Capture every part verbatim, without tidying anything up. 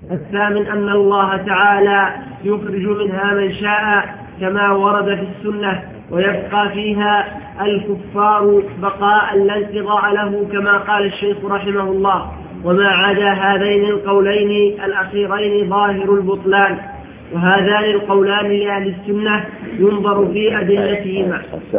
الثامن أن الله تعالى يخرج منها من شاء كما ورد في السنة، ويبقى فيها الكفار بقاء لا انقضاء له كما قال الشيخ رحمه الله. وما عدا هذين القولين الأخيرين ظاهر البطلان، وهذان القولان لأهل السنة ينظر في أدلتهما.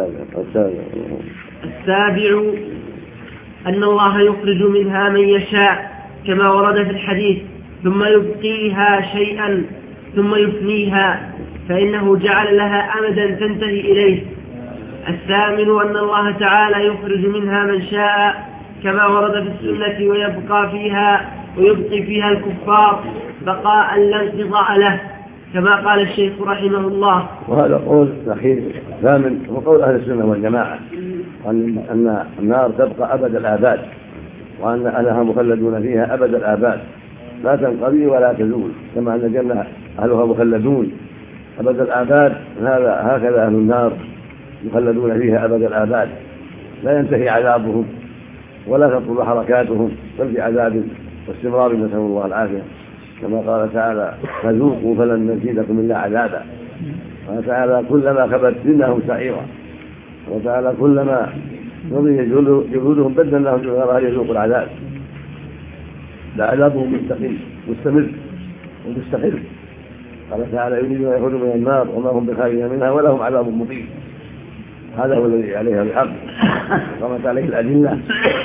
السابع أن الله يخرج منها من يشاء كما ورد في الحديث، ثم يبقيها شيئا ثم يفنيها، فإنه جعل لها أمدا تنتهي إليه. الثامن أن الله تعالى يخرج منها من شاء كما ورد في السنة، ويبقى فيها ويبقي فيها الكفار بقاء لا انقضاء له كما قال الشيخ رحمه الله. وهذا قول الأخير الثامن وقول أهل السنة والجماعة، أن النار تبقى أبد الآباد، وأن أهلها مخلدون فيها أبد الآباد لا تنقضي ولا تزول، كما أن الجنة أهلها مخلدون أبد الآباد، هذا هكذا أهل النار مخلدون فيها أبد الآباد لا ينتهي عذابهم ولا تطول حركاتهم، بل في عذاب واستمرار، نسأل الله العافية، كما قال تعالى فذوقوا فلن نزيدكم إلا عذابا. قال تعالى كلما خبت زدناهم سعيرا، وتعالى كلما نضي جلودهم بدلناهم جلودهم يذوقوا العذاب، لعذابهم مستقيم مستمر ومستقر. قال تعالى يريدون أن يخرجوا من النار وما هم بخارجين منها ولهم عذاب مقيم. هذا هو الذي عليها الحق، قامت عليه الأدلة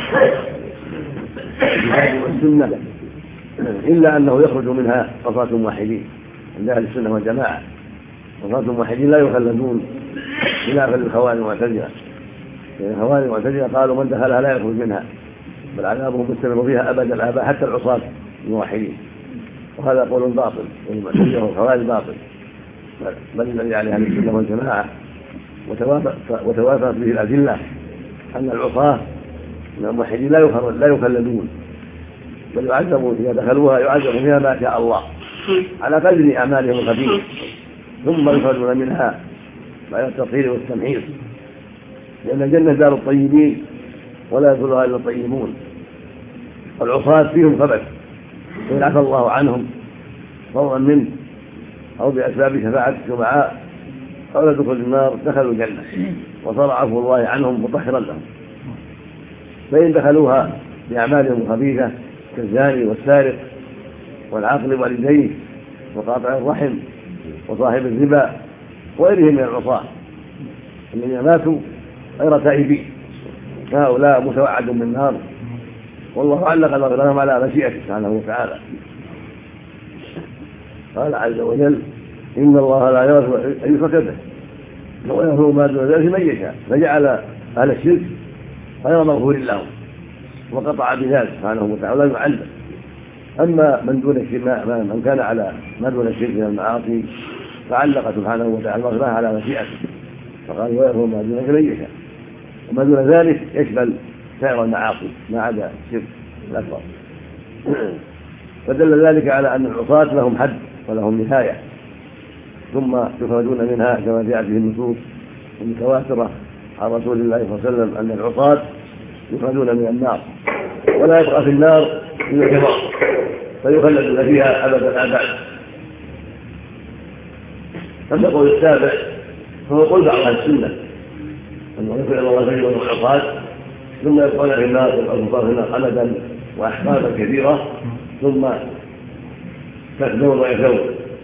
الكتاب والسنة، إلا أنه يخرج منها قصاة موحدين عند أهل السنة والجماعة. قصاة موحدين لا يخلدون خلافا للخوارج والمعتزلة، لأن الخوارج والمعتزلة قالوا من دخلها لا يخرج منها، بل عذابهم مستمر فيها أبد الآباء حتى العصاة الموحدين، وهذا قول باطل، والمعتزلة والخوارج باطل، بل الذي عليه أهل السنة والجماعة وتوافقت به الأدلة أن العصاة من الموحدين لا يخلدون، بل يعذبون إذا دخلوها يعذبون فيها ما شاء الله على قدر أعمالهم الخبيثة، ثم يخرجون منها بعد التطهير والتمحيص، لأن الجنة دار الطيبين ولا يدخلها إلا الطيبون، والعصاة فيهم خبث، وإن عفى الله عنهم فضلا منه أو بأسباب شفاعة الشفعاء قبل دخول النار دخلوا الجنة، وصار عفو الله عنهم مطهرا لهم. فإن دخلوها بأعمالهم الخبيثة كالزاني والسارق والعاقل والديه وقاطع الرحم وصاحب الربا وغيرهم من العصاة الذين ماتوا غير تائبين، هؤلاء متوعد بالنار، والله علق مغفرتهم على مشيئته سبحانه وتعالى. قال عز وجل إن الله لا يغفر أن يشرك به ويغفر ما دون ذلك من يشاء، فجعل أهل الشرك غير مغفور لهم وقطع بذلك سبحانه وتعالى ولا يعذب. أما من دون الشرك من كان على ما دون الشرك من المعاصي فعلق سبحانه وتعالى المغفرة على مشيئته، فقال ويغفر ما دون ذلك من يشاء، وما دون ذلك يشمل سائر المعاصي ما عدا الشرك الأكبر. فدل ذلك على أن العصاة لهم حد ولهم نهاية، ثم يخرجون منها كما جاء به النصوص المتواترة عن رسول الله صلى الله عليه وسلم أن العصاة يخرجون من النار ولا يبقى في النار إلا الكبار فيخلدون فيها أبد الآباد. أما القول السابع فهو قول بعض أهل السنة أنه يخرج الله فيهم العصاة ثم يبقون في النار والكفار في النار أمدا وأحقابا كثيرة ثم تكذبون ويكذبون،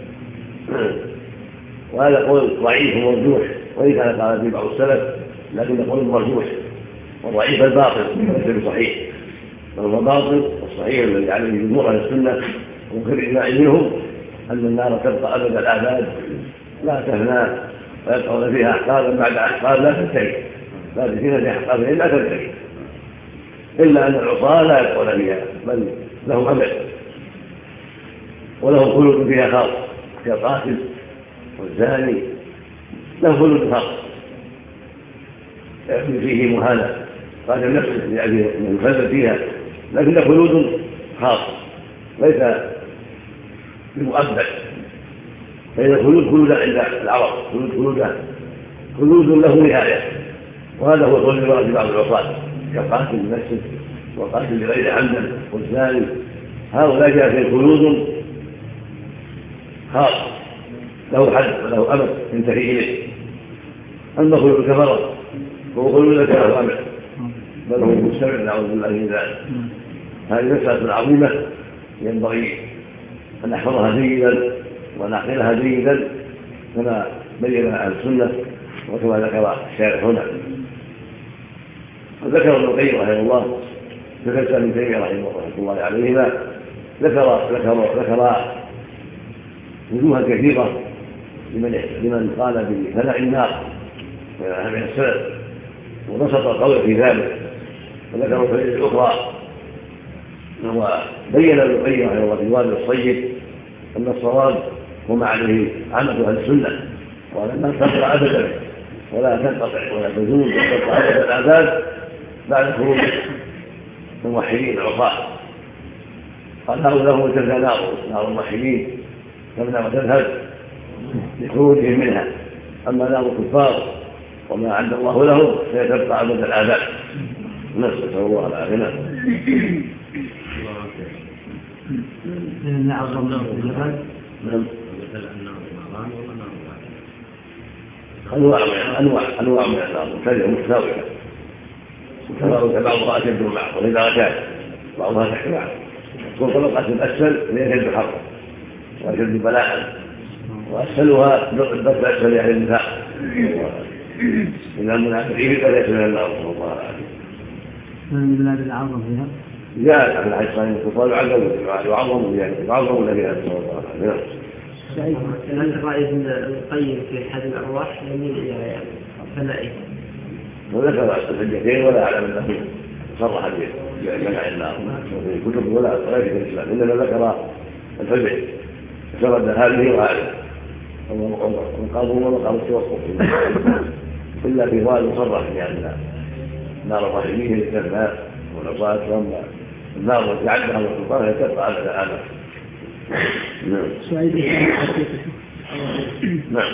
وهذا قول ضعيف ومرجوح، وإن كان قال في بعض السلف لكن قول مرجوح وضعيف الباطل وليس بصحيح، بل هو باطل. والصحيح الذي عليه جمهور اهل السنه ومن الاجماع منهم ان النار تبقى ابد الاباد لا تفنى ويبقون فيها احقابا بعد احقاب لا تنتهي، لابثين في احقاب لا تنتهي، الا ان العصاه لا يبقون فيها بل لهم امل ولهم خلود فيها خاص كالقاتل والزاني له خلود خاص يكون فيه مهانة قاتل نفسه يعني يخلد فيها، لكن له خلود خاص ليس بمؤبد، فإن الخلود خلود عند العرب خلود خلود خلود له نهاية، وهذا هو قول المراد بعض العصاة كالقاتل لنفسه والقاتل لغير عمدا والزاني، هؤلاء جاء فيه خلود خاص له حد وله أمد ينتهي إليه. أما خلق الكفرة هو خلق لك له أمد بل هو مستمع، نعوذ بالله من ذلك. هذه مسألة عظيمة ينبغي أن نحفظها جيدا ونعقلها جيدا كما بين أهل السنة وكما ذكر الشارح هنا. وذكر ابن القيم رحمه الله في كتاب ابن تيمية رحمه الله عليهما ذكر ذكر ذكر وجوها كثيرة لمن لمن قال بفناء النار من السلف وبسط القول في ذلك، وذكر الفائدة الأخرى وبين ابن القيم رحمه الله في الوابل الصيب أن الصواب وما عليه عامة أهل السنة، وأن لا تنقطع أبدا ولا تنقطع ولا تزول وتنقطع أبدا العذاب بعد خروج الموحدين العصاة. قال هؤلاء تنهى نار نار الموحدين تمنع وتذهب لخروجهم منها، أما نار الكفار وما عند الله لهم سيتبقى أبدا العذاب. نسأل الله العافية. نعم. أنواع أنواع أنواع من النار مختلفة متساوية متفاوتة، بعضها أشد من بعض وإذا كان بعضها تحت بعض. كل طبقة الأسفل هي أشد حرا وأشد بلاء، وأسفلها الدرجة الأسفل يعني النفاق. إذا المنافقين فلا يسمى النار صلى الله عليه وسلم. من بلاد العظم فيها جاء في الحديث صحيح الكفار يعظموا يعني يعظموا الذين صلى الله عليه وسلم. هل رأي ابن القيم في حد الأرواح يميل إلى فنائه؟ وذكر الحجتين ولا أعلم أنه صرح بمنع النار في كتب ولا غير في الإسلام، إنما ذكر الفجع فرد هذه وهذه ومقامه ومقام التوقف إلا في ظاهر مصرح بأن نار الراحمين للتنفاذ والعصاة وأما النار التي عدها والسلطان تبقى على الآلة. نعم. نعم.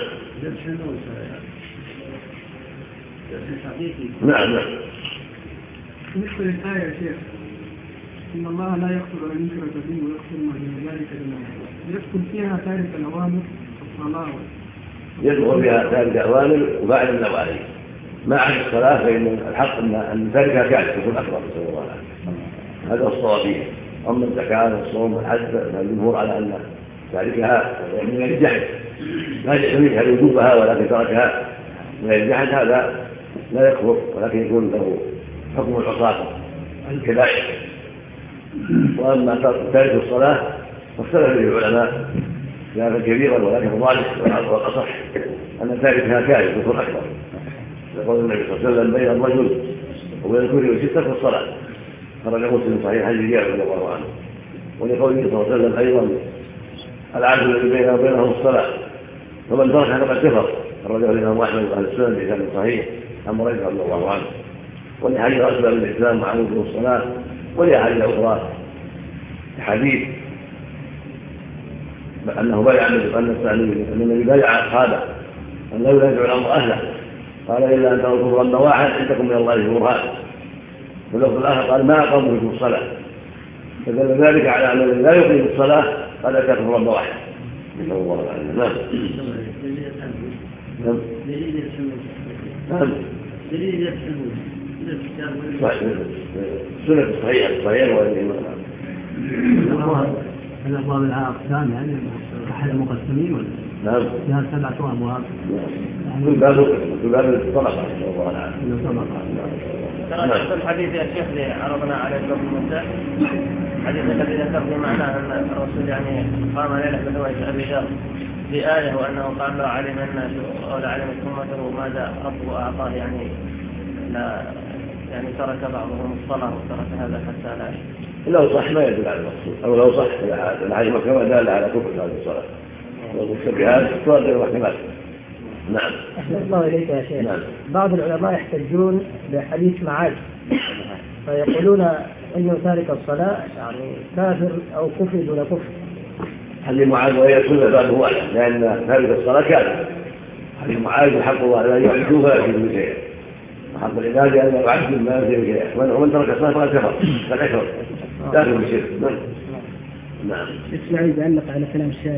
نعم. نعم. بالنسبة للآية يا شيخ إن الله لا يغفر أن يشرك به ويغفر ما دون ذلك لمن يشاء، يدخل فيها تارك الأوامر الصلاة يدخل فيها تارك الأوامر وبعد النواهي ما عدا الصلاة، فإن الحق أن تاركها كافر يكون أكبر صلى الله عليه وسلم. هذا الصواب فيه. أما الزكاة والصوم والحج فالجمهور على أن تاركها من الجحد لا يحتمل وجوبها ولكن تركها من الجحد هذا لا يكفر ولكن يكون له حكم العصاة الكبائر. وأما تارك الصلاة فاختلف فيه العلماء خلافا كبيرا، ولكن الظاهر والأصح أن تاركها كافر يكون أكبر، يقول النبي صلى الله عليه وسلم بين الرجل وبين الكفر ستة في الصلاة، خرج مسلم صحيح حديث جابر رضي الله عنه. ولقوله صلى الله عليه وسلم أيضا العبد الذي بينه وبينه الصلاة فمن تركها فقد كفر، خرجه الإمام أحمد وأهل السنن بإسناد صحيح عن بريدة رضي الله عنه. ولحديث أسباب الإسلام معروف الصلاة، ولأحاديث أخرى حديث أنه بايع أن النبي بايع أصحابه أن لا ينازع الأمر أهله، قال إلا أن تركوا رب واحد عندكم من الله برهان. واللفظ الآخر قال ما أقاموا في الصلاة، فدل ذلك على أن الذي لا يقيم الصلاة قد أتاكم رب واحد. نسأل الله العافية. نعم. نعم. نعم. السنة الصحيحة الصحيحة والإيمان. الأبواب الأقسام يعني أحد المقسمين ولا؟ نعم. فيها سبعة أبواب. كل باب كل باب الطلقة نسأل الله العافية. ترى الحديث يا شيخ اللي عرضنا عليه قبل مدة، الحديث الذي ذكرته معناه أن الرسول يعني قام ليلة بدوية أبي ذر بآية، وأنه قال لو علم الناس أو لعلمت أمته ماذا ربه أعطاه، يعني لا يعني ترك بعضهم الصلاة وترك هذا حتى لا يشرك. لو صح ما يدل على المقصود، أو لو صح العلم كما دل على كفر هذه الصلاة والمشتبهات تؤدي الاحتمال. نعم. أحسن الله إليك يا شيخ. نعم. بعض العلماء يحتجون بحديث معاذ فيقولون إنه تارك الصلاة يعني كافر أو كفر دون كفر. حديث معاذ وهي سنة باب واحد، لأن تارك الصلاة كافر. حديث معاذ حق الله أن يعبدوه فلا يشركوا به شيئا، وحق العباد أن يعبدوا ما يشركوا به شيئا، ومن ترك الصلاة فقد كفر فالكفر داخل بالشرك. نعم. إسماعيل بيعلق على كلام الشارع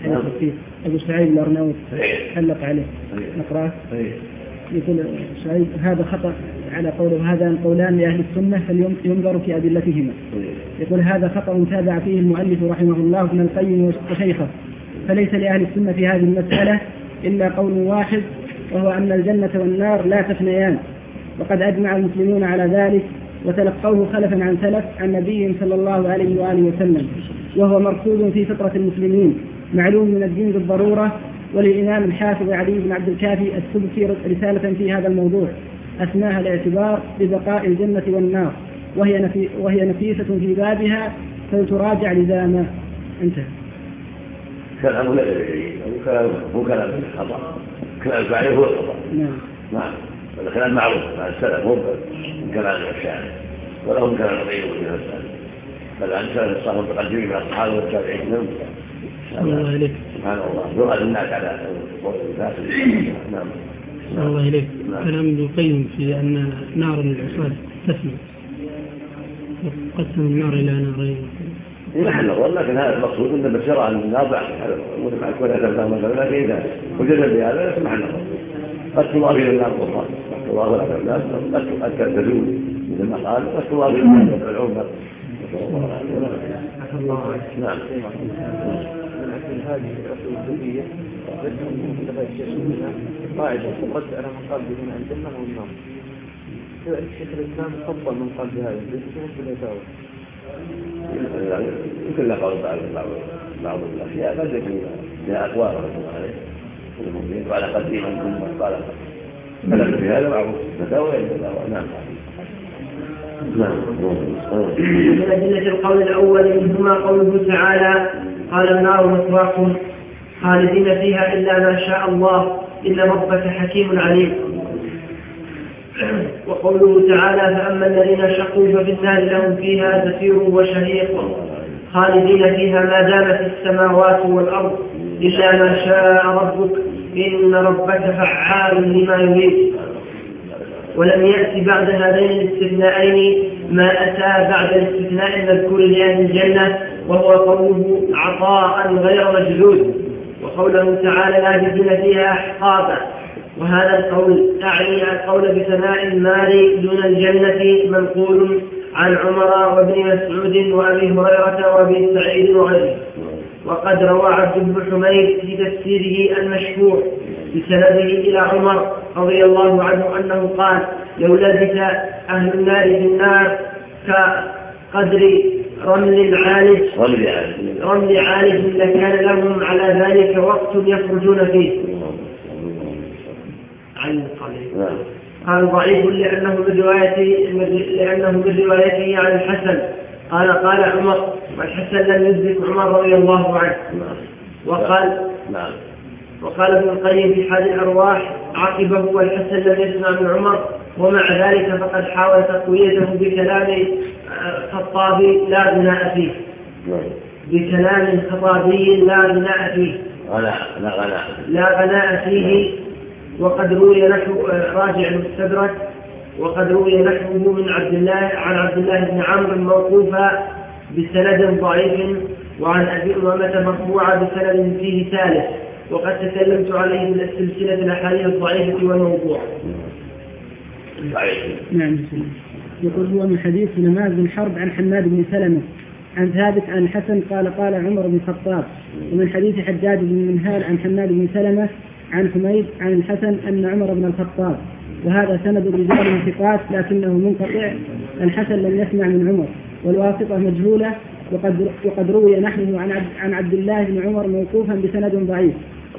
أبو سعيد الأرناؤوط علق عليه نقرأه. يقول سعيد هذا خطأ على قوله هذا قولان لأهل السنة فلينظر في أدلتهما. يقول هذا خطأ تابع فيه المؤلف رحمه الله ابن القيم وشيخه، فليس لأهل السنة في هذه المسألة إلا قول واحد، وهو أن الجنة والنار لا تفنيان، وقد أجمع المسلمون على ذلك وتلقوه خلفا عن سلف عن نبي صلى الله عليه وآله وسلم، وهو مرصود في فطرة المسلمين معلوم من الدين بالضرورة. وللإمام الحافظ علي بن عبد الكافي السبكي رسالة في هذا الموضوع أسماها الاعتبار ببقاء الجنة والنار، وهي, نفي وهي نفيسة في بابها فلتراجع لزاما. انتهى. كلام لا كلام هو كلام خطأ، كلام الفاعل هو الخطأ. نعم نعم، هذا كلام معروف مع السلف، مو كلام الشاعر ولا هم كلام غيره في هذا، بل عن سلف الصحابة المتقدمين من الصحابة والتابعين. الله إليك. سبحان الله يرغب الناس على الفاسد. نعم. الله إليك. كلام ابن القيم في أن نار العصاة تسمى، قسم النار إلى نارين. نحن نقول لكن هذا المقصود أن بشرع النار بعد مع كل هذا الفهم مثلا في ذلك وجد بهذا لا سمح لنا قد تضاف إلى النار الأخرى، قد تضاف إلى الناس، قد تزول مثل ما قال، قد تضاف إلى الناس العمر. نعم. هذه الأصولية قاعدة ترد على من قال بهنا الجنة والنار. الشيخ الإسلام فضل من قال بهذا يمكن لا قول بعض بعض الأشياء بل يكون لها أقوال رحمه الله عليه المؤمنين وعلى قديما ثم قال فلم في هذا معروف فتاوى يتداوى. نعم. نعم. من أدلة القول الأول منهما قوله تعالى قال النار مثواكم خالدين فيها إلا ما شاء الله إن ربك حكيم عليم. وقوله تعالى فأما الذين شقوا ففي النار لهم فيها زفير وشهيق خالدين فيها ما دامت السماوات والأرض إلا ما شاء ربك إن ربك فعال لما يريد. ولم يأتي بعد هذين الاستثناءين ما أتى بعد الاستثناء المذكور لأهل الجنة، وهو قوله عطاء غير مجدود، وقوله تعالى لابثين فيها أحقابا. وهذا القول أعني القول بثناء النار دون الجنة منقول عن عمر وابن مسعود وأبي هريرة وابي سعيد وغيره. وقد روى عبد بن حميد في تفسيره المشهور بسنده إلى عمر رضي الله عنه أنه قال لو لبث أهل النار في النار كقدر رمل عالج رمل عالج لكان لهم على ذلك وقت يخرجون فيه. عن قال قال ضعيف لأنه من روايته لأنه من روايته عن الحسن قال قال عمر والحسن لم يدرك عمر رضي الله عنه. وقال وقال ابن القيم في حال الأرواح عقبه والحسن لم يسمع من عمر، ومع ذلك فقد حاول تقويته بكلام خطابي لا غناء فيه بكلام خطابي لا غناء فيه لا غناء فيه وقد روي نحو راجع المستدرك وقد روي نحوه من عبد الله عن عبد الله بن عمرو موقوفا بسند ضعيف، وعن أبي أمامة مرفوعة بسند فيه ثالث، وقد تكلمت عليه من السلسلة الأحاديث الضعيفة والموضوع. نعم. يقول هو من حديث نماذج بن حرب عن حماد بن سلمة عن ثابت عن الحسن قال قال عمر بن الخطاب. ومن حديث حجاج بن منهال عن حماد بن سلمة عن حميد عن الحسن أن عمر بن الخطاب، وهذا سند رجال ثقات لكنه منقطع. الحسن لم يسمع من عمر والواسطة مجهولة، وقد وقد روي نحوه عن عبد عن عبد الله بن عمر موقوفا بسند ضعيف.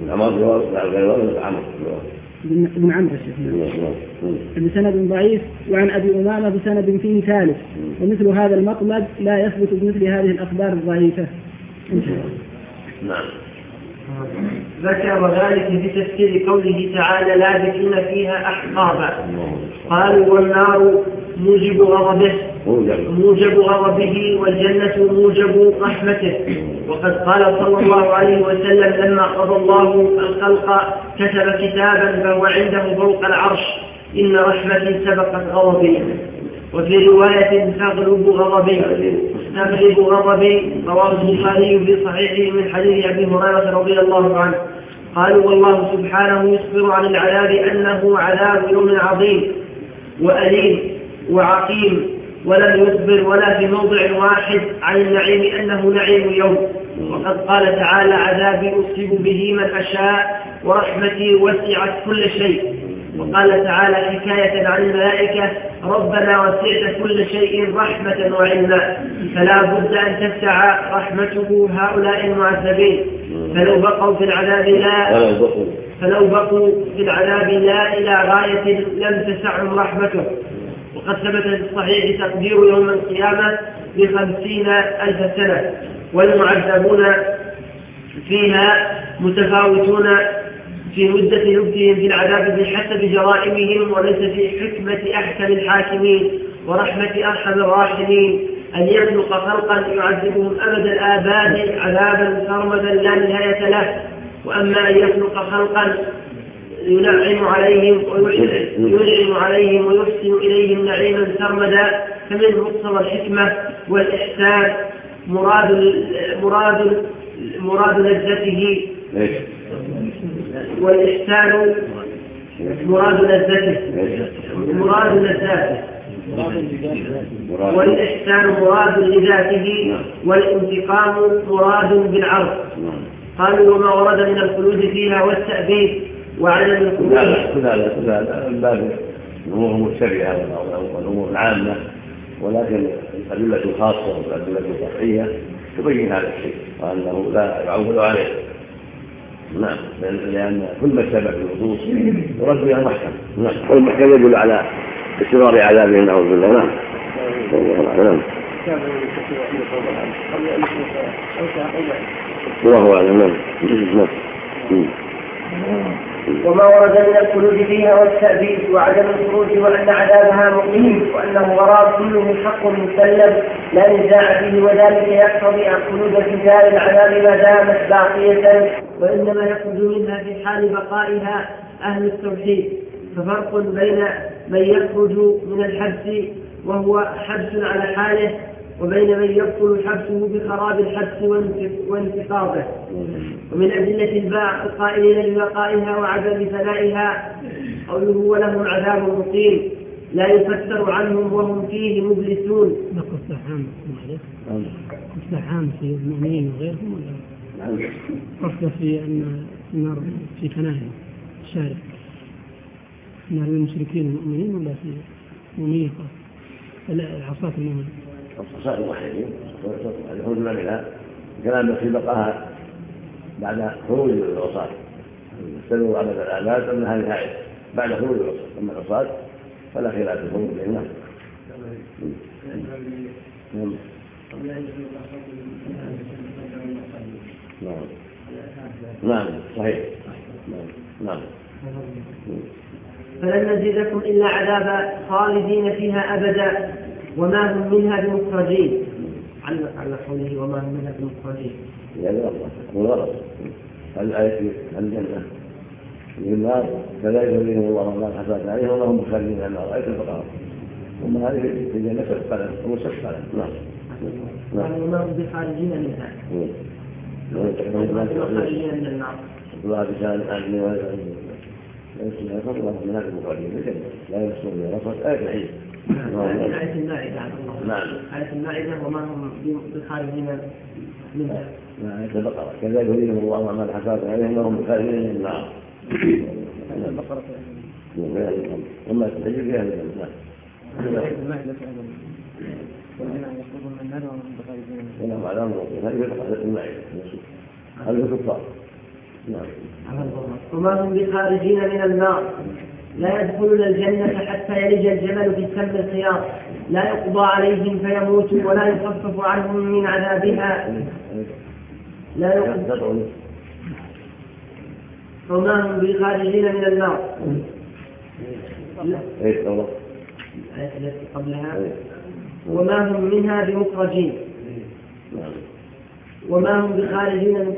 بن عمرو بسند ضعيف، وعن أبي أمامة بسند فيه ثالث، ومثل هذا المطلب لا يثبت بمثل هذه الأخبار الضعيفة. نعم. ذكر ذلك في تفسير قوله تعالى لابثين فيها أحقابا. قالوا والنار موجب غضبه موجب غضبه والجنة موجب رحمته. وقد قال صلى الله عليه وسلم لما قضى الله الخلق كتب كتابا فهو عنده فوق العرش إن رحمتي سبقت غضبي، وفي رواية تغلب غضبي. تغلب غضبي. رواه البخاري في صحيحه من حديث أبي هريرة رضي الله عنه. قالوا والله سبحانه يخبر عن العذاب أنه عذاب يوم عظيم وأليم وعقيم، ولم يخبر ولا في موضع واحد عن النعيم أنه نعيم يوم. وقد قال تعالى عذابي أصيب به من أشاء ورحمتي وسعت كل شيء. وقال تعالى حكاية عن الملائكة ربنا وسعت كل شيء رحمة وعلما، فلا بد أن تسع رحمته هؤلاء المعذبين، فلو بقوا في العذاب لا فلو بقوا في العذاب لا إلى غاية لم تسعهم رحمته. وقد ثبت في الصحيح تقدير يوم القيامة بخمسين ألف سنة، والمعذبون فيها متفاوتون في مدة لبثهم في العذاب بحسب جرائمهم، وليس في حكمة أحكم الحاكمين ورحمة أرحم الراحمين أن يخلق خلقا يعذبهم أبد الآباد عذابا سرمدا لا نهاية له. وأما أن يخلق خلقا ينعم عليهم وينعم عليهم ويحسن إليهم نعيما سرمدا، فمن مقتضى الحكمة والإحسان مراد مراد مراد لذته والإحسان مراد لذته مراد لذاته والإحسان مراد لذاته والانتقام مراد بالعرض. قالوا وما ورد من الخلود فيها والتأبيد وعدم الخلود كذا الباب الأمور مشتبهة والأمور العامة، ولكن الأدلة الخاصة والأدلة القطعية تبين هذا الشيء وأنه لا يعول عليه. نعم، لأن كل ما ثبت في النصوص يرد بها المحكم. نعم، والمحكم يدل على استمرار عذابه نعوذ بالله. نعم. نعم. الله أعلم. نعم. وما ورد من الخلود فيها والتأبيد وعدم الخروج وأن عذابها مقيم وأنه وراء كله حق مسلم لا نزاع فيه، وذلك يقتضي الخلود في دار العذاب ما دامت باقية، وإنما يخرج منها في حال بقائها أهل التوحيد. ففرق بين من يخرج من الحبس وهو حبس على حاله وبين من يبطل حبسه بخراب الحبس وانتقاضه. ومن أدلة الباع القائلين ببقائها وعدم فنائها قوله ولهم عذاب مقيم لا يفتر عنهم وهم فيه مبلسون. قصة عام قصة عام في المؤمنين وغيرهم، ولا قصة في أن النار في فنائها الشارع نار المشركين المؤمنين ولا في مؤمنين خاصة العصاة المؤمنين؟ الصلاة الوحيدين الخروج منها كلام في بقاها بعد خروج العصاة استلوا على الآلات أنها نهاية بعد خروج العصاة، أما العصاة فلا خلاف في الخروج بينهم. نعم نعم صحيح. نعم. فلن نزيدكم إلا عذابا خالدين فيها أبدا وما هم منها بمخرجين. على قوله وما هم منها بمخرجين يعني غلط. الآية الجنة للنار كذلك يريهم الله ما حسبت عليهم وما هم مخرجين من النار. آية البقرة. وما هذه في الجنة سبقا ومسبقا. نعم. وما هم بخارجين منها. بخارجين من النار. الله بشان أهل وهذا لا يفضل من هذا المخرجين الجنة لا يمسون من رفض آية العيد. آية المائدة. نعم. آية المائدة وما هم بخارجين منها. نعم. آية البقرة كذلك يريهم الله ما حسبت عليهم وهم بخارجين من النار. البقرة وما تحجب فيها الجنة. آية المائدة فعلا والذين يخرجون من النار وهم بخارجين منها. ولهم عذاب مقيم. هذه بقرة المائدة. هذا الكفار. نعم. وما هم بخارجين من النار لا يدخلون الجنة حتى يلج الجمل في سم الخياط لا يقضى عليهم فيموتوا ولا يخفف عنهم من عذابها لا يقضى. وما هم بخارجين من النار الآية التي قبلها وما هم منها بمخرجين وما هم بخارجين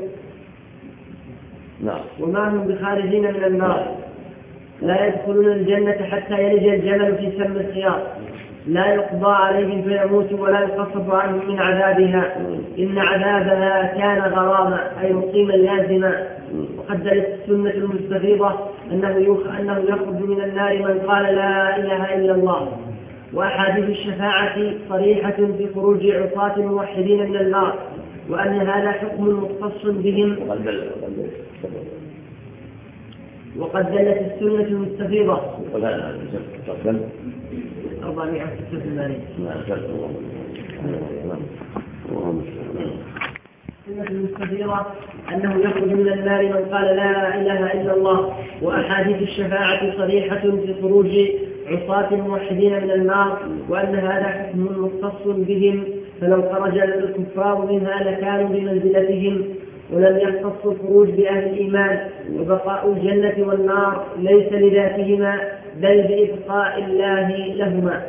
وما هم بخارجين من النار لا يدخلون الجنة حتى يلج الجمل في سم الخياط لا يقضى عليهم فيموتوا ولا يخفف عنهم من عذابها، إن عذابها كان غراما أي مقيما لازما. وقد دلت السنة المستفيضة أنه أنه يخرج من النار من قال لا إله إلا الله، وأحاديث الشفاعة صريحة في خروج عصاة الموحدين من النار، وأن هذا حكم مختص بهم. وقد دلت السنة المستفيضة أربعمائة وستة وثمانين السنة المستفيضة أنه يخرج من النار من قال لا إله إلا الله، وأحاديث الشفاعة صريحة في خروج عصاة الموحدين من النار، وأن هذا حكم مختص بهم، فلو خرج الكفار منها لكانوا بمنزلتهم، ولم يختص الخروج بأهل الإيمان. وبقاء الجنة والنار ليس لذاتهما بل بإبقاء الله لهما.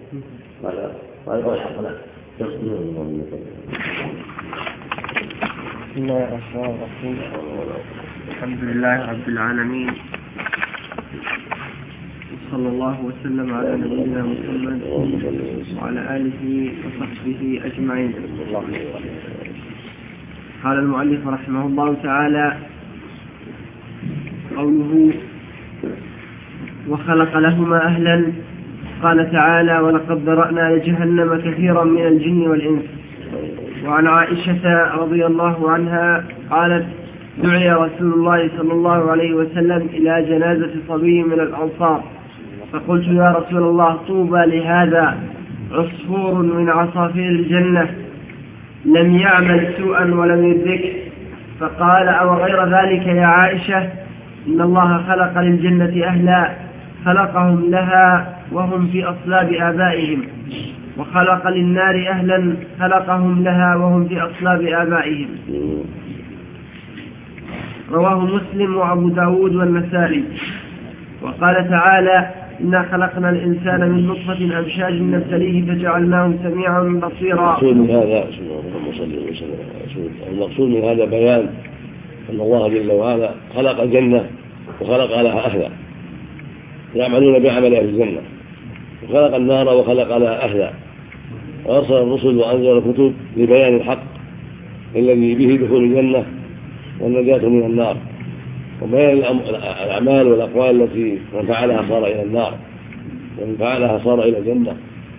بسم الله الرحمن الرحيم. الحمد لله رب العالمين، صلى الله وسلم على نبينا محمد وعلى آله وصحبه أجمعين. قال المؤلف رحمه الله تعالى: قوله وخلق لهما أهلا، قال تعالى: ولقد ذرأنا لجهنم كثيرا من الجن والإنس. وعن عائشة رضي الله عنها قالت: دعي رسول الله صلى الله عليه وسلم إلى جنازة صبي من الأنصار، فقلت: يا رسول الله، طوبى لهذا، عصفور من عصافير الجنة، لم يعمل سوءا ولم يدرك. فقال: أو غير ذلك يا عائشة، إن الله خلق للجنة أهلا، خلقهم لها وهم في أصلاب آبائهم، وخلق للنار أهلا، خلقهم لها وهم في أصلاب آبائهم. رواه مسلم وأبو داود والنسائي. وقال تعالى: إنا خلقنا الإنسان من نطفة أمشاج نبتليه فجعلناه سميعا بصيرا. المقصود من هذا المقصود من هذا بيان أن الله جل وعلا خلق الجنة وخلق لها أهلا يعملون بعمل أهل الجنة، وخلق النار وخلق لها أهلا، وأرسل الرسل وأنزل الكتب لبيان الحق الذي به دخول الجنة والنجاة من النار، وبيان الأعمال والأقوال التي من فعلها صار إلى النار ومن فعلها صار إلى الجنة،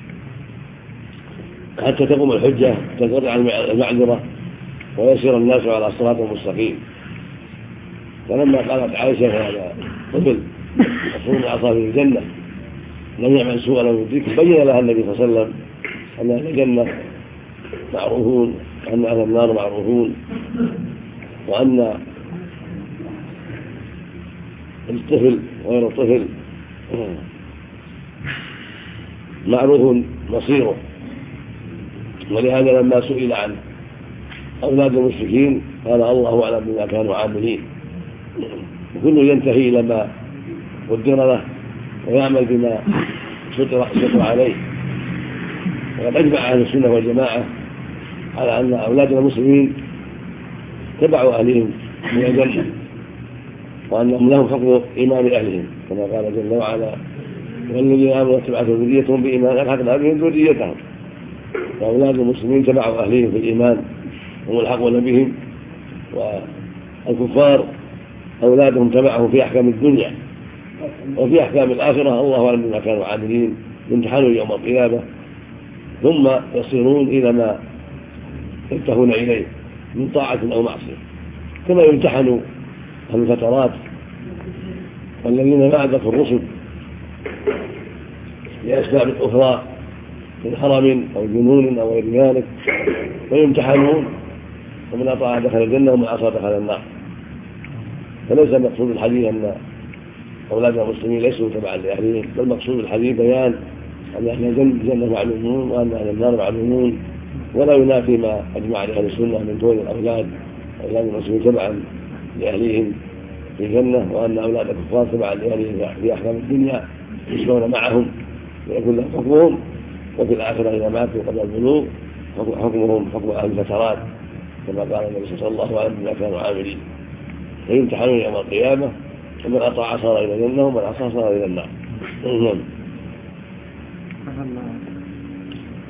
حتى تقوم الحجة تزرع المعذرة ويسير الناس على الصراط المستقيم. فلما قالت عائشة هذا طفل مصروف من عصافير الجنة لم يعمل سوءا ولم يدرك، بين لها النبي صلى الله عليه وسلم أن أهل الجنة معروفون وأن أهل النار معروفون، وأن الطفل غير الطفل معروف مصيره. ولهذا لما سئل عن أولاد المشركين قال: الله أعلم بما كانوا عاملين. وكل ينتهي إلى ما قدر له ويعمل بما ستر عليه. وقد أجمع أهل السنة والجماعة على أن أولاد المسلمين تبعوا أهلهم من الجنة، وأنهم لهم حكم إيمان أهلهم، كما قال جل وعلا: والذين آمنوا واتبعت ذريتهم بإيمان ألحقنا بهم ذريتهم. فأولاد المسلمين تبعوا أهلهم في الإيمان هم الحقون بهم، والكفار أولادهم تبعهم في أحكام الدنيا، وفي أحكام الآخرة الله أعلم بما كانوا عاملين، يمتحنون يوم القيامة ثم يصيرون إلى ما ينتهون إليه من طاعة أو معصية، كما يمتحنوا الفترات والذين بعدك الرسل لأسباب أخرى من حرم أو جنون أو غير ذلك، فيمتحنون، ومن أطاع دخل الجنة ومن عصى دخل النار. فليس مقصود الحديث أن أولاد المسلمين ليسوا تبعا لأهلهم، بل مقصود الحديث بيان أن أهل الجنة معلومون وأن أهل النار معلومون، ولا ينافي ما أجمع عليه أهل السنة من كون الأولاد أولاد المسلمين تبعا لأهلهم في الجنة، وأن أولاد الكفار تبعا لأهلهم في أحكام الدنيا يسلون معهم ويكون لهم حكمهم، وفي الآخرة إذا ماتوا قبل البلوغ حكمهم حكم أهل الفترات، كما قال النبي صلى الله عليه وسلم بما كانوا عاملين. فيمتحنون يوم القيامة، ومن أطاع صار إلى الجنة ومن عصى صار إلى النار.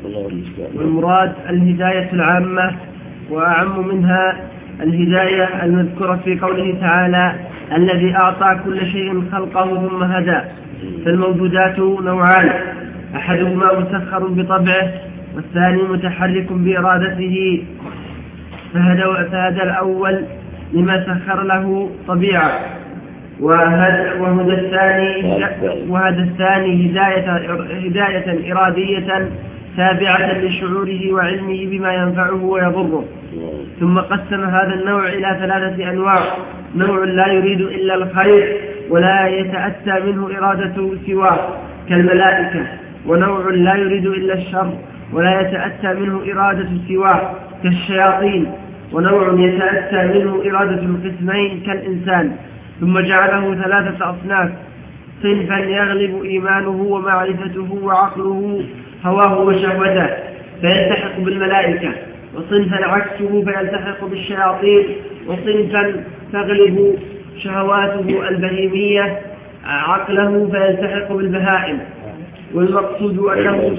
والمراد الهداية العامة، وأعم منها الهداية المذكورة في قوله تعالى الذي أعطى كل شيء خلقه ثم هدى. فالموجودات نوعان، أحدهما مسخر بطبعه والثاني متحرك بإرادته، فهدى, فهدى الأول لما سخر له طبيعة، وهدى الثاني, وهدى الثاني هداية, هداية إرادية تابعة لشعوره وعلمه بما ينفعه ويضره. ثم قسم هذا النوع إلى ثلاثة أنواع: نوع لا يريد إلا الخير ولا يتأتى منه إرادة سواه كالملائكة، ونوع لا يريد إلا الشر ولا يتأتى منه إرادة سواه كالشياطين، ونوع يتأتى منه إرادة القسمين كالإنسان. ثم جعله ثلاثة أصناف: صنفا يغلب إيمانه ومعرفته وعقله هواه وشهوته فيلتحق بالملائكة، وصنفا عكسه فيلتحق بالشياطين، وصنفا تغلب شهواته البهيمية عقله فيلتحق بالبهائم. والمقصود أنه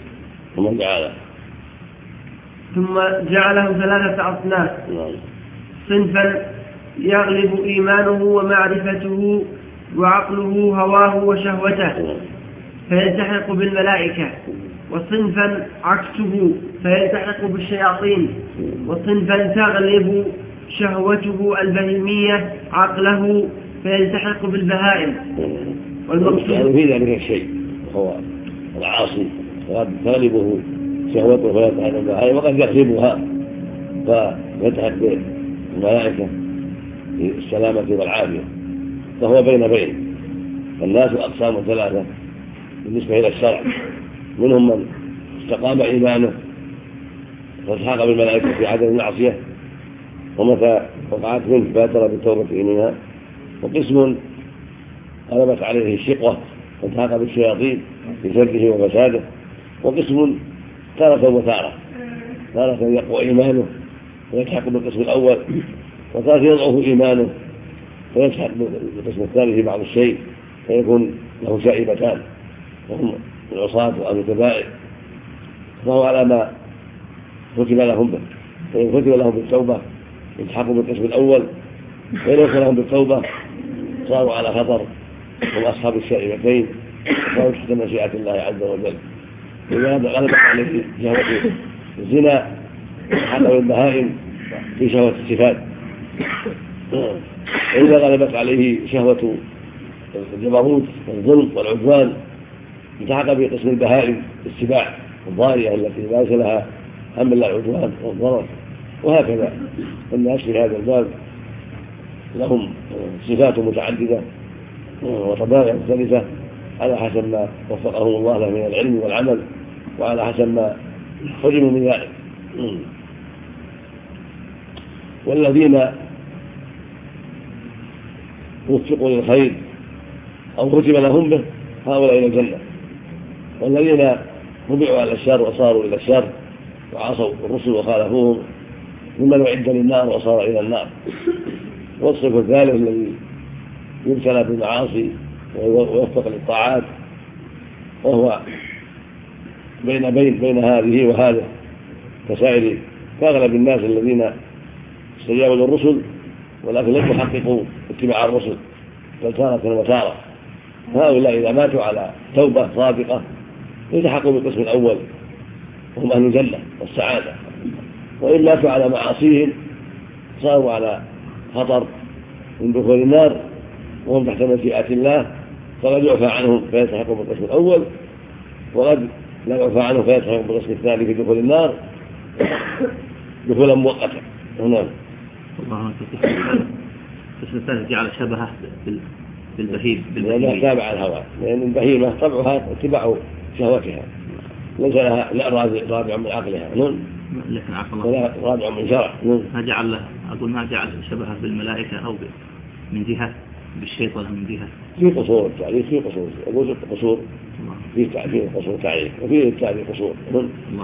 ثم جعله ثلاثة أصناف: صنفا يغلب إيمانه ومعرفته وعقله هواه وشهوته فيلتحق بالملائكة، وصنفا عكسه فيلتحق بالشياطين، وصنفا تغلب شهوته البهيمية عقله فيلتحق بالبهائم. والمقصود يعني في ذلك الشيء هو العاصي تغلبه شهوته فيلتحق بالبهائم، وقد يغلبها فيلتحق بالملائكة في السلامة والعافية، فهو بين بين. فالناس أقسام ثلاثة بالنسبة إلى الشرع: منهم من استقام إيمانه فالتحق بالملائكة في عدم المعصية ومتى وقعت منه بادر بالتوبة منها، وقسم غلبت عليه الشقوة فالتحق بالشياطين في شركه وفساده، وقسم تارة وتارة، تارة يقوى إيمانه ويلتحق بالقسم الأول، وتارة يضعف إيمانه فيلتحق بالقسم الثاني في بعض الشيء فيكون له شائبتان وهم العصاة والكبائر، فهو على ما كتب لهم به. فإن كتب لهم بالتوبة يلتحقوا بالقسم الأول، وإن كتب لهم بالتوبة صاروا على خطر هم أصحاب الشائبتين وصاروا تحت مشيئة الله عز وجل. إذا غلبت عليه شهوة الزنا حتى البهائم في شهوة الصفات، وإذا غلبت عليه شهوة الجبروت والظلم والعدوان التحق بقسم البهائم السباع الضارية التي ليس لها هم الا العدوان والضرر. وهكذا الناس في هذا الباب لهم صفات متعددة وطبائع مختلفة على حسب ما وفقهم الله له من العلم والعمل، وعلى حسب ما حرموا من ذلك. والذين وفقوا للخير أو كتب لهم به هؤلاء إلى الجنة، والذين ربعوا على الشر وصاروا إلى الشر وعصوا الرسل وخالفوهم ممن أعد للنار وصار إلى النار. والصف الثالث الذي يبتلى بالمعاصي ويوفق للطاعات وهو بين بين بين هذه وهذا كسائر كأغلب الناس الذين استجابوا للرسل ولكن لم يحققوا اتباع الرسل بل تارة وتارة. هؤلاء إذا ماتوا على توبة صادقة يلتحقوا بالقسم الأول وهم أهل الجنة والسعادة، وإن ماتوا على معاصيهم صاروا على خطر من دخول النار وهم تحت مشيئة الله، فقد يعفى عنهم فيلتحقوا بالقسم الأول، وقد لا يعفى عنهم فيلتحقوا بالقسم الثاني في دخول النار دخولا مؤقتا. نعم. الله القسم الثالث جعل شبهه بالبهيم لأنها تابع الهوى، لأن البهيمة طبعها اتباع شهوتها ليس لها لا رادع من عقلها لكن عقل ولا رادع من شرع. ما جعل أقول ما جعل شبهه بالملائكة أو من جهة بالشيطان من جهة في قصور التعريف في قصور أقول قصور في تعريف قصور تعريف وفي التعريف قصور. الله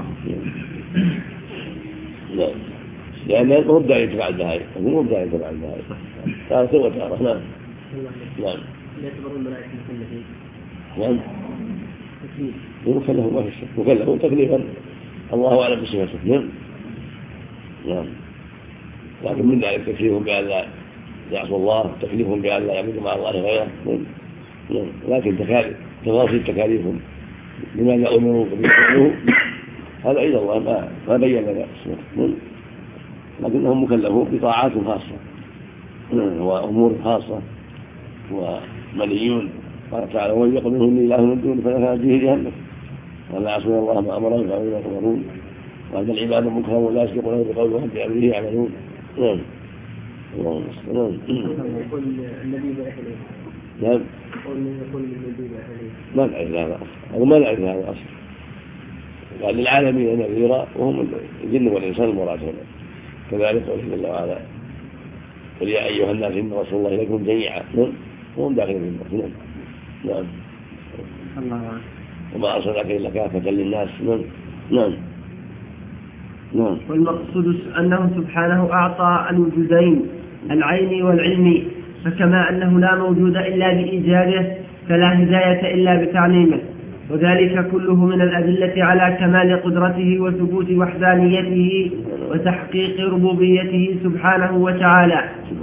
نعم. لأن مو بداية تبع البهائم مو بداية تبع البهائم تارة وتارة. نعم. نعم. يعتبرون الملائكة مكلفين. نعم. مكلفون ما في شك مكلفون تكليفا الله أعلم بصفته. نعم نعم لكن من ذلك تكليفهم بأن لا يعصوا الله، تكليفهم بأن لا يعبدوا مع الله غيره. نعم لكن تكاليف تفاصيل تكاليفهم لماذا أمروا بفعله هذا إلى الله ما, ما بين لنا اسمه، لكنهم مكلفون بطاعات خاصة وأمور خاصة ومنيون. قال تعالى ومن يقل منهم إله من دون فلا فيه جهنم ولا يعصون الله ما أمرهم ويفعلون ما يؤمرون وهذا العباد مكرمون لا يسبقونه بقول وهم بأمره يعملون. نعم اللهم نعم يقول النبي بأهله. نعم يقول النبي بأهله. ما نعرف هذا أصلا، ما نعرف هذا أصلا. قال للعالمين نذيرا وهم الجن والإنسان المراد هنا. كذلك قال جل وعلا قل يا أيها الناس إن رسول الله إليكم جميعا وهم داخلين في النار. نعم نعم وما أرسلناك إلا كافة للناس. نعم نعم نعم والمقصود أنه سبحانه أعطى الوجودين العين والعلم، فكما أنه لا موجود إلا بإيجاده فلا هداية إلا بتعليمه، وذلك كله من الأدلة على كمال قدرته وثبوت وحدانيته وتحقيق ربوبيته سبحانه وتعالى.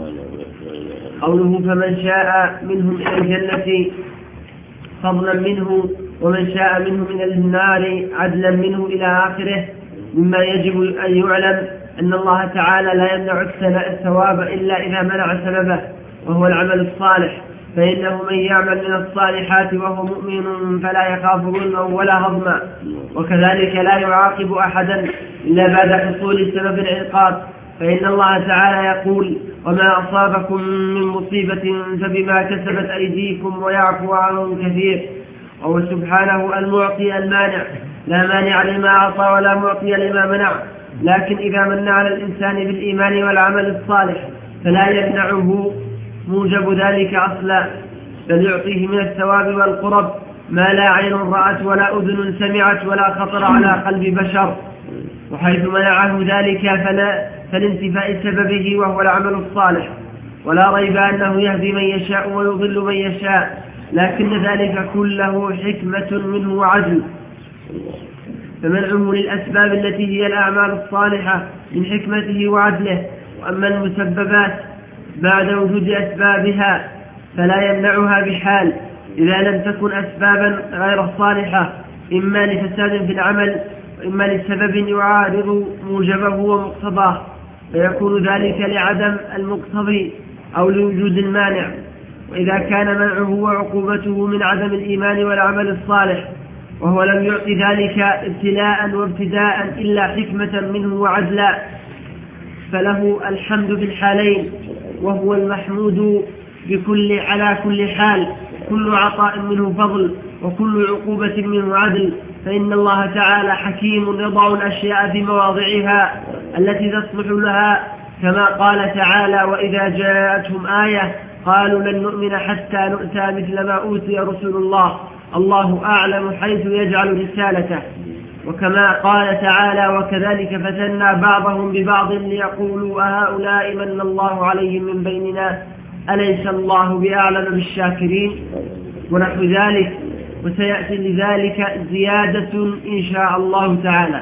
قوله فمن شاء منهم إلى الجنة فضلا منه ومن شاء منهم إلى النار عدلا منه إلى آخره، مما يجب أن يعلم أن الله تعالى لا يمنع الثواب إلا إذا منع سببه وهو العمل الصالح، فإنه من يعمل من الصالحات وهو مؤمن فلا يخاف ظلما ولا هضما، وكذلك لا يعاقب أحدا إلا بعد حصول سبب العقاب، فإن الله تعالى يقول وما أصابكم من مصيبة فبما كسبت أيديكم ويعفو عن كثير، وهو سبحانه المعطي المانع لا مانع لما أعطى ولا معطي لما منع، لكن إذا من على الإنسان بالإيمان والعمل الصالح فلا يمنعه موجب ذلك أصلا، بل يعطيه من الثواب والقرب ما لا عين رأت ولا أذن سمعت ولا خطر على قلب بشر، وحيث منعه ذلك فلا فلانتفاء سببه وهو العمل الصالح، ولا ريب أنه يهدي من يشاء ويضل من يشاء، لكن ذلك كله حكمة منه وعدل، فمنعه للأسباب التي هي الأعمال الصالحة من حكمته وعدله. وأما المسببات بعد وجود أسبابها فلا يمنعها بحال إذا لم تكن أسبابا غير صالحة، إما لفساد في العمل وإما لسبب يعارض موجبه ومقتضاه، فيكون ذلك لعدم المقتضي أو لوجود المانع. وإذا كان منعه وعقوبته من عدم الإيمان والعمل الصالح وهو لم يعط ذلك ابتلاء وابتداء إلا حكمة منه وعدلا، فله الحمد في الحالين، وهو المحمود بكل على كل حال، كل عطاء منه فضل وكل عقوبة منه عدل، فإن الله تعالى حكيم يضع الأشياء في مواضعها التي تصلح لها، كما قال تعالى وإذا جاءتهم آية قالوا لن نؤمن حتى نؤتى مثل ما أوتي رسول الله الله أعلم حيث يجعل رسالته، وكما قال تعالى وكذلك فتنا بعضهم ببعض ليقولوا أهؤلاء من الله عليهم من بيننا أليس الله بأعلم بالشاكرين، ونحو ذلك. وسيأتي لذلك زيادة إن شاء الله تعالى.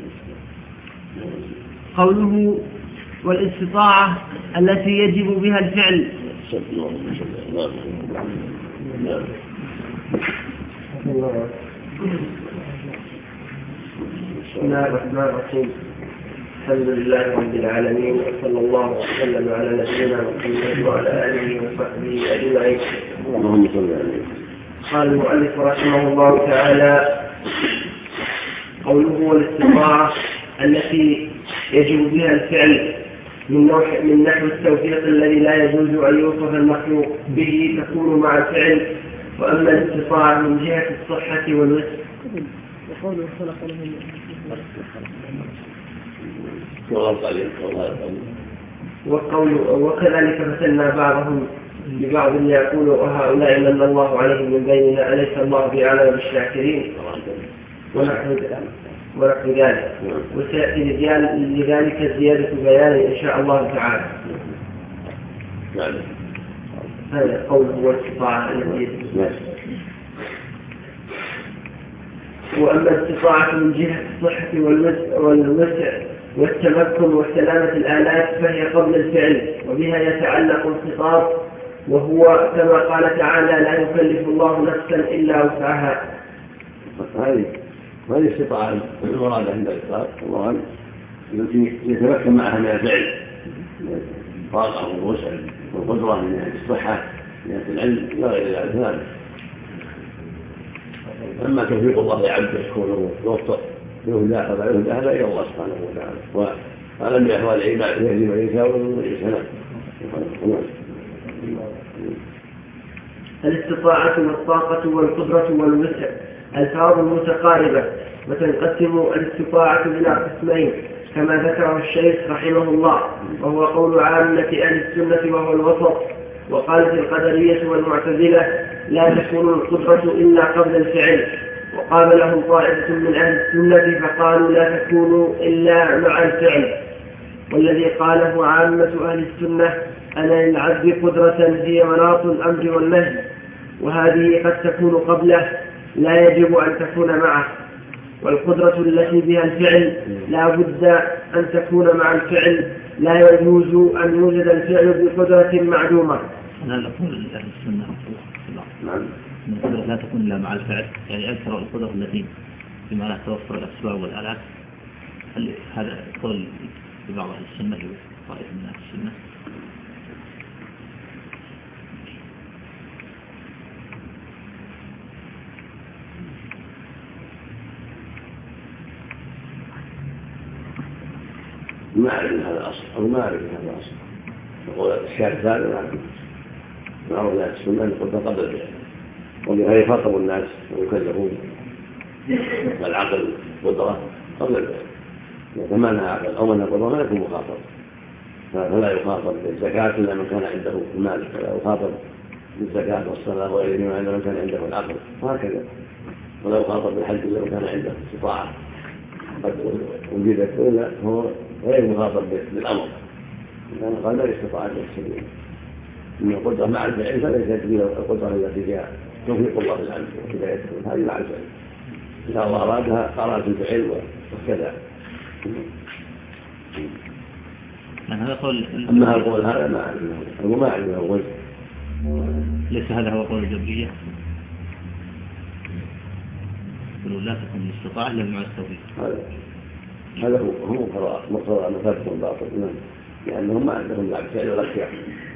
قوله والاستطاعة التي يجب بها الفعل. بسم الله الرحمن الرحيم، الحمد لله رب العالمين، وصلى الله وسلم على نبينا محمد وعلى آله وصحبه أجمعين. قال المؤلف رحمه الله تعالى قوله والاستطاعة التي يجب بها الفعل من نحو التوفيق الذي لا يجوز أن يوصف المخلوق به تكون مع الفعل، وأما الاستطاعة من جهة الصحة والوسع وقول وكذلك فتنا بعضهم ببعض ليقولوا أهؤلاء من الله عليهم من بيننا أليس الله بأعلم بالشاكرين ونحو ذلك. وسيأتي لذلك زيادة بيان إن شاء الله تعالى. هذا قوله والاستطاعة التي وأما الاستطاعة من جهة الصحة والوسع والتمكن وسلامة الآلات فهي قبل الفعل، وبها يتعلق الخطاب، وهو كما قال تعالى لا يكلف الله نفسا إلا وسعها. هذه هذه الاستطاعة المرادة عند الإطلاق الله التي يتمكن معها من الفعل، الطاقة والوسع والقدرة من الصحة من العلم لا غير ذلك. أما توفيق الله لعبده يكون يوفق يهدى فلا يهدى هذا إلى الله سبحانه وتعالى، وأعلم بأحوال العباد يهدي من يشاء ومن يشاء. الاستطاعة والطاقة والقدرة والوسع ألفاظ متقاربة، وتنقسم الاستطاعة إلى قسمين كما ذكره الشيخ رحمه الله، وهو قول عامة أهل السنة وهو الوسط. وقالت القدرية والمعتزلة لا تكون القدرة إلا قبل الفعل، وقابلهم طائفة من أهل السنة فقالوا لا تكون إلا مع الفعل. والذي قاله عامة أهل السنة أن للعبد قدرة هي مناط الأمر والنهي، وهذه قد تكون قبله لا يجب أن تكون معه، والقدرة التي بها الفعل لا بد أن تكون مع الفعل، لا يجوز أن يوجد الفعل بقدرة معدومة. لا نقول أهل السنة نعم القدرة لا تكون إلا مع الفعل، يعني أكثر القدرة التي بما لا توفر الأسباب والآلات. هل هذا قول في بعض أهل السنة وطائفة من أهل السنة؟ ما أعرف هذا الأصل أو ما أعرف هذا الأصل. يقول الشارع هذا ما أعرف معروف أهل السنة أن يقول قبل الفعل، ولهذا يخاطب الناس ويكلفون والعقل قدرة قبل الفعل. إذا منها عقل أو منها قدرة ما يكون مخاطب، فلا يخاطب بالزكاة إلا من كان عنده المال، ولا يخاطب بالزكاة والصلاة وغيرهما إلا من كان عنده العقل، وهكذا. ولا يخاطب بالحج إلا من كان عنده استطاعة قد وجدت، ولا هو غير مخاطب بالأمر لأن قال لا استطاعة السبيل. إن القدرة مع الفعل فليست بها القدرة التي فيها توفيق الله للعبد وهدايته، هذه مع الفعل. إذا الله أرادها أراد الفعل وكذا. هذا قول. أما القول هذا ما أعلم، هو ما أعلم الأول. ليس هذا هو قول الجبرية. يقولون لا تكون الاستطاعة إلا مع التوفيق. هذا هذا هو هو قراءة مقتضى مفاتهم باطل، لأنهم ما عندهم لا فعل ولا اختيار.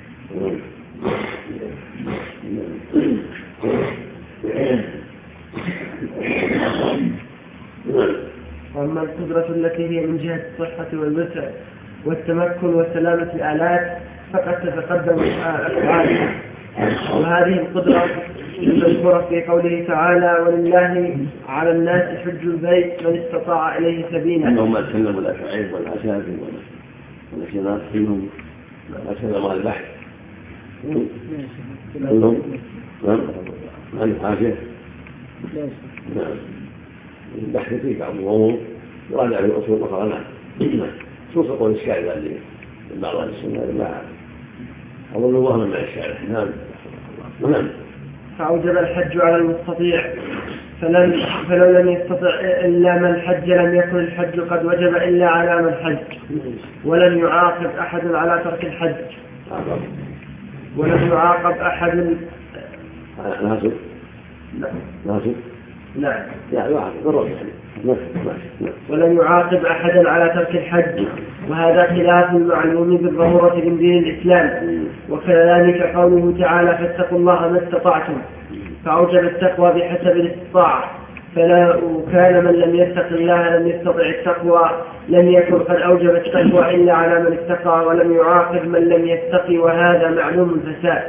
وأما القدرة التي هي من جهة الصحة والوسع والتمكن وسلامة الآلات فقد تتقدم أفعالها، وهذه القدرة تذكر في قوله تعالى ولله على الناس حج البيت من استطاع إليه سبيلا. أنهم ما تكلموا الأفعال والأساس والأشياء فيهم ما تكلموا البحث كلهم نعم عن حاجة نعم البحث فيه بعض الأمور يراجع في الأصول أخرى نعم خصوصا قول الشارع اللي بعض أهل السنة ما أظن وهم مع الشارع نعم نعم. فأوجب الحج على المستطيع فلم فلو لم يستطع إلا من حج لم يكن الحج قد وجب إلا على من حج، ولم يعاقب أحد على ترك الحج، ولم يعاقب أحد ناسب لا ناسب لا يعني واحد ضرب يعني ولم يعاقب أحدا على ترك الحج، وهذا خلاف المعلوم بالضرورة من دين الإسلام. وكذلك قوله تعالى فاتقوا الله ما استطعتم، فأوجب التقوى بحسب الاستطاعة، فلا كان من لم يتق الله لم يستطع التقوى لم يكن قد أوجب التقوى إلا على من اتقى، ولم يعاقب من لم يتقي، وهذا معلوم الفساد.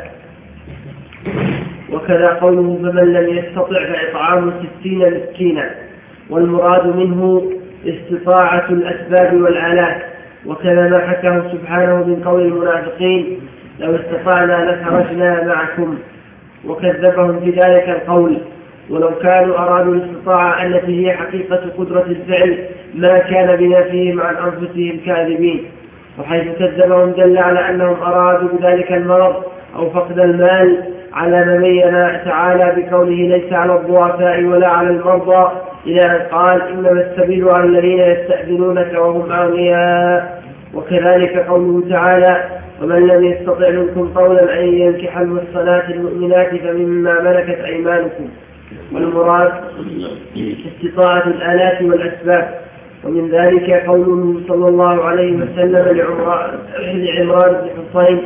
وكذا قوله فمن لم يستطع فإطعام ستين مسكينا، والمراد منه استطاعة الأسباب والآلات. وكذا ما حكاه سبحانه من قول المنافقين لو استطعنا لخرجنا معكم، وكذبهم في ذلك القول. ولو كانوا أرادوا الاستطاعة التي هي حقيقة قدرة الفعل ما كان بنفيهم عن أنفسهم كاذبين، وحيث كذبهم دل على أنهم أرادوا بذلك المرض أو فقد المال، على ما بين تعالى بقوله ليس على الضعفاء ولا على المرضى إلى أن قال إنما السبيل على الذين يستأذنونك وهم أغنياء. وكذلك قوله تعالى ومن لم يستطع منكم قولا أن ينكح المحصنات المؤمنات فمما ملكت أيمانكم. والمراد استطاعة الآلات والأسباب. ومن ذلك قوله صلى الله عليه وسلم لعمران بن حصين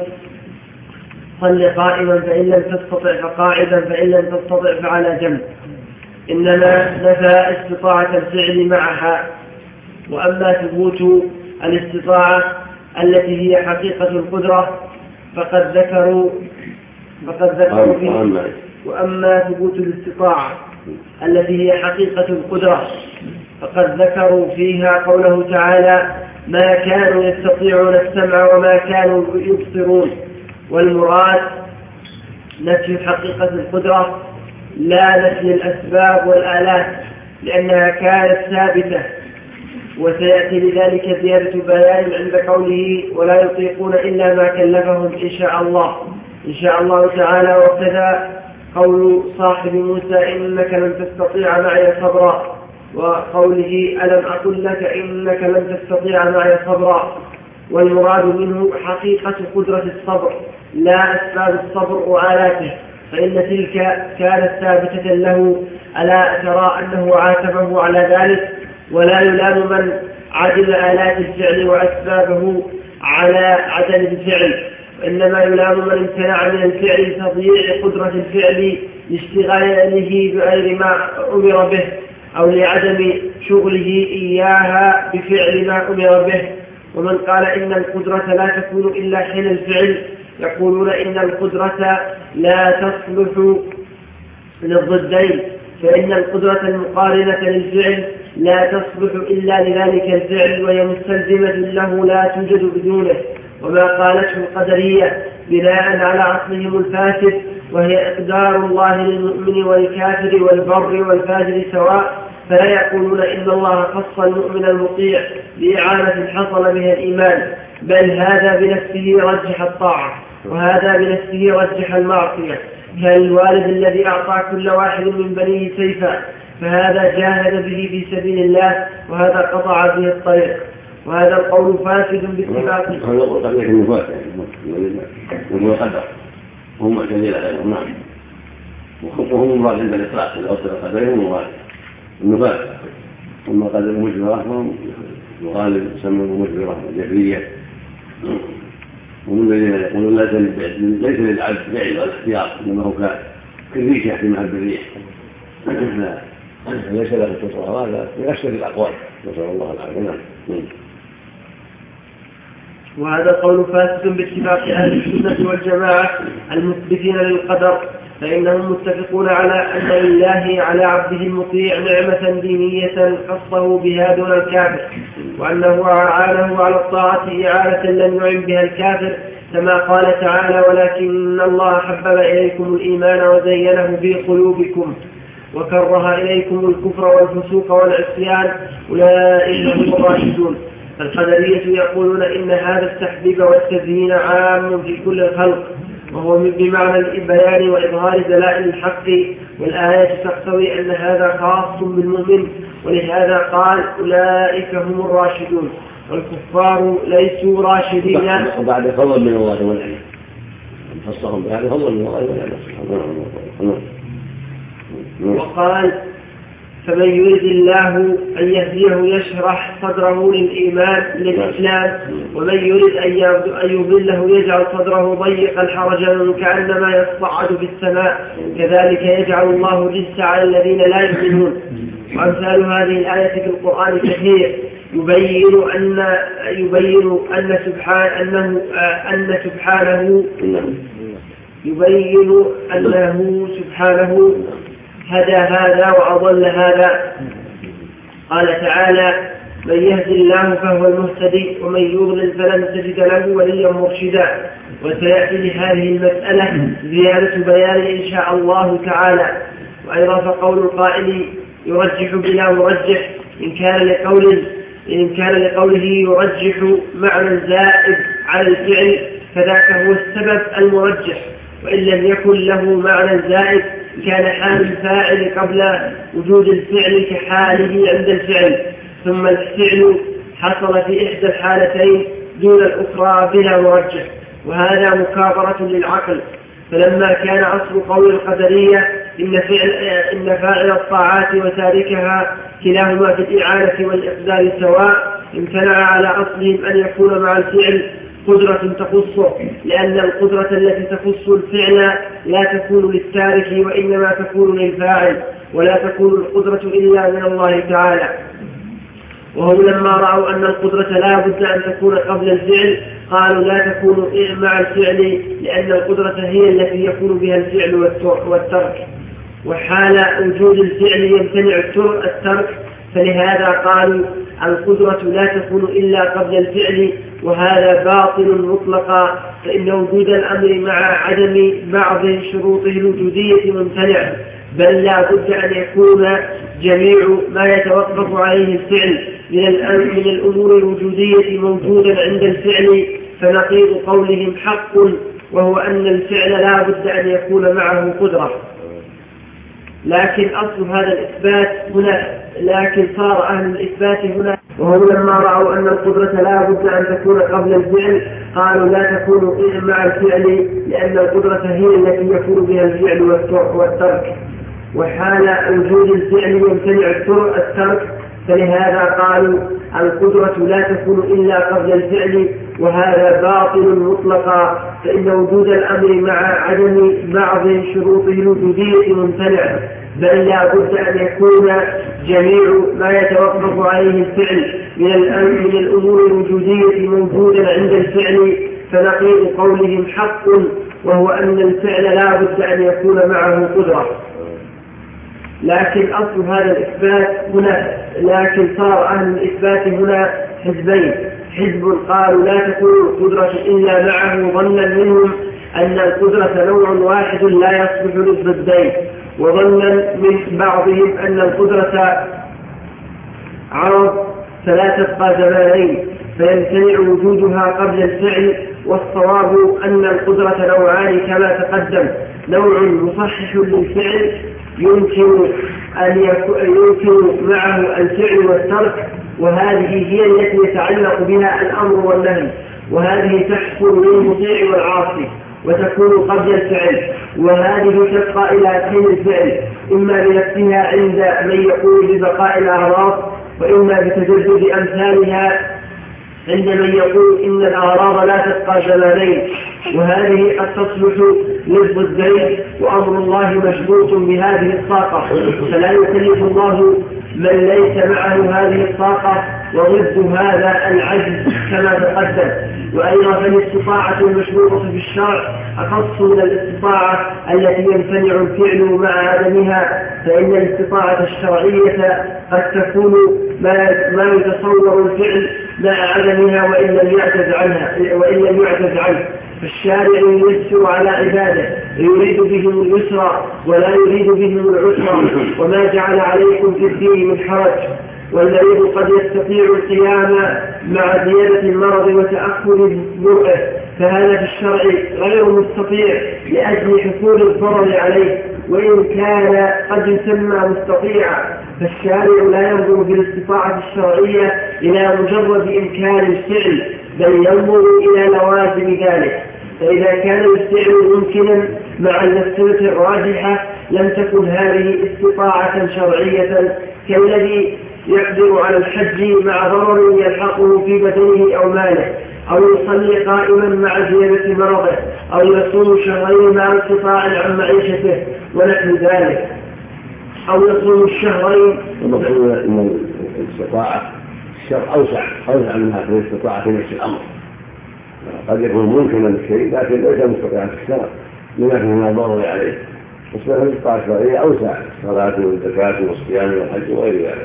صل قائما فإن لم تستطع فقاعدا فإن لم تستطع فعلى جنب. إنما نفى استطاعة الفعل معها. وأما ثبوت الاستطاعة التي هي حقيقة القدرة فقد ذكروا فقد ذكروا فيه. وأما ثبوت الاستطاعة التي هي حقيقة القدرة فقد ذكروا فيها قوله تعالى ما كانوا يستطيعون السمع وما كانوا يبصرون. والمراد نفي حقيقة القدرة لا نفي الأسباب والآلات لأنها كانت ثابتة. وسيأتي لذلك زيادة بيان عند قوله ولا يطيقون إلا ما كلفهم إن شاء الله إن شاء الله تعالى. وكذا قول صاحب موسى إنك لن تستطيع معي صبرا، وقوله ألم أقل لك إنك لن تستطيع معي صبرا. والمراد منه حقيقة قدرة الصبر لا أسباب الصبر وآلاته، فإن تلك كانت ثابتة له. ألا ترى أنه عاتبه على ذلك؟ ولا يلام من عدل آلات الفعل وأسبابه على عدم الفعل، وإنما يلام من امتنع من الفعل لتضييع قدرة الفعل لاشتغاله بغير ما أمر به أو لعدم شغله إياها بفعل ما أمر به. ومن قال إن القدرة لا تكون إلا حين الفعل يقولون إن القدرة لا تصلح للضدين، فإن القدرة المقارنة للفعل لا تصلح إلا لذلك الفعل وهي مستلزمة له لا توجد بدونه. وما قالته القدرية بناء على عقلهم الفاسد وهي إقدار الله للمؤمن والكافر والبر والفاجر سواء، فلا يقولون إن الله خص المؤمن المطيع بإعانة حصل بها الإيمان، بل هذا بنفسه رجح الطاعة وهذا بنفسه رجح المعصية، كالوالد الذي أعطى كل واحد من بنيه سيفا فهذا جاهد به في سبيل الله وهذا قطع به الطريق. وهذا القول فاسد باتفاق. هذا القول قد يكون فاسد وهو قدر وهم معتدل عليهم. نعم. وهم المراد عند الإطلاق إذا أصل قدرهم المراد النفاق. ثم قدر المجبرة فهم يغالب يسمون المجبرة الجبرية. ومن الذين يقولون ليس للعبد فعل ولا اختيار إنما هو كالريح يحمي مع الريح ليس له تصرف. هذا من أشد الأقوال نسأل الله العافية. وهذا قول فاسد باتفاق أهل السنة والجماعة المثبتين للقدر، فإنهم متفقون على أن لله على عبده المطيع نعمة دينية خصه بها دون الكافر، وأنه أعانه على الطاعة إعانة لم يعن بها الكافر، كما قال تعالى ولكن الله حبب إليكم الإيمان وزينه في قلوبكم وكره إليكم الكفر والفسوق والعصيان أولئك هم الراشدون. فالقدرية يقولون إن هذا التحبيب والتزيين عام في كل الخلق، وهو بمعنى البيان وإظهار دلائل الحق، والآيات تقتضي أن هذا خاص بالمؤمن، ولهذا قال أولئك هم الراشدون، والكفار ليسوا راشدين. وبعد فضل من الله والعلم خصهم بهذا فضل من الله والعلم. وقال فمن يريد الله أن يهديه يشرح صدره للإيمان للإسلام، ومن يريد أن يضله يجعل صدره ضيقا حرجا كأنما يصعد في السماء، كذلك يجعل الله الرجس على الذين لا يؤمنون. وأمثال هذه الآية في القرآن كثير يبين أن يبين أن سبحانه أنه أن سبحانه يبين أنه سبحانه هدى هذا وأضل هذا. قال تعالى من يهدي الله فهو المهتدي ومن يضلل فلن تجد له وليا مرشدا. وسيأتي لهذه المسألة زيادة بيان إن شاء الله تعالى. وأيضا فقول القائل يرجح بلا مرجح إن كان لقول إن كان لقوله يرجح معنى زائد على الفعل فذاك هو السبب المرجح، وإن لم يكن له معنى زائد كان حال الفاعل قبل وجود الفعل كحاله عند الفعل، ثم الفعل حصل في إحدى الحالتين دون الأخرى بلا مرجح، وهذا مكابرة للعقل. فلما كان أصل قول القدرية إن, فعل إن فاعل الطاعات وتاركها كلاهما في الإعانة والإقدار سواء، امتنع على أصلهم أن يكون مع الفعل قدرة تخصه، لأن القدرة التي تخص الفعل لا تكون للتارك وإنما تكون للفاعل، ولا تكون القدرة إلا من الله تعالى. وهم لما رأوا أن القدرة لا بد أن تكون قبل الفعل قالوا لا تكون مع الفعل، لأن القدرة هي التي يكون بها الفعل والترك، وحال وجود الفعل يمتنع الترك، فلهذا قالوا القدرة لا تكون إلا قبل الفعل، وهذا باطل مطلقا، فإن وجود الأمر مع عدم بعض شروطه الوجودية ممتنع، بل لا بد أن يكون جميع ما يتوقف عليه الفعل من الأمور الوجودية موجودا عند الفعل، فنقيض قولهم حق، وهو أن الفعل لا بد أن يكون معه قدرة. لكن أصل هذا الإثبات هنا لكن صار أهل الإثبات هنا، وهم لما رأوا أن القدرة لا بد أن تكون قبل الفعل قالوا لا تكون مع الفعل، لأن القدرة هي التي يكون بها الفعل والترك، وحال وجود الفعل يمتنع الترك، فلهذا قالوا القدرة لا تكون إلا قبل الفعل، وهذا باطل مطلقا، فإن وجود الأمر مع عدم بعض شروطه الوجودية ممتنع، بل لا بد أن يكون جميع ما يتوقف عليه الفعل من الأمور الوجودية موجودا عند الفعل، فنقيض قولهم حق، وهو أن الفعل لا بد أن يكون معه قدرة. لكن أصل هذا الإثبات هنا لكن صار أهل الإثبات هنا حزبين، حزب قالوا لا تكون القدرة إلا معه ظنا منهم أن القدرة نوع واحد لا يصلح للضدين، وظنا من بعضهم أن القدرة عرض ثلاثة تبقى زمانين فيمتنع وجودها قبل الفعل، والصواب أن القدرة نوعان كما تقدم، نوع مصحح للفعل يمكن أن يمكن معه الفعل والترك، وهذه هي التي يتعلق بها الأمر والنهي، وهذه تحصل للمطيع والعاصي وتكون قبل الفعل، وهذه تبقى إلى حين الفعل إما بنفسها عند من يقول ببقاء الأعراض، وإما بتجدد أمثالها عند من يقول إن الأعراض لا تبقى زمانين، وهذه قد تصلح للضدين، وأمر الله مشروط بهذه الطاقة، فلا يكلف الله من ليس معه هذه الطاقة، وضد هذا العجز كما تقدم. وأيضا فالاستطاعة المشروطة في الشرع أخص من الاستطاعة التي يمتنع الفعل مع عدمها، فإن الاستطاعة الشرعية قد تكون ما يتصور الفعل مع عدمها وإن لم يعجز عنها وإن لم يعجز عنه، فالشارع ييسر على عباده يريد بهم اليسر ولا يريد بهم العسر، وما جعل عليكم في الدين من حرج، والمريض قد يستطيع القيام مع زيادة المرض وتأخر برئه، فهذا في الشرع غير مستطيع لأجل حصول الضرر عليه، وإن كان قد يسمى مستطيعا، فالشارع لا ينظر بالاستطاعة الشرعية إلى مجرد إمكان الفعل، بل ينظر إلى لوازم ذلك، فإذا كان الفعل ممكنا مع المفسدة الراجحة لم تكن هذه استطاعة شرعية، كالذي يقدر على الحج مع ضرر يلحقه في بدنه أو ماله، أو يصلي قائما مع زيادة مرضه، أو يصوم شهرين مع انقطاع عن معيشته ونحو ذلك، أو يصوم الشهرين. المقصود أن الاستطاعة الشرع أوسع أوسع من هذه الاستطاعة في نفس الأمر، قد يكون ممكنا الشيء لكن ليس مستطيعا في الشرع لما فيه من الضرر عليه، والاستطاعة الشرعية أوسع، الصلاة والزكاة والصيام والحج وغير ذلك.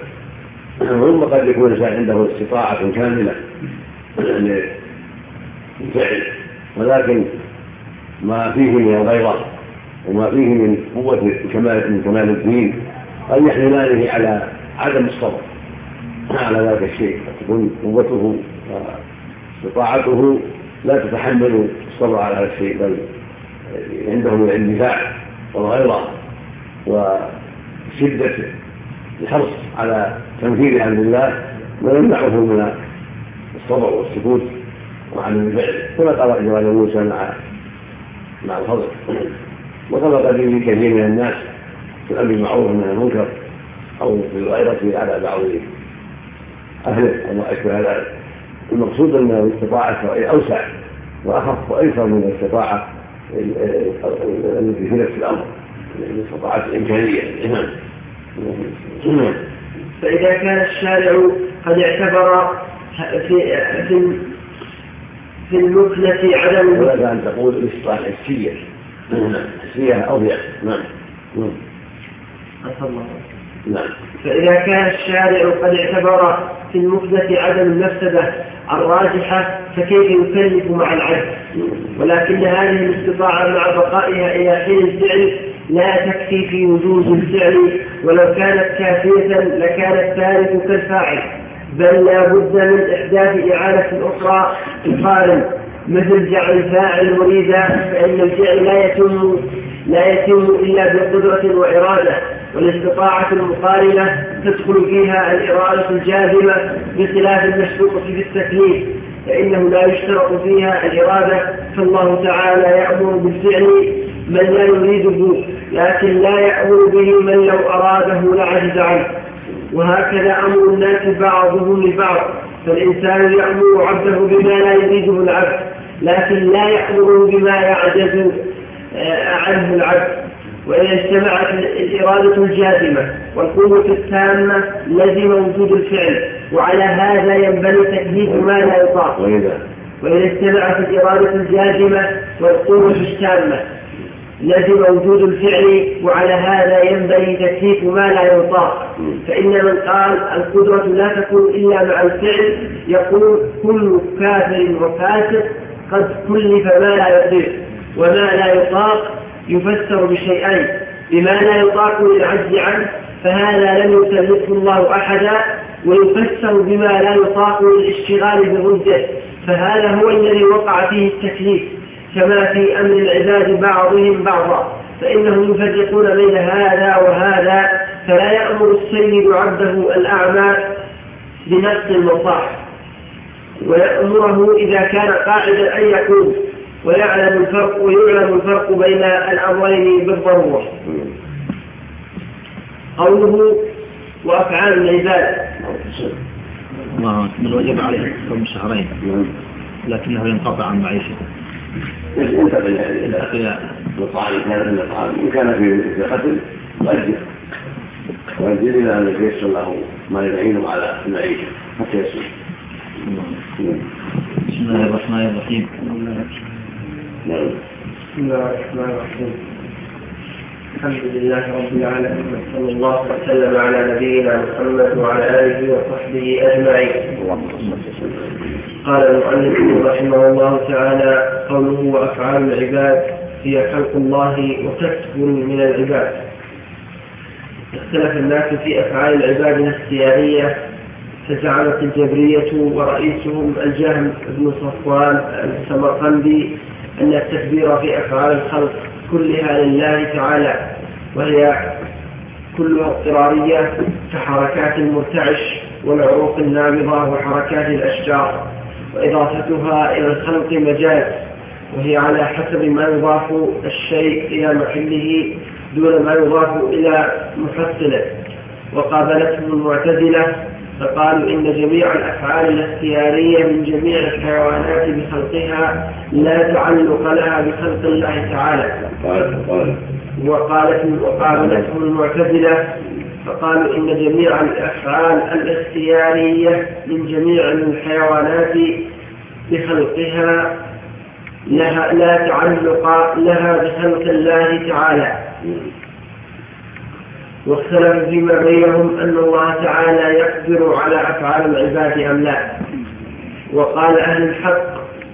ثم قد يكون الإنسان عنده استطاعة كاملة للفعل، ولكن ما فيه من الغيرة وما فيه من قوة كمال من كمال الدين قد يحملانه على عدم الصبر على ذلك الشيء، تكون قوته واستطاعته لا تتحمل الصبر على هذا الشيء، بل عنده من الاندفاع والغيرة وشدة الحرص على تنفيذ أمر الله ويمنعه من الصبر والسكوت وعن الفعل، كما قال جوال موسى مع مع الخضر، وكما قال في كثير من الناس في الأمر بالمعروف والنهي عن المنكر أو في الغيرة على بعض أهله أو ما أشبه ذلك. المقصود أن الاستطاعة الشرعية أوسع وأخف وأيسر من الاستطاعة التي في نفس الأمر، الاستطاعة الإمكانية. فإذا كان الشارع قد اعتبر في في في المثلة عدم ولك أن تقول الاستطاعة الحسية حسية أوضح. نعم نعم. فإذا كان الشارع قد اعتبر في المثلة عدم المفسدة الراجحة فكيف يكلف مع العجز؟ ولكن هذه الاستطاعة مع بقائها إلى حين الفعل لا تكفي في وجود الفعل، ولو كانت كافية لكان الثالث كالفاعل، بل لا بد من إحداث إعانة أخرى تقارن، مثل جعل الفاعل مريدا، فإن الفعل لا يتم لا يتم إلا بقدرة وإرادة، والاستطاعة المقارنة تدخل فيها الإرادة الجازمة بخلاف المشروط في التكليف، فإنه لا يشترط فيها الإرادة. فالله تعالى يأمر بالفعل من لا يريده، لكن لا يأمر به من لو أراده لعجز عنه. وهكذا أمر الناس بعضهم لبعض، فالإنسان يأمر عبده بما لا يريده العبد، لكن لا يأمره بما يعجز عنه العبد. وإذا اجتمعت الإرادة الجازمة والقوة التامة لزم وجود الفعل، وعلى هذا ينبني تكليف ما لا يطاق. وإذا اجتمعت الإرادة الجازمة والقوة التامة لزم وجود الفعل، وعلى هذا ينبغي تكليف ما لا يطاق. فإن من قال القدرة لا تكون إلا مع الفعل يقول كل كافر وفاسق قد كلف ما لا يطيق، وما لا يطاق يفسر بشيئين: بما لا يطاق للعجز عنه فهذا لم يكلفه الله أحدا، ويفسر بما لا يطاق للاشتغال بضده، فهذا هو الذي وقع فيه التكليف، كما في أمر العباد بعضهم بعضا، فإنهم يفرقون بين هذا وهذا، فلا يأمر السيد عبده الأعمى بنفس المصاح، ويأمره إذا كان قاعدا أن يقول، ويعلم الفرق ويعلم الفرق بين الأمرين بالضرورة. قوله وأفعال العباد من وجب عليه صوم شهرين لكنه ينقطع عن معيشته. ينتقل إلى الطعام، كان إلى الطعام، إن كان في قتل وأجل وأجل إلى أن يتيسر له ما يعينه على المعيشة حتى يسر. بسم الله الرحمن الرحيم. بسم الله الرحمن الرحيم. الحمد لله رب العالمين، صلى الله وسلم على نبينا محمد وعلى آله وصحبه أجمعين. قال المؤلف رحمه الله تعالى: قوله وأفعال العباد هي خلق الله وكسب من العباد. اختلف الناس في أفعال العباد الاختيارية، فزعمت الجبرية ورئيسهم الجهم بن صفوان السمرقندي أن التكبير في أفعال الخلق كلها لله تعالى، وهي كلها اضطرارية كحركات المرتعش والعروق النابضة وحركات الأشجار، وإضافتها إلى الخلق مجاز، وهي على حسب ما يضاف الشيء إلى محله دون ما يضاف إلى محصله. وقابلتهم المعتزلة فقالوا إن جميع الأفعال الاختيارية من جميع الحيوانات بخلقها لا تعلق لها بخلق الله تعالى. وقالت وقابلتهم المعتزلة فقالوا إن جميع الأفعال الاختيارية من جميع الحيوانات بخلقها لها لا تعلق لها بخلق الله تعالى. واختلف فيما بينهم أن الله تعالى يقدر على أفعال العباد أم لا. وقال أهل الحق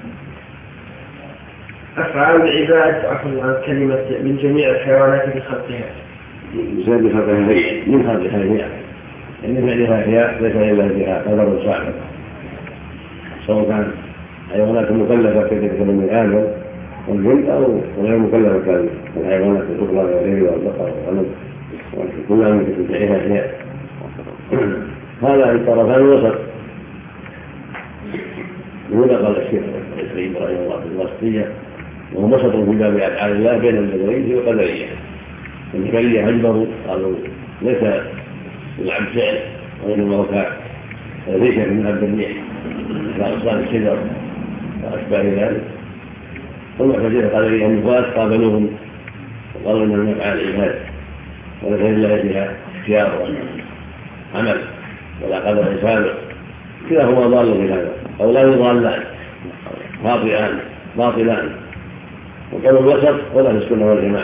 أفعال العباد عفوا عن كلمة من جميع الحيوانات بخلقها بسبب بخلقها هي من خلقها هي، إن فعلها هي ليس إلا بها قدر صاحب، سواء كان حيوانات مكلفة كثيرة من آدم والجن أو غير مكلف كالحيوانات الأخرى والغير والبقر والغنم كلها من تشريعها أشياء. هذا الطرفان وسط. هنا قال الشيخ الإسرائيلي رحمه الله في الوسطية وهو وسط في باب أفعال الله بين الجبرية والقدرية. الجبرية أجبروا قالوا ليس العبد فعل وإنما هو ليس من عبد الريح كأصنام الشجر وأشباه ذلك. والمعتزلة القدرية النفاة قابلوهم وقالوا إنها من أفعال العباد وليس لله فيها اختيار وعمل ولا قدر سابق. كلاهما ضال في هذا أو لا يضالان باطلان باطلان. وكانوا الوسط ولا في السنة والجماعة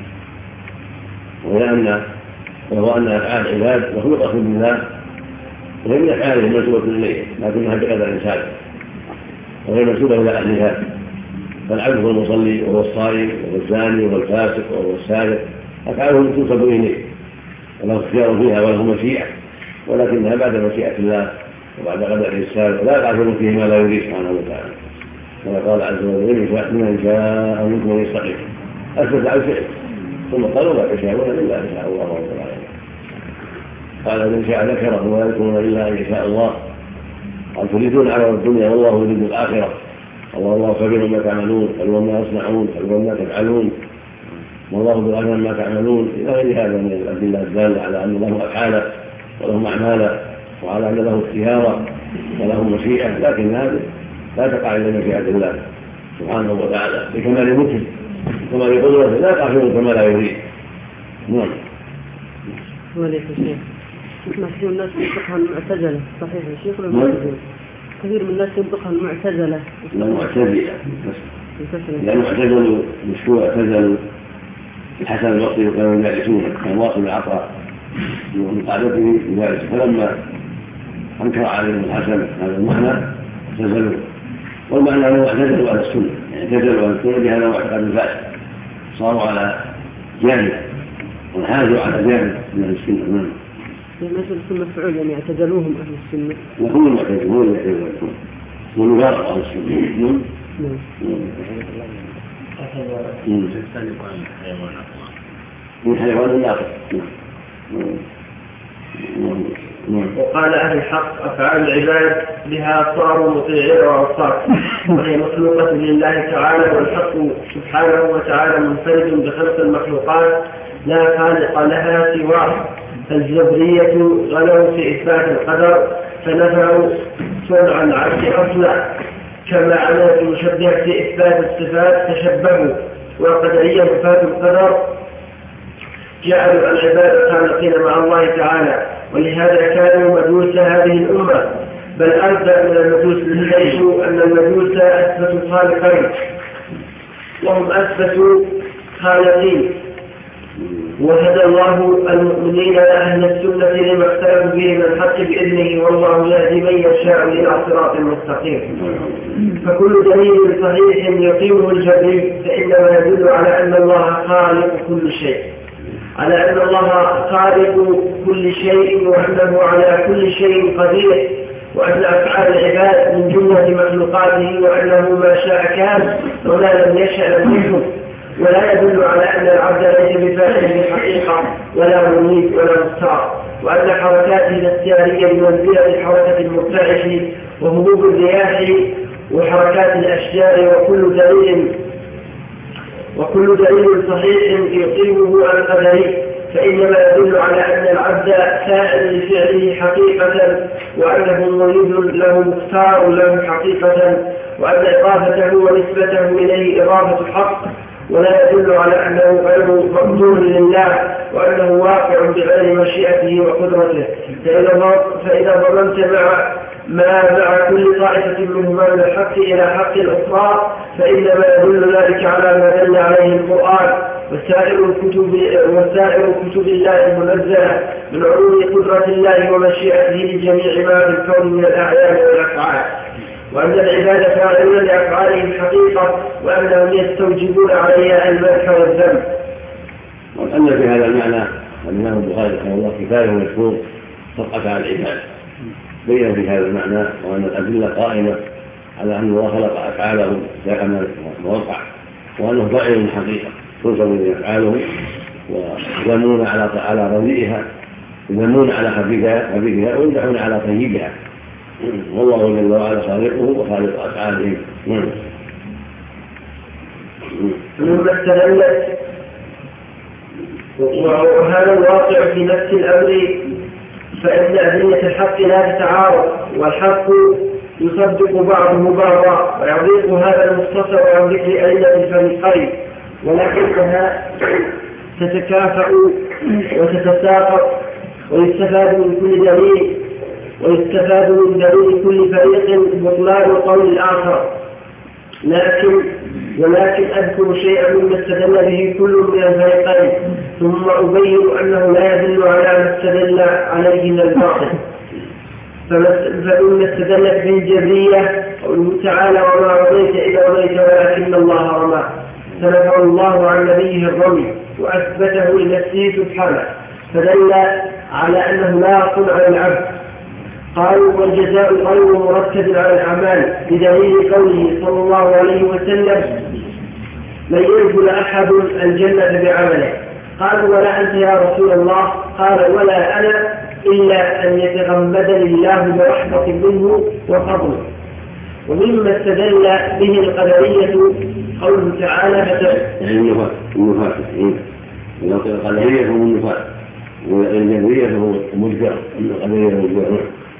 ولأن وهو أن أفعال العباد مخلوقة بالله وهي من أفعاله منسوبة إليه لكنها بقدر سابق وهي منسوبة إلى أهلها. فالعبد هو المصلي وهو الصائم وهو الزاني وهو الفاسق وهو السارق أفعاله تنسب إليه وله اختيار فيها وله مشيئة ولكنها بعد مشيئة الله وبعد قدر السابق لا يعرفون فيه ما لا يريد سبحانه وتعالى. كما قال عز وجل من شاء منكم ان يستقيم اثبت على الفعل ثم قالوا لا تشاءون الا ان شاء الله رب العالمين. قال من شاء ذكره ولا يكون الا ان يشاء الله. قال تريدون عرض الدنيا والله يريد الاخره والله خبير ما تعملون قال وما يصنعون قال وما تفعلون والله بالعلم ما تعملون الى غير هذا من الادله الداله على ان له افعالا وله اعمالا وعلى ان له اختيارا وله مشيئه لكن هذا لا تقع الا مشيئه الله سبحانه وتعالى بكمال ملكه وكمال قدرته لا يقع فيه كما لا يريد. نعم. وليس الشيخ نسمع كثير من الناس ينطقها المعتزله صحيح يا شيخ ولا المعتزله؟ كثير من الناس ينطقها المعتزله. لا معتزله لا معتزله مشروع اعتزلوا الحسن البصري وكانوا يجالسون كان واصل العطاء من قاعدته يجالس فلما انكر عليهم الحسن هذا المعنى اعتزلوا والمعنى انه اعتزلوا على السنه يعني اعتزلوا على السنه بهذا معتقد الفاسد صاروا على جانب وانحازوا على جانب من السنه. نعم. يعني مثل السنه مفعول يعني اعتزلوهم اهل السنه. لا هم المعتزلون اللي يعتزلون والمفارقه على السنه. نعم. من حيوان الناقص. وقال أهل الحق أفعال العباد بها صاروا مطيعين وعصاة وهي مخلوقة لله تعالى والحق سبحانه وتعالى منفرد بخلق المخلوقات لا خالق لها سواه. فالجبرية غلوا في إثبات القدر فنفعوا صنع العبد أصلا كما على المشبه في إثبات الصفات تشبهوا. والقدرية نفاة القدر جعلوا العباد خالقين مع الله تعالى ولهذا كانوا مجوس هذه الأمة بل أرجع من المجوس من حيث أن المجوس أثبتوا خالقين وهم أثبتوا خالقين. وهدى الله المؤمنين أهل السنة لما اختلفوا به من الحق بإذنه والله يهدي من يشاء إلى صراط مستقيم. فكل دليل صحيح يقيمه الجبري فإنما يدل على أن الله خالق كل شيء على أن الله خالق كل شيء وأنه على كل شيء قدير وأن أفعال العباد من جملة مخلوقاته وأنه ما شاء كان وما لم يشأ لم يكن. ولا يدل على أن العبد ليس بفاعل بالحقيقة ولا مريد ولا مختار وأن حركاته الاختيارية بمنزلة حركة المرتعش وهبوب الرياح وحركات الأشجار وكل دليل وكل دليل صحيح يقيمه على القدر فإنما يدل على أن العبد فاعل لفعله حقيقة وأنه مريد له مختار له حقيقة وأن إضافته ونسبته إليه إضافة حق ولا يدل على أنه غير مقدور لله وأنه واقع بغير مشيئته وقدرته. فإذا ضمنت مع ما مع كل طائفة منهما من الحق إلى حق الأخرى فإنما يدل ذلك على ما دل عليه القرآن وسائر الكتب وسائر كتب الله المنزلة من علوم قدرة الله ومشيئته لجميع ما في الكون من الأعيان والأفعال وأن العباد فاعلون لأفعالهم حقيقة وأنهم يستوجبون عليها المدح والذم. وأن في هذا المعنى الإمام البخاري رحمه الله كفاية مشهور صدق على العباد بين في هذا المعنى وأن الأدلة قائمة على أن الله خلق أفعاله كما وقع وأنه ضعيف من الحقيقة تنصب أفعاله ويذمون على على رديئها، يذمون على خبيثها خبيثها ويمدحون على طيبها، والله جل وعلا خالقه وخالق أفعالهم. مما استدلت وهذا الواقع في نفس الأمر، فإن أدلة الحق لا تتعارض، والحق يصدق بعضه بعضا ويضيق هذا المختصر عن ذكر أدلة الفريقين، ولكنها تتكافأ وتتساقط، ويستفاد من كل دليل ويستفاد من دليل كل فريق بطلان قول الآخر. لكن ولكن أذكر شيئا مما استدل به كل من الفريقين، ثم أبين أنه لا يدل على ما استدل عليه من الباطل. فمما استدلت به الجبرية قوله تعالى وما رميت إذا رميت ولكن الله رمى، فنفى الله عن نبيه الرمي وأثبته لنفسه سبحانه، فدل على أنه لا يقل على العبد. قالوا والجزاء غير مرتب على الأعمال بدليل قوله صلى الله عليه وسلم من يدخل أحد الجنة بعمله. قالوا ولا أنت يا رسول الله؟ قال ولا أنا إلا أن يتغمدني الله برحمة منه وفضله. ومما استدل به القدرية قوله تعالى النفاق القدرية هم النفاق والجبرية هم المرجع، القدرية المرجع.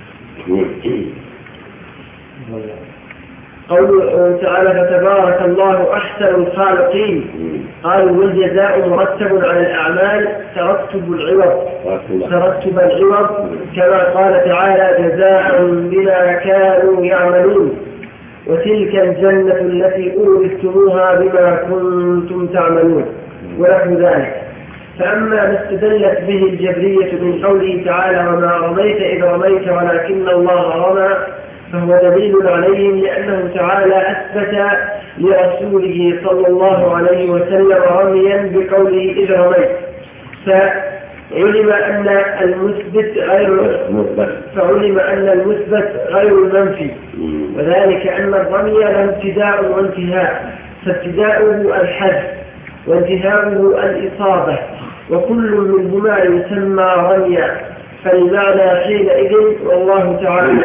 قوله تعالى فتبارك الله أحسن الخالقين. قالوا والجزاء مرتب على الأعمال ترتب العوض ترتب العوض كما قال تعالى جزاء بما كانوا يعملون، وتلك الجنة التي أورثتموها بما كنتم تعملون ونحو ذلك. فأما ما استدلت به الجبرية من قوله تعالى وما رميت إذ رميت ولكن الله رمى، فهو دليل عليهم، لأنه تعالى أثبت لرسوله صلى الله عليه وسلم رميا بقوله إذ رميت، فعلم أن المثبت غير فعلم أن المثبت غير المنفي، وذلك أن الرمي له ابتداء وانتهاء، فابتداؤه الحذف وانتهاؤه الإصابة، وكل منهما يسمى رميا، فالمعنى حينئذ والله تعالى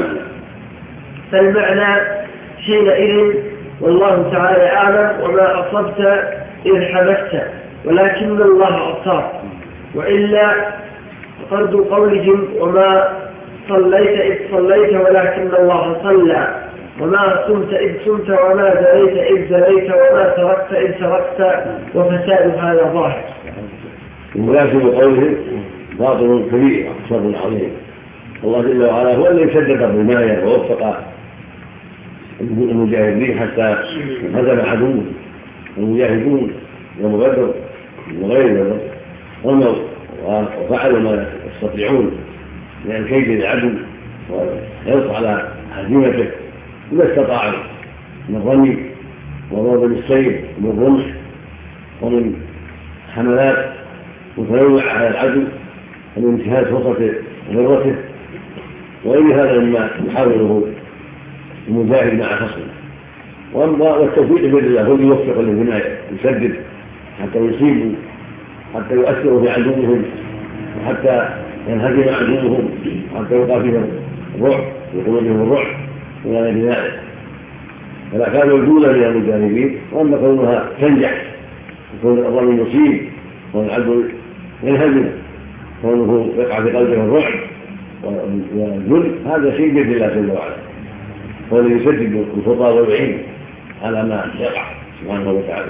فالمعنى حينئذ والله تعالى أعلم وما أصبت إذ حبست ولكن الله أصاب، وإلا فرد قولهم وما صليت إذ صليت ولكن الله صلى، وما صمت إذ صمت وما زنيت إذ زنيت وما سرقت إذ سرقت، وفساد هذا ظاهر. المناسب قوله باطل كبير شر عظيم. الله جل وعلا هو الذي شدد الرماية ووفق المجاهدين حتى هزم عدوه، المجاهدون يوم بدر وغير بدر رموا وفعلوا ما يستطيعون من الكيد العدو ويرفع على هزيمته ما استطاعوا من الرمي وضرب بالسيف ومن الرمح ومن حملات متنوعة على العدو ومن انتهاز فرصة غرته، وإن هذا مما يحاوله المجاهد مع خصمه. والتوفيق بيد الله هو يوفق للبناية يسدد حتى يصيبوا حتى يؤثروا في عدوهم وحتى ينهزم عدوهم حتى يوقع فيهم الرعب ويقول بهم الرعب ولا غير ذلك. فلا كانوا الجولة من المجاهدين، وأما كونها تنجح وكون الرمي يصيب والعدو ينهزم كونه يقع في قلبه الرعب والذل، هذا شيء بيد الله جل وعلا، هو الذي يسدد الخطى والعين على ما يقع سبحانه وتعالى.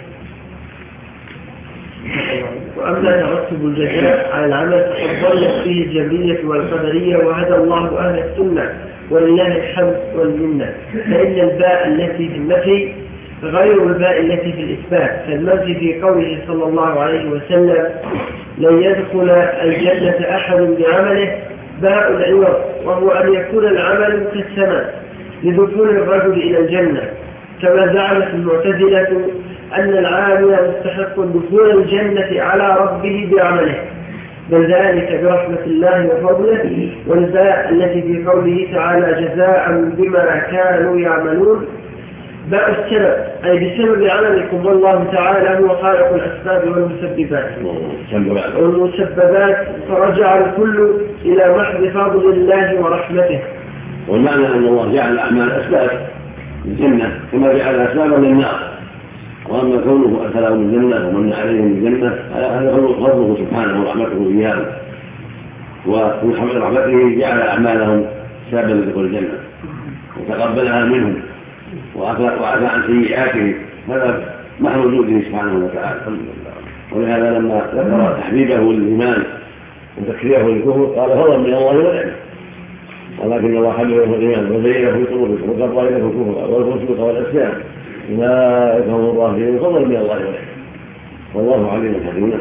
وأما ترتب الجزاء على العمل فقد ضلت فيه الجبرية والقدرية، وهدى الله أهل السنة ولله الحمد والمنة. فإن الباء التي في النفي غير الباء التي في الإثبات، فالنفي في قوله صلى الله عليه وسلم لن يدخل الجنة أحد بعمله باء العوض، وهو أن يكون العمل كالسماء لدخول الرجل إلى الجنة، كما زعمت المعتزلة أن العامل مستحق دخول الجنة على ربه بعمله، بل ذلك برحمة الله وفضله. والباء التي في قوله تعالى جزاء بما كانوا يعملون باء السبب أي بسبب عملكم، والله تعالى هو خالق الأسباب والمسببات والمسببات، فرجع الكل إلى محض فضل الله ورحمته. والمعنى أن الله جعل أعمال أسباب الجنة كما جعل أسبابا للنار، وأما كونه أدخلهم الجنة ومن عليهم الجنة هذا فضله سبحانه ورحمته إياهم، ومن حمد رحمته جعل أعمالهم سببا لدخول الجنة وتقبلها منهم وعفى عن سيئاتهم، هذا محض وجوده سبحانه وتعالى. ولهذا لما ذكر تحبيبه للإيمان وتكفيره للكفر قال فضلا من الله ونعمه، ولكن الله حببه الإيمان وزينه في قلوبكم وكره إليكم الكفر والفسوق والعصيان أولئك هم الراشدون فضلا من الله ونعمه، والله عليم حكيم.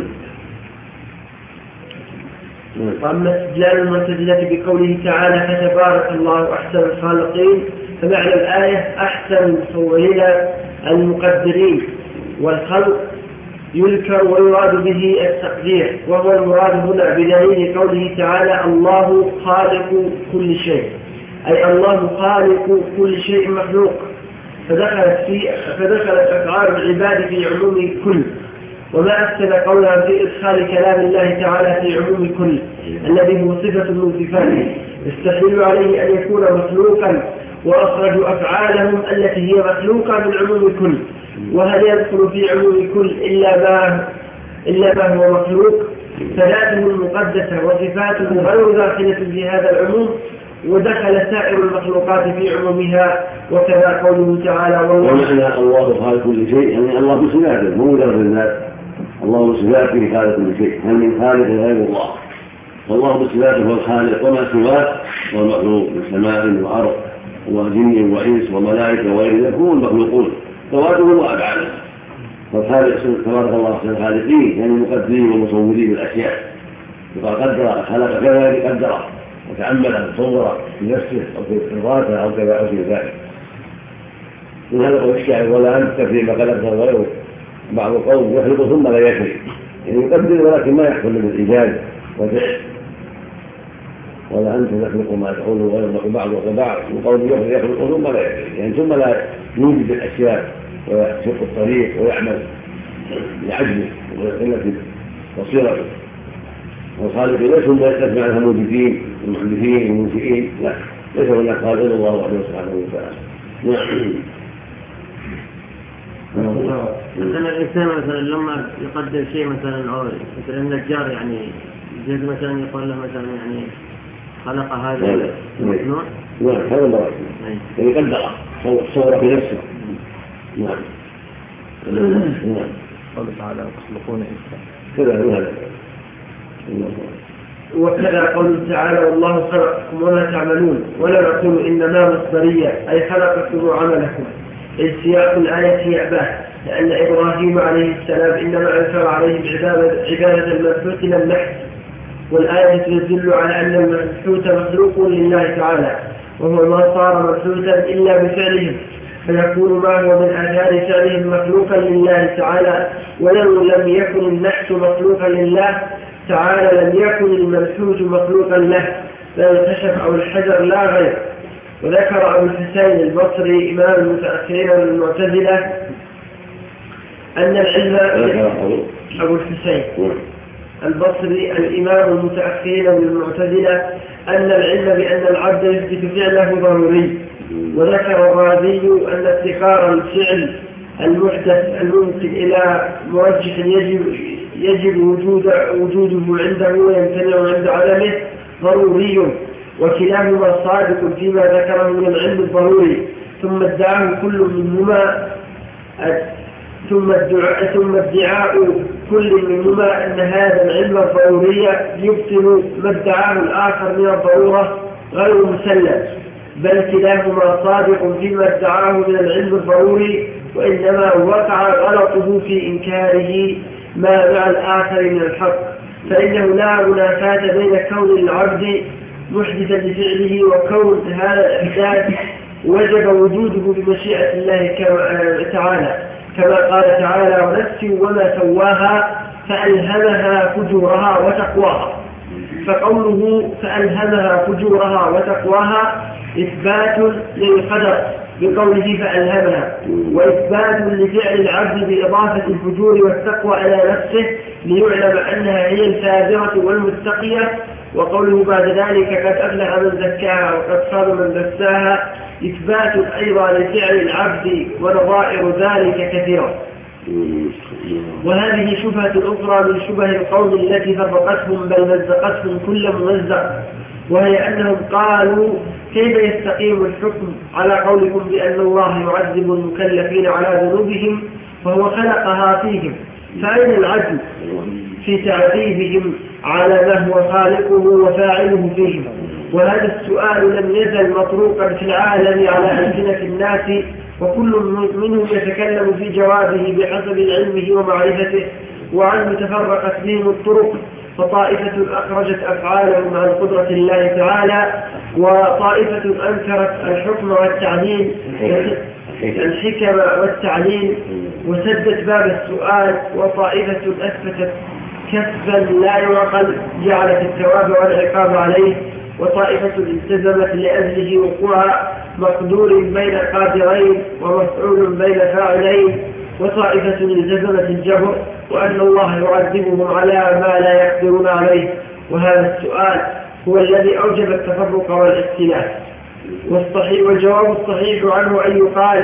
وأما استدلال المعتزلة بقوله تعالى فتبارك الله أحسن الخالقين، فمعنى الآية أحسن المصورين المقدرين، والخلق يذكر ويراد به التقدير، وهو المراد هنا بدليل قوله تعالى الله خالق كل شيء، أي الله خالق كل شيء مخلوق، فدخلت, في فدخلت أفعال العباد في عموم كل، وما أفسد قولها في إدخال كلام الله تعالى في عموم كل الذي هو صفة من صفاته يستحيل عليه أن يكون مخلوقا، وأخرجوا أفعالهم التي هي مخلوقة من عموم كل. وهل يدخل في عموم كل إلا ما, إلا ما هو مخلوق؟ فذاته المقدسة وصفاته غير داخلة في هذا العموم، ودخل سائر المخلوقات في عمومها، وكذا قوله تعالى ومعنى الله خالق كل شيء يعني الله بصفاته مو مجرد الذات، الله بصفاته خالق كل شيء، هل من خالق غير الله؟ والله بصفاته هو الخالق، وما سواه هو المخلوق من سماء وأرض وجن وإنس وملائكة وغير ذلك هم المخلوقون ذواته وأفعاله. فالخالق تبارك الله أحسن الخالقين يعني المقدرين والمصورين بالأشياء، يقال قدر خلق كذلك قدره وتعمل وصور في نفسه أو في إرضاته أو كذا أو في ذلك. من هذا قول الشاعر ولا أنت فيما خلقته غيره، بعض القوم يخلق ثم لا يخلق، يعني يقدر ولكن ما يحصل من الإيجاد والفعل. ولا أنت تخلق ما تقول غير بعض وبعض، وقول يخلق ثم لا يخلق يعني ثم لا يوجد الأشياء ويشق الطريق ويعمل لعجله وقلة بصيرته. والخالق ليس هم يستثنى عنها الموجودين المحدثين المنشئين، لا، ليس هناك خالق الا الله وحده سبحانه وتعالى. نعم. مثلا الانسان مثلا لما يقدر شيء مثلا او مثلا النجار يعني زيد مثلا يقول له مثلا يعني خلق هذا المصنوع. نعم هذا مراد يعني قدره صوره في نفسه. نعم. نعم. قال تعالى تخلقون انسان كذا هذا. وكذا قوله تعالى والله خلقكم وما تعملون، ولا نقول إنما مصدرية أي خلقكم وعملكم، إذ سياق الآية يأباه، لأن إبراهيم عليه السلام إنما أنكر عليهم عبادة المنحوت لا النحت، والآية تدل على أن المنحوت مخلوق لله تعالى، وهو ما صار منحوتا إلا بفعلهم، فيكون ما هو من آثار فعلهم مخلوقا لله تعالى، ولو لم يكن النحت مخلوقا لله تعالى لم يكن المنحوت مخلوقا له، لا الخشب أو الحجر لا غير. وذكر أبو الحسين البصري إمام المتأخرين من المعتزلة أن العلم أبو الحسين البصري الإمام المتأخرين من المعتزلة أن العلم بأن العبد يثبت فعله ضروري. وذكر الرازي أن ابتكار الفعل المحدث الممكن إلى مرجح يجب يجب وجود وجوده عنده ويمتنع عند عدمه ضروري، وكلاهما صادق فيما ذكره من العلم الضروري، ثم ادعاه كل منهما ثم ادعاء ثم ادعاء كل منهما أن هذا العلم الضروري يبطل ما ادعاه الآخر من الضرورة غير مسلم، بل كلاهما صادق فيما ادعاه من العلم الضروري، وإنما وقع غلطه في إنكاره ما مع الآخر من الحق، فإنه لا منافاة بين كون العبد محدثا لفعله وكون هذا الإحداث وجب وجوده بمشيئة الله تعالى، كما قال تعالى ونفس وما سواها فألهمها فجورها وتقواها. فقوله فألهمها فجورها وتقواها إثبات للقدر بقوله فألهمها، وإثبات لفعل العبد بإضافة الفجور والتقوى إلى نفسه ليعلم أنها هي الفاجرة والمتقية، وقوله بعد ذلك قد أفلح من زكاها وقد خاب من دساها إثبات أيضا لفعل العبد ونظائر ذلك كثيرة. وهذه شبهة أخرى من شبه القول التي فرقتهم بل مزقتهم كل ممزق، وهي أنهم قالوا كيف يستقيم الحكم على قولكم بأن الله يعذب المكلفين على ذنوبهم فهو خلقها فيهم، فأين العدل في تعذيبهم على ما هو خالقه وفاعله فيهم؟ وهذا السؤال لم يزل مطروقا في العالم على ألسنة الناس، وكل منهم يتكلم في جوابه بحسب علمه ومعرفته، وعن تفرقت بهم الطرق، فطائفة أخرجت أفعالهم عن قدرة الله تعالى، وطائفة أنكرت الحكم والتعليل الحكم والتعليل وسدت باب السؤال، وطائفة أثبتت كسبا لا يعقل جعلت الثواب والعقاب عليه، وطائفة التزمت لأجله وقوع مقدور بين قادرين ومفعول بين فاعلين، وطائفة التزمت الجبر وأن الله يعذبهم على ما لا يقدرون عليه. وهذا السؤال هو الذي أوجب التفرق والاختلاف، والصحيح والجواب الصحيح عنه أن يقال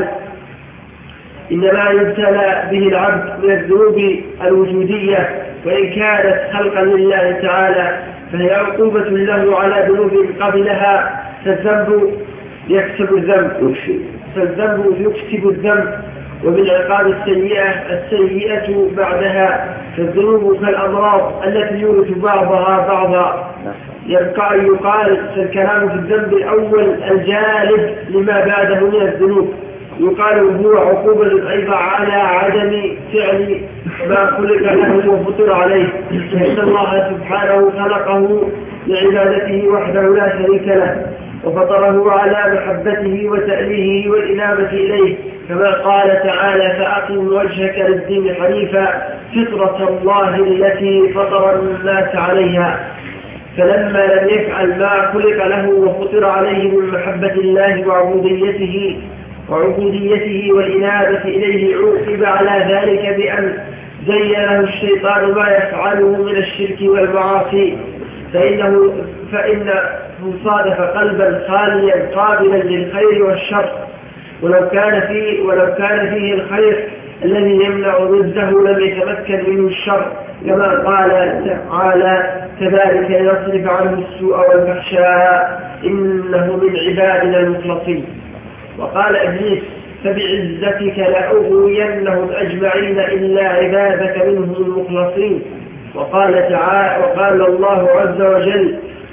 إنما يبتلى به العبد من الذنوب الوجودية، وإن كانت خلقا لله تعالى فهي عقوبة له على ذنوب قبلها، فالذنب يكسب الذنب فالذنب يكسب الذنب وبالعقاب السيئة السيئة بعدها، فالذنوب كالأمراض التي يورث بعضها بعضا. يبقى أن يقال فالكلام في الذنب الأول الجالب لما بعده من الذنوب، يقال هو عقوبة أيضا على عدم فعل ما خلق له وفطر عليه، فإن الله سبحانه خلقه لعبادته وحده لا شريك له، وفطره على محبته وتأليهه والإنابة إليه، كما قال تعالى فأقم وجهك للدين حنيفا فطرة الله التي فطر الناس عليها. فلما لم يفعل ما خلق له وفطر عليه من محبة الله وعبوديته وعبوديته والإنابة إليه عوقب على ذلك بأن زين له الشيطان ما يفعله من الشرك والمعاصي، فإنه فإنه صادف قلبا خاليا قابلا للخير والشر، ولو كان فيه ولو كان فيه الخير الذي يمنع ضده لم يتمكن منه الشر، كما قال تعالى كذلك لنصرف عنه السوء والفحشاء إنه من عبادنا المخلصين. وقال إبليس فبعزتك لأغوينهم أجمعين إلا عبادك منهم المخلصين. وقال تعالى وقال الله عز وجل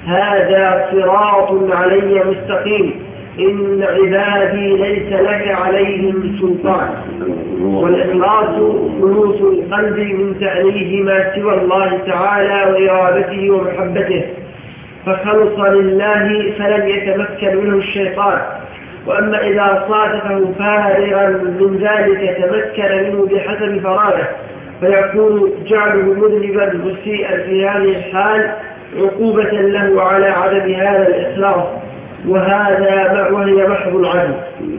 هذا صراط علي مستقيم إن عبادي ليس لك عليهم سلطان. والإخلاص خلوص القلب من تأليه ما سوى الله تعالى وإرادته ومحبته، فخلص لله فلم يتمكن منه الشيطان. وأما إذا صادفه فارغا من ذلك تمكن منه بحسب فراغه، فيكون جعله مذنبا مسيئا في هذه الحال عقوبة له على عدم هذا الإخلاص، وهذا وهي محض العدم.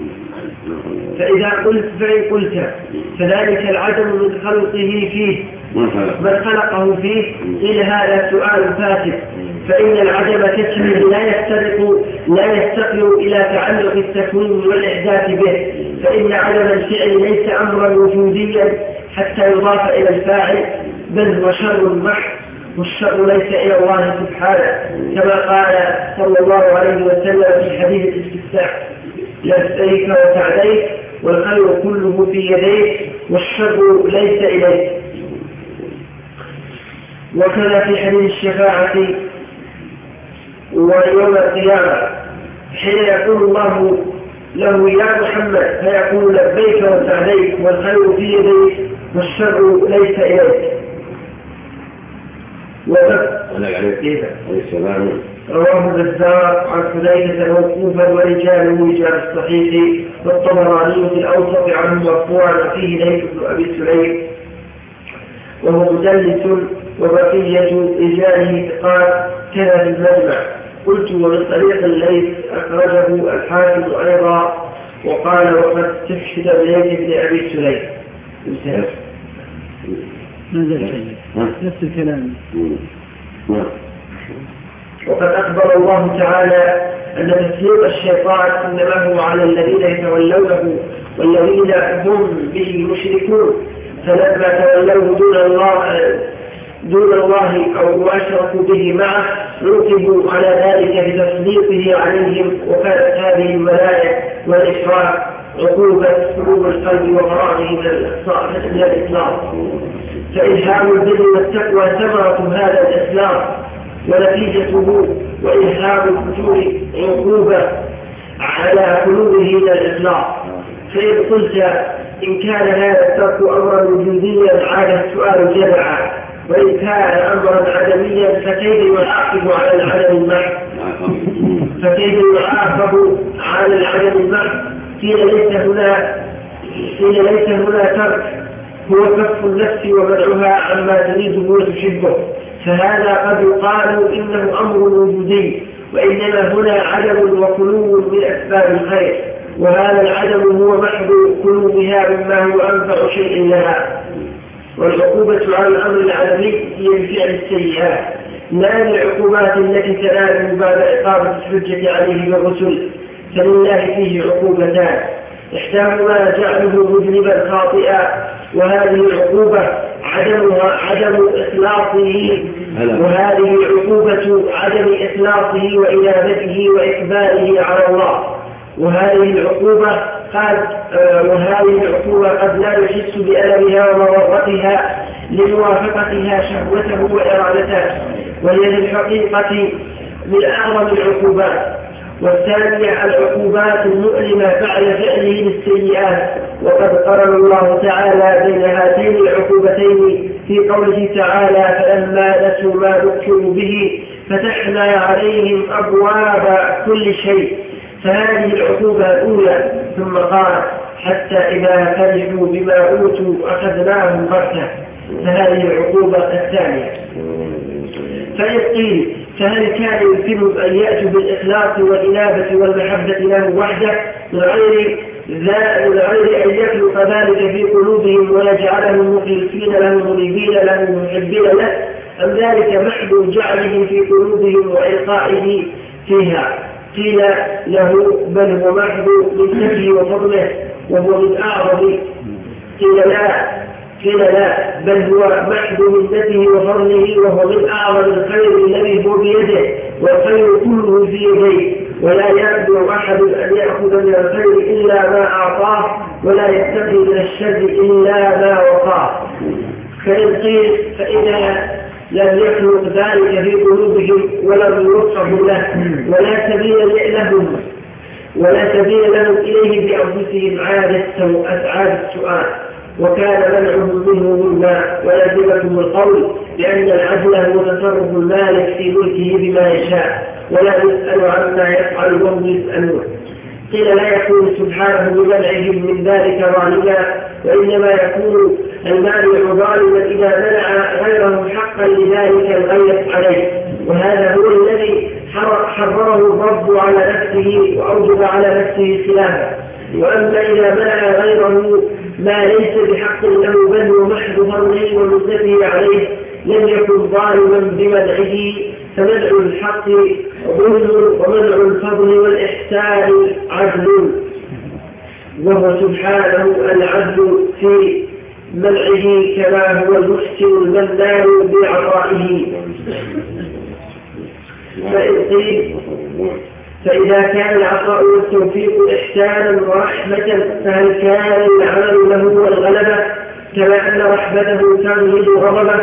فإذا قلت فإن قلت فذلك العدم من خلقه فيه من خلقه فيه إلى هذا سؤال فاسد، فإن العدم كسمه لا يسترق لا يستقل إلى تعلق التكوين والإحداث به، فإن عدم الفعل ليس أمرا وجوديا حتى يضاف إلى الفاعل، بل هو شر محض، والشر ليس إلى الله سبحانه، كما قال صلى الله عليه وسلم في حديث الاستفتاح لبيك وسعديك والخير كله في يديك والشر ليس إليك. وكذا في حديث الشفاعة ويوم القيامة حين يقول الله له يا محمد فيقول لبيك وسعديك والخير في يديك والشر ليس إليك. رواه البزار عن حذيفة موقوفا ورجاله رجال الصحيح، والطبراني في الأوسط عنه مرفوعا فيه ليث بن أبي سليم وهو مدلس، وبقية رجاله ثقات كذا في المجمع. قلت ومن طريق الليث أخرجه الحاكم أيضا وقال وقد استشهد بيد ابن أبي سليم. ما زال شيء نفس الكلام. وقد أخبر الله تعالى أن تسليط الشيطان إنما هو على الذين يتولونه والذين هم به مشركون، فلما تولوه دون الله دون الله أو أشركوا به معه عوقبوا على ذلك بتسليطه عليهم. وكانت هذه الملائكة والإشراك عقوبة قلوب القلب وفراغه من الإسلام. فإلهام البر والتقوى ثمرة هذا الإسلام ونتيجته، وإلهام الفجور عقوبة على قلوبه من الإسلام. فإن قلت إن كان هذا الترك أمرا وجوديا عاد السؤال جمعا، وإن كان أمرا عدميا فكيف يعاقب على العدم المحض؟ فكيف يعاقب على العدم المحض؟ قيل ليس هنا قيل ليس هنا ترك، هو كف النفس ومنعها عما تريده وتحبه، فهذا قد يقال إنه أمر وجودي، وإنما هنا عدم وخلو من أسباب الخير، وهذا العدم هو محض خلوها مما هو أنفع شيء لها. والعقوبة على الأمر العدمي هي بفعل السيئات، لا العقوبات التي تنال بعد إقامة الحجة عليه بالرسل، فلله فيه عقوبتان، إحداهما جعله مذنبا خاطئا، وهذه العقوبة عدمها عدم إخلاصه، وهذه عقوبة عدم إخلاصه وإنابته وإقباله على الله. وهذه العقوبة قد وهذه العقوبة قد لا يحس بألمها ومضرتها لموافقتها شهوته وإرادته، وهي في الحقيقة من أعظم العقوبات. والثانية العقوبات المؤلمة بعد فعله للسيئات، وقد قرن الله تعالى بين هاتين العقوبتين في قوله تعالى فلما نسوا ما ذكروا به فتحنا عليهم أبواب كل شيء، فهذه العقوبة الأولى. ثم قال حتى إذا فرحوا بما أوتوا أخذناهم بغتة، فهذه العقوبة الثانية. فإن قيل فهل كان يمكنهم أن يأتوا بالإخلاص والإنابة والمحبة له وحده من غير من غير أن يخلق ذلك في قلوبهم ويجعلهم مخلصين له منيبين له محبين له، أم ذلك محض جعله في قلوبهم وإلقائه فيها؟ قيل له بل هو محض منته وفضله وهو من أعظم. قيل لا قيل لا بل هو محض منته وفضله وهو من أعظم الخير الذي هو بيده، والخير كله في يديه، ولا يقدر أحد أن يأخذ من الخير إلا ما أعطاه، ولا يتقي من الشر إلا ما وقاه. فإن قيل فإذا لم يخلق ذلك في قلوبهم ولم يوصفوا له ولا سبيل لهم ولا سبيل لهم إليه بأنفسهم عادة السؤال، وكان منعهم منه منا ولازمهم القول بأن العدل هو تصرف المالك في ملكه بما يشاء، ولا يسأل عما يفعل وهم يسألون. قيل لا يكون سبحانه بمنعهم من ذلك ظالما، وإنما يكون المانع ظالما إذا منع غيره حقا لذلك الغير عليه، وهذا هو الذي حرره الرب على نفسه وأوجب على نفسه خلافه. وأما إذا منع غيره ما ليس بحق له بل هو محض ظنه ومثله عليه لم يكن ظالما بمنعه، فمنع الحق ظلم ومنع الفضل والإحسان عدل، وهو سبحانه العدل في منعه كما هو المحسن المنان بعطائه. فإن قيل فإذا كان العطاء والتوفيق إحسانا ورحمة فهل كان العمل له والغلبة كما أن رحمته تغلب غضبه؟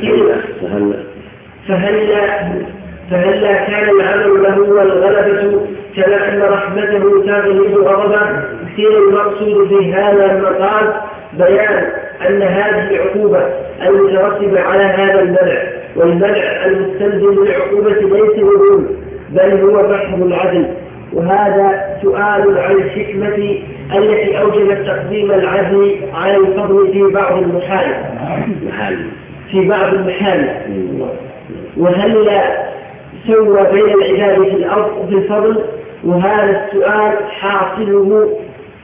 فهل فهل كان العمل له والغلبة كما أن رحمته تغلب غضبه؟ كثير المقصود في هذا المقام بيان أن هذه العقوبة المترتبة على هذا المنع، والمنع المستلزم للعقوبة ليس بدون بل هو محض العدل. وهذا سؤال عن الحكمة التي أوجبت تقديم العدل على الفضل في بعض المحال في بعض المحال وهل سوى بين العباد في الأرض بالفضل؟ وهذا السؤال حاصله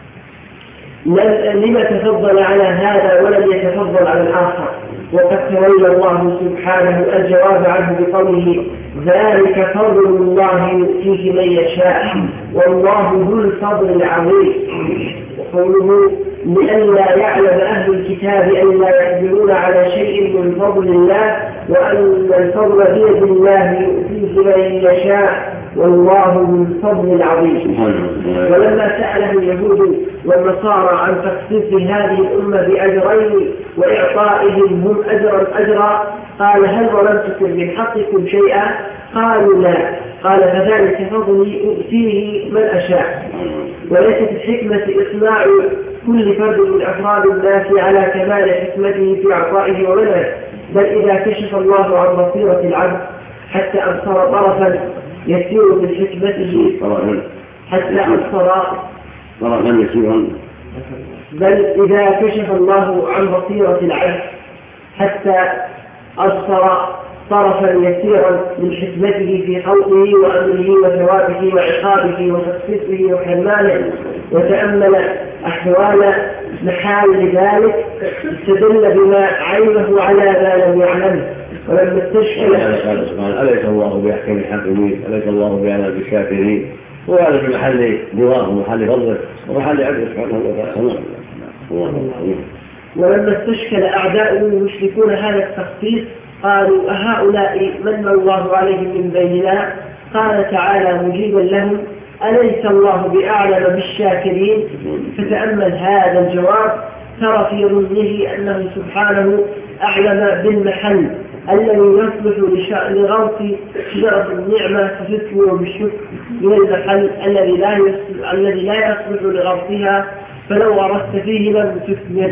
لما تفضل على هذا ولم يتفضل على الآخر؟ وقد تولى الله سبحانه الجواب عنه بقوله ذلك فضل الله يؤتيه من يشاء والله ذو الفضل العظيم. وقوله لئلا يعلم أهل الكتاب أن لا يقدرون على شيء من فضل الله وأن الفضل بيد الله يؤتيه من يشاء والله ذو الفضل العظيم. ولما سأله اليهود والنصارى عن تخصيص هذه الأمة بأجرين وإعطائهم هم أجرا أجرا قال هل ظلمتكم من حقكم شيئا؟ قالوا لا. قال فذلك فضلي أؤتيه من أشاء. وليست الحكمة إصناع كل فرد من أفراد الناس على كمال حكمته في إعطائه ومنعه، بل إذا كشف الله عن بصيرة العبد حتى أبصر طرفا يسير من حكمته حتى أبصر طرفا يسيرا بل إذا كشف الله عن بصيرة العبد حتى أبصر طرفا يسيرا من حكمته في خلقه وأمره وثوابه وعقابه وتخصيصه وحرمانه وتأمل أحوال محال ذلك استدل بما عينه على ما لم يعلمه. ولما استشكل أليس الله بأحكم الحاكمين أليس الله بأعلم بالكافرين وهذا في محل نظام ومحل فضله ومحل عدل سبحانه وتعالى. ولما استشكل أعداؤه المشركون هذا التخصيص قالوا أهؤلاء من الله عليهم من بيننا؟ قال تعالى مجيبا لهم أليس الله بأعلم بالشاكرين؟ فتأمل هذا الجواب ترى في ظنه أنه سبحانه أعلم بالمحل الذي يصلح لغرس شجرة النعمة فتثمر بالشكر من المحل الذي لا الذي لا يصلح لغرسها فلو غرست فيه لم تثمر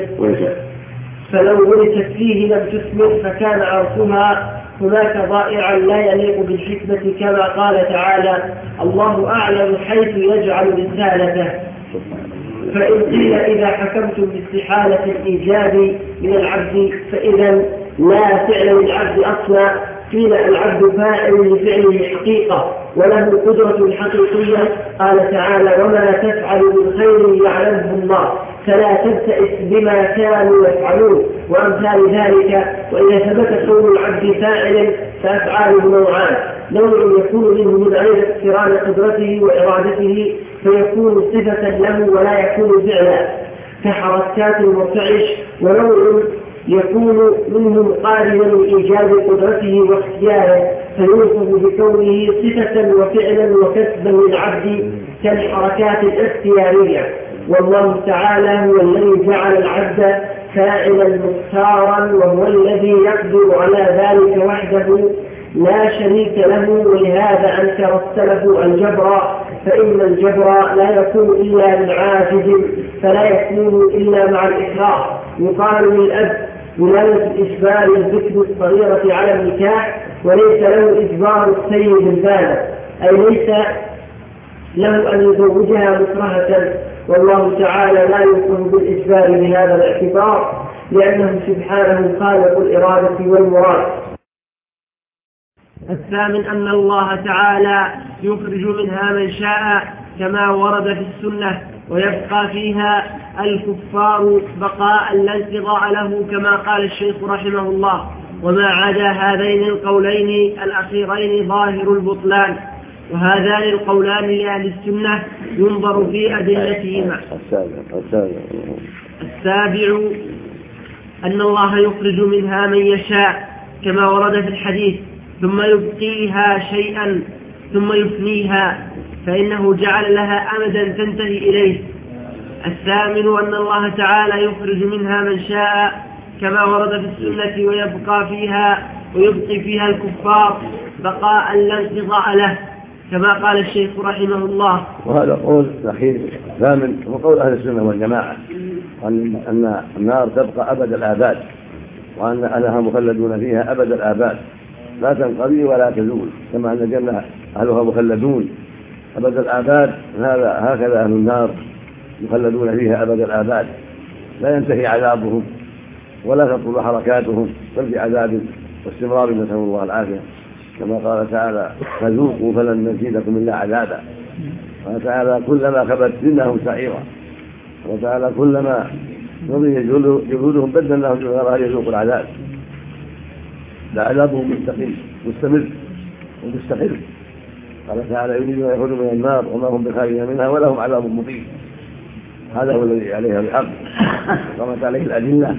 فلو غرست فيه لم تثمر فكان عرفها هناك ضائعا لا يليق بالحكمة كما قال تعالى الله أعلم حيث يجعل رسالته. فإن قيل إذا حكمتم باستحالة الإيجاب من العبد فإذا لا فعل للعبد أصلا قيل العبد فاعل لفعله حقيقة وله قدرة حقيقية. قال تعالى وما تفعل من خير يعلمه الله فلا تبتئس بما كانوا يفعلون وأمثال ذلك. وإذا ثبت كون العبد فاعل فأفعاله نوعان نوع يكون منه من غير اقتران قدرته وإرادته فيكون صفة له ولا يكون فعلا كحركات المرتعش، ونوع يكون منه مقارنا لإيجاد قدرته واختياره فيوصف بكونه صفة وفعلا وكسبا للعبد كالحركات الاختيارية. والله تعالى هو الذي جعل العبد فاعلا مختارا وهو الذي يقدر على ذلك وحده لا شريك له. ولهذا أنكر السلف الجبر فإن الجبر لا يكون إلا من عاجز فلا يكون إلا مع الإكراه. يقال للأب ولاية إجبار الذكر الصغيرة على النكاح وليس له إجبار السيد البالغ أي ليس له أن يزوجها مكرهة. والله تعالى لا يكون بالإجبار بهذا الاعتبار لأنه سبحانه خالق الإرادة والمراد. الثامن أن الله تعالى يخرج منها من شاء كما ورد في السنة ويبقى فيها الكفار بقاء لا انقضاء له كما قال الشيخ رحمه الله. وما عدا هذين القولين الأخيرين ظاهر البطلان. وهذان القولان لأهل السنة ينظر في أدلتهما. السابع أن الله يخرج منها من يشاء كما ورد في الحديث ثم يبقيها شيئا ثم يفنيها فإنه جعل لها أمدا تنتهي إليه. الثامن أن الله تعالى يخرج منها من شاء كما ورد في السنة ويبقى فيها ويبقي فيها الكفار بقاء لا انقضاء له كما قال الشيخ رحمه الله. وهذا قول الأخير الثامن وقول أهل السنة والجماعة أن أن النار تبقى أبد الآباد وأن أهلها مخلدون فيها أبد الآباد لا تنقضي ولا تزول كما أن الجنة أهلها مخلدون أبد الآباد. هذا هكذا أهل النار مخلدون فيها أبد الآباد لا ينتهي عذابهم ولا تطول حركاتهم بل بعذاب واستمرار نسأل الله العافية كما قال تعالى فذوقوا فلن نزيدكم إلا عذابا. قال تعالى كلما خبت زدناهم سعيرا وتعالى كلما نضي جهودهم بدل لهم جهارها يذوقوا العذاب، لعذابهم مستقيم مستمر ومستقر. قال تعالى يريدون أن يخرجوا من النار وما هم بخارجين منها ولهم عذاب مقيم. هذا هو الذي عليها الحق قامت عليه الأدلة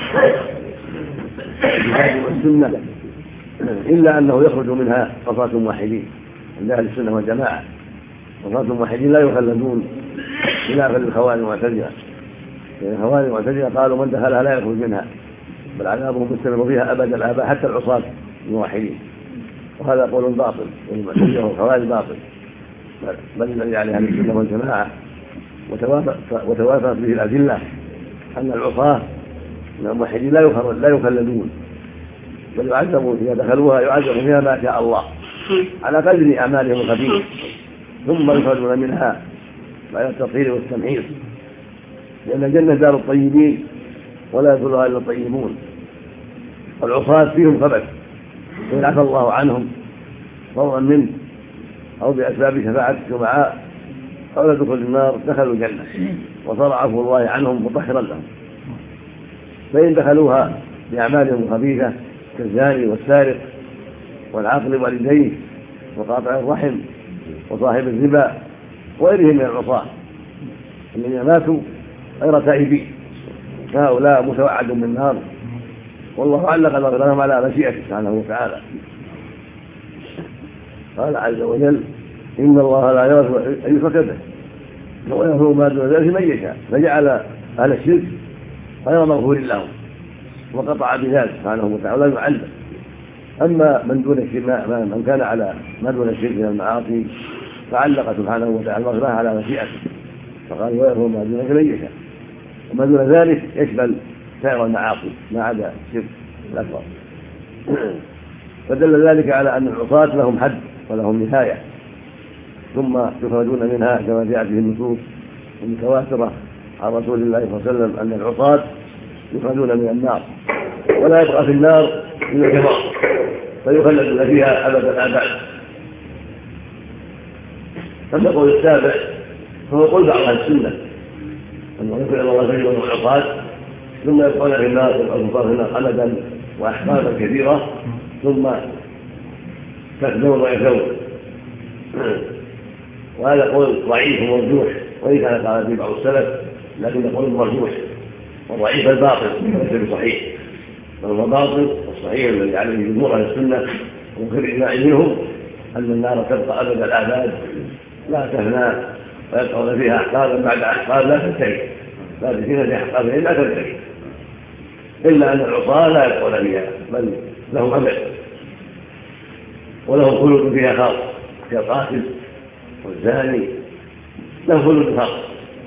الكتاب والسنة، إلا أنه يخرج منها قصاة موحدين عند أهل السنة والجماعة. قصاة موحدين لا يخلدون خلافا للخوارج والمعتزلة، لأن الخوارج والمعتزلة قالوا من دخلها لا يخرج منها بل عذابهم مستمر فيها أبد الآباء حتى العصاة الموحدين، وهذا قول باطل والمعتزلة والخوارج باطل، بل الذي عليه أهل السنة والجماعة وتوافقت به الأدلة أن العصاة من الموحدين لا يخلدون بل يعذبون إذا دخلوها يعذبون فيها ما شاء الله على قدر أعمالهم الخبيثة، ثم يخرجون منها بعد التطهير والتمحيص، لأن الجنة دار الطيبين ولا يدخلها إلا الطيبون. والعصاة فيهم خبث وإن عفى الله عنهم فضلا منه أو بأسباب شفاعة الشفعاء أو لا دخل النار دخلوا الجنة وصار عفو الله عنهم مطهرا لهم. فإن دخلوها بأعمالهم الخبيثة كالزاني والسارق والعاقل والديه وقاطع الرحم وصاحب الربا وغيرهم من العصاة الذين ماتوا غير تائبين، هؤلاء متوعد بالنار، والله علق المغفرة على مشيئته سبحانه وتعالى. قال عز وجل إن الله لا يغفر أن يشرك به ويغفر ما دون ذلك من يشاء، فجعل أهل الشرك غير مغفور لهم وقطع بذلك سبحانه وتعالى ولا يعذب. أما من دون الشرك من كان على ما دون الشرك من المعاصي فعلق سبحانه وتعالى المغفرة على مشيئته، فقال ويغفر ما دون ذلك من يشاء، وما دون ذلك يشمل سائر المعاصي ما عدا الشرك الأكبر. فدل ذلك على أن العصاة لهم حد ولهم نهاية، ثم يخرجون منها كما جاءت به النصوص المتواترة عن رسول الله صلى الله عليه وسلم أن العصاة يخرجون من النار ولا يبقى في النار إلا الكفار فيخلدون فيها أبد الآباد. أما القول السابع فهو قول بعض أهل السنة أنه يكون الله سيئون العصاة ثم يبقون في النار والكفار في النار أبدا وأحقابا كثيرة ثم تكذبون ويكذبون، وهذا قول ضعيف ومرجوح، وإن كان قال به بعض السلف لكن قول مرجوح وضعيف الباطل ليس بصحيح، فهو باطل والصحيح الذي عليه جمهور اهل السنه وغير اجماع منهم ان النار تبقى ابد الاباد لا تفنى ويبقون فيها احقابا بعد احقاب لا تنتهي، لا تزيد في احقابها لا تنتهي، الا ان العصاه لا يبقون فيها بل لهم ابد ولهم خلود فيها خاص كالقاتل والزاني له خلود خاص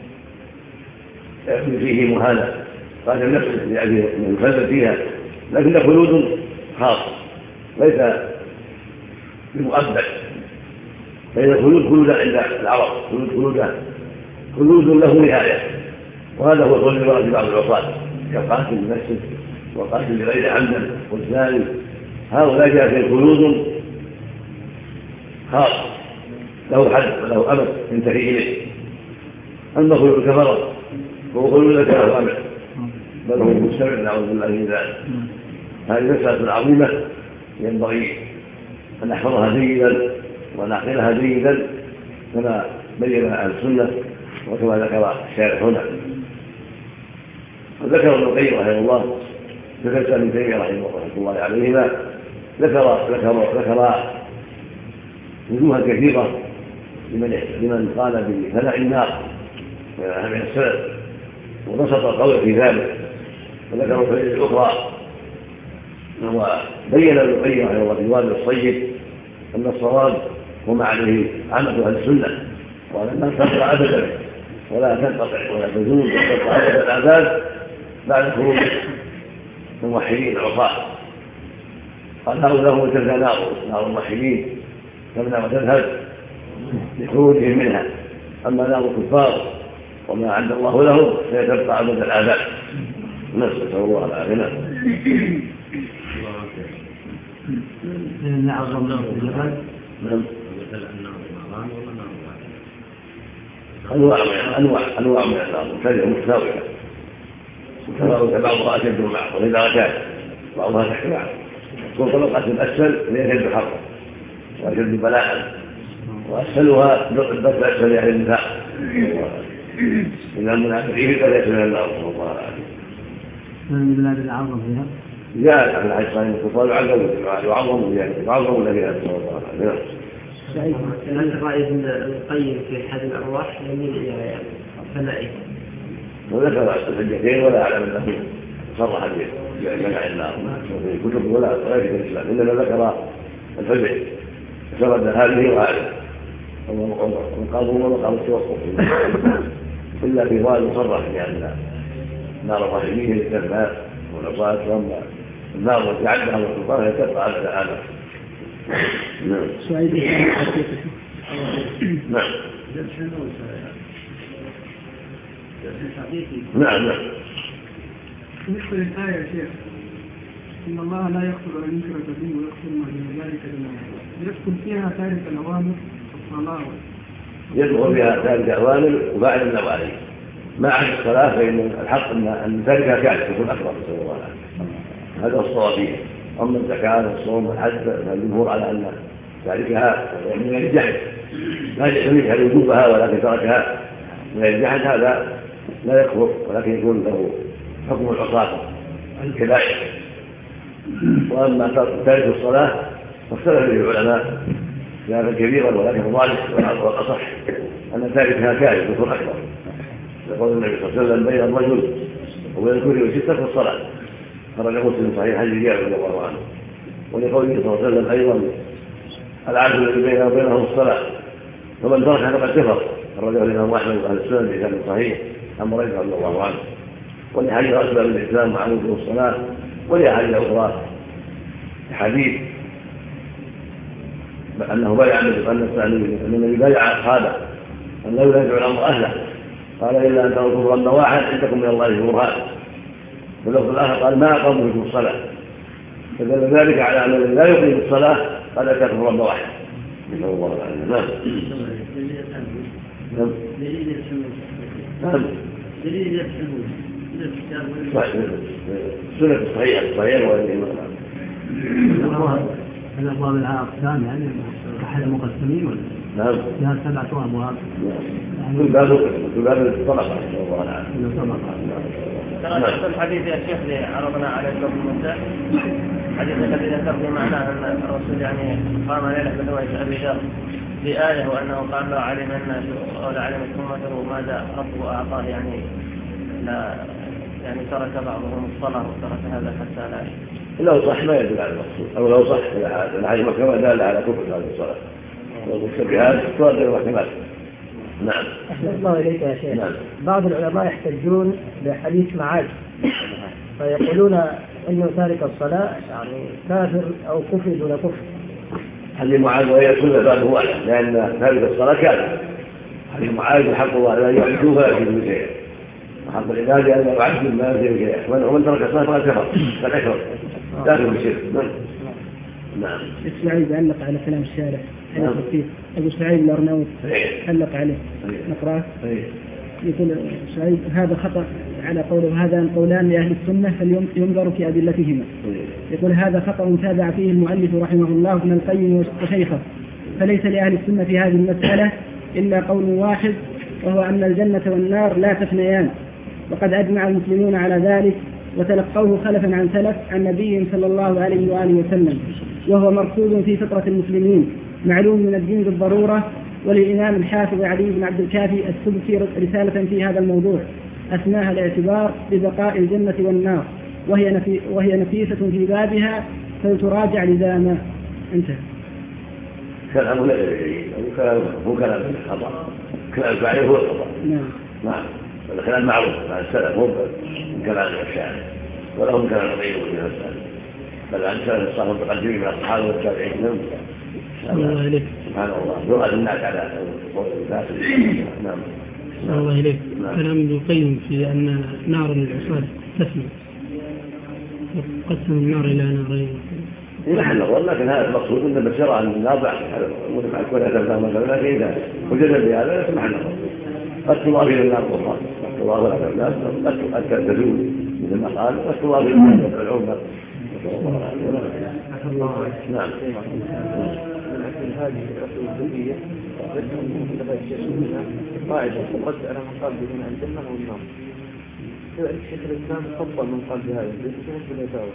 يكون فيه مهانه قاتل نفسه لأجل من يخلد فيها، لكن له خلود خاص ليس بمؤبد، فإن الخلود خلود عند العرب خلود خلود خلود له نهاية، وهذا هو قول في بعض العصاة كالقاتل نفسه والقاتل لغير عمدا والزاني، هؤلاء جاء فيه خلود خاص له حد وله أمد ينتهي إليه. أما خلود الكفرة فهو خلود ليس له أمد بل هو مستمر نعوذ بالله من ذلك. هذه مسألة عظيمة ينبغي أن نحفظها جيدا ونعقلها جيدا كما بين أهل السنة وكما ذكر الشارح هنا. وذكر ابن القيم رحمه الله في كتاب ابن تيمية رحمه الله عليهما ذكر ذكر ذكر وجوها كثيرة لمن لمن قال بفناء النار من السلف وبسط القول في ذلك، وذكروا الفائدة الأخرى وبين ابن القيم رحمه الله في الوابل الصيب أن الصواب وما عليه عامة أهل السنة وأن الناس تقطع أبدا ولا تنقطع ولا تزول تقطع أبدا الأعداد بعد خروج الموحدين العصاة. قال هؤلاء هم تلك نار نار الموحدين تبنى وتذهب لخروجهم منها، أما نار الكفار وما عند الله لهم فيتبقى أبد الآباد. نسأل الله العافية. أنواع أنواع أنواع من النار مختلفة متفاوتة متفاوتة بعضها أشد من بعض وهي درجات بعضها تحت بعض تكون طبقة الأسفل هي أشد حرا وأشد بلاء وأسفلها الدرجة الأسفل يعني النفاق إذا المنافقين فليس من النار صلى الله عليه وسلم. من بلاد العظم فيها؟ جاء في الحديث صحيح الكفار يعظموا يعني يعظموا الذين صلى الله عليه وسلم. هل الرأي ابن القيم في حد الأرواح يميل إلى فنائه؟ وذكر الحجتين ولا أعلم أنه صرح بمنع النار في كتب ولا غير في الإسلام إنما ذكر الفزع سرد هذه وهذه وقالوا وقالوا التوقف إلا في رواية مصرح بأن نار الرحمين للكذاب والعصاة وأما النار التي عدها السلطان هي تبقى على الآلة. نعم. نعم. نعم نعم. بالنسبة للآية يا شيخ إن الله لا يغفر أن يشرك به ويغفر ما دون ذلك لمن يشاء يدخل فيها تارك الأوامر والصلاة يدخل فيها تارك الأوامر وبعد النواهي ما عدا الصلاة فإن الحق أن تاركها كارثة يكون أكبر صلى الله عليه وسلم هذا الصواب فيه. أما الزكاة والصوم والحج فالجمهور على أن تاركها من الجحد لا يحتمل وجوبها ولكن تركها من الجحد هذا لا يكفر ولكن يكون له حكم العصاة الكبائر. وأما تارك الصلاة فاختلف به العلماء خلافا كبيرا ولكن الظاهر والأصح أن تاركها كارثة يكون أكبر. يقول النبي صلى الله عليه وسلم بين الرجل وبين الكفر وستة في الصلاة خرج مسلم صحيح حديث جابر رضي الله عنه. ولقوله صلى الله عليه وسلم أيضا العبد الذي بينه وبينه الصلاة فمن تركها فقد كفر خرجه الإمام أحمد وأهل السنة بإسناد صحيح عن بريدة رضي الله عنه. ولحديث أسباب الإسلام وعموده الصلاة ولأحاديث أخرى حديث أنه بايع أن النبي بايع أصحابه أن لا ينازع الأمر أهله قال إلا أن تروا كفرا واحد عندكم من الله برهان. واللفظ الآخر قال ما أقاموا في الصلاة فدل ذلك على أن الذي لا يقيم الصلاة قد أتى كفرا واحد. نسأل الله العافية. نعم. نعم. نعم. السنة الصحيحة الصحيحة والإمام. الأبواب لها أقسام يعني أحد مقسمين ولا؟ نعم. لها سبعة أبواب. كل باب كل باب الطبقة. الله العافية. ترى الحديث يا شيخ اللي عرضنا عليه قبل مدة حديث الذي ذكر في معناه أن الرسول يعني قام ليلة بدوية أبي ذر بآية وأنه قال لا علم الناس ولا علمت أمته ماذا ربه أعطاه يعني لا يعني ترك بعضهم الصلاة وترك هذا حتى لا لو صح ما يدل على المقصود أو لو صح الحديث كما دل على كفر هذه الصلاة والمشتبهات تؤدي الاحتمال. نعم. أحسن الله إليك يا شيخ. نعم. بعض العلماء يحتجون بحديث معاذ فيقولون إنه تارك الصلاة يعني كافر أو كفر دون كفر. حديث معاذ وهي سنة بعده أعلم لأن تارك الصلاة كافر. حديث معاذ حق الله لا يعبدوها في كل شيء وحق العباد أن يعبدوا ما في شيء ومن ترك الصلاة فقد كفر فالأكبر داخل بالشرك. نعم. إسماعيل علق على كلام الشارع نعم. أبو سعيد الأرناؤوط علق عليه نقرأه يقول سعيد هذا خطأ على قوله هذا قولان لأهل السنة فلينظر في أدلتهما. يقول هذا خطأ تابع فيه المؤلف رحمه الله ابن القيم وشيخه فليس لأهل السنة في هذه المسألة إلا قول واحد وهو أن الجنة والنار لا تفنيان وقد أجمع المسلمون على ذلك وتلقوه خلفا عن سلف عن نبي صلى الله عليه وآله وسلم وهو مرصود في فطرة المسلمين معلوم من الدين بالضرورة. وللإمام الحافظ علي بن عبد الكافي السبكي رسالة في هذا الموضوع أثناها الاعتبار ببقاء الجنة والنار وهي, نفي وهي نفيسة في بابها فلتراجع لزاما. انتهى. كلام لا هو كلام خطأ كلام فعليه هو الخطأ. نعم. نعم. هذا كلام معروف عن السلف مو كلام الشاعر ولا هم كلام غيره في هذا بل عن سلف الصالح المتقدمين من الصحابة والتابعين. الله إليك. سبحان الله يراد الناس على قول الناس. نعم. الله إليك. كلام ابن القيم في أن نار العصاة تفنى قسم النار إلى نارين. نحن نقول لكن هذا المقصود أن بشرع أن النار بعد مع كل هذا الفهم مثلا لكن إذا وجد بهذا يسمح لنا قد تضاف الى النار اخرى، قد تضاف الى الناس، قد تزول مثل ما قال، قد تضاف الى الناس العمر. نعم. هذه الأصولية قاعدة تقد على من قال بدون الجنة والنار. الشيخ الإسلام فضل من قال بهذا ليس مثل الفتاوى.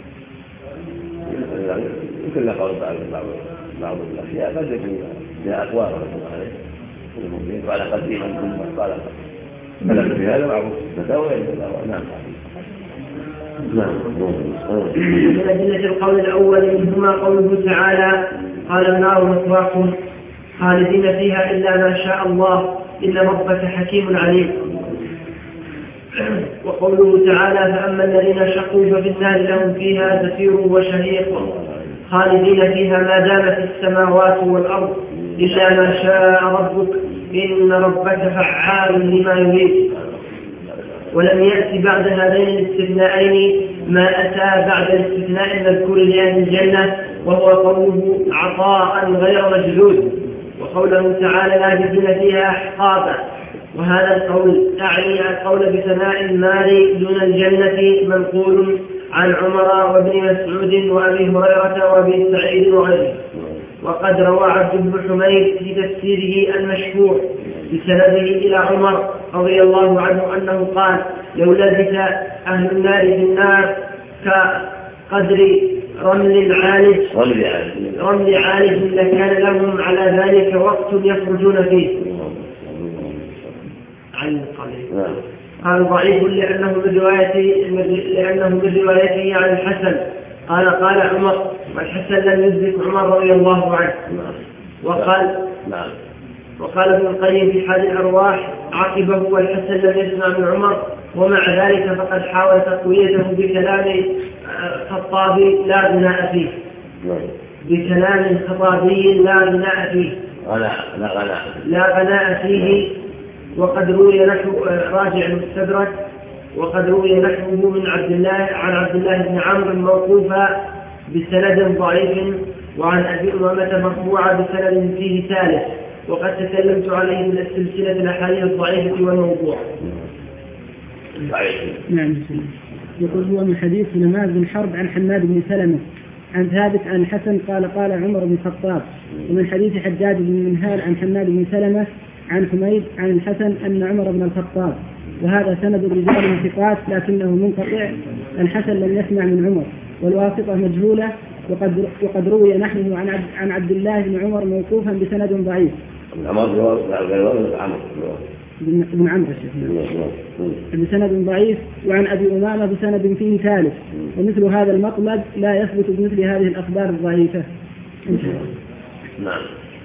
يمكن له قول بعض بعض الأشياء قد يكون لها أقوال رحمه الله عليه المؤمنين وعلى قديما ثم قال فلك بهذا معروف فتاوى الفتاوى. نعم. نعم. من أدلة القول الأول منهما قوله تعالى قال النار مثواكم خالدين فيها إلا ما شاء الله إن ربك حكيم عليم. وقوله تعالى فأما الذين شقوا ففي النار لهم فيها زفير وشهيق خالدين فيها ما دامت السماوات والأرض إلا ما شاء ربك إن ربك فعال لما يريد. ولم يأتي بعد هذين الاستثناءين ما أتى بعد الاستثناء المذكور لأهل الجنة وهو قوله عطاء غير مجدود، وقوله تعالى لابثين فيها أحقابا. وهذا القول أعني القول بثناء النار دون الجنة منقول عن عمر وابن مسعود وأبي هريرة وابي سعيد وغيره. وقد روى عبد بن حميد في تفسيره المشهور بسنده إلى عمر رضي الله عنه أنه قال لو لبث أهل النار في النار كقدر رمل عالج رمل عالج لكان لهم على ذلك وقت يخرجون فيه. عن قليل قال ضعيف لأنه من روايته لأنه من روايته عن الحسن قال قال عمر والحسن لم يدرك عمر رضي الله عنه. وقال وقال ابن القيم في حال الأرواح عقبه والحسن لم يسمع من عمر ومع ذلك فقد حاول تقويته بكلام خطابي لا بناء فيه بكلام خطابي لا بناء فيه لا بناء فيه. وقد روي نحو راجع المستدرك وقد روي نحوه من عبد الله عن عبد الله بن عمرو موقوفا بسند ضعيف وعن أبي أمامة مرفوعة بسند فيه ثالث وقد تكلمت عليه من السلسلة الأحاديث الضعيفة والموضوع. نعم. يقول هو من حديث نماذج بن حرب عن حماد بن سلمة عن ثابت عن الحسن قال قال عمر بن الخطاب. ومن حديث حجاج بن منهال عن حماد بن سلمة عن حميد عن الحسن أن عمر بن الخطاب. وهذا سند رجال ثقات لكنه منقطع. الحسن لم يسمع من عمر والواسطة مجهولة. وقد وقد روي نحوه عن عبد عن عبد الله بن عمر موقوفا بسند ضعيف. بن عمرو بسند ضعيف وعن أبي أمامة بسند فيه ثالث. ومثل هذا المطلب لا يثبت بمثل هذه الأخبار الضعيفة. نعم.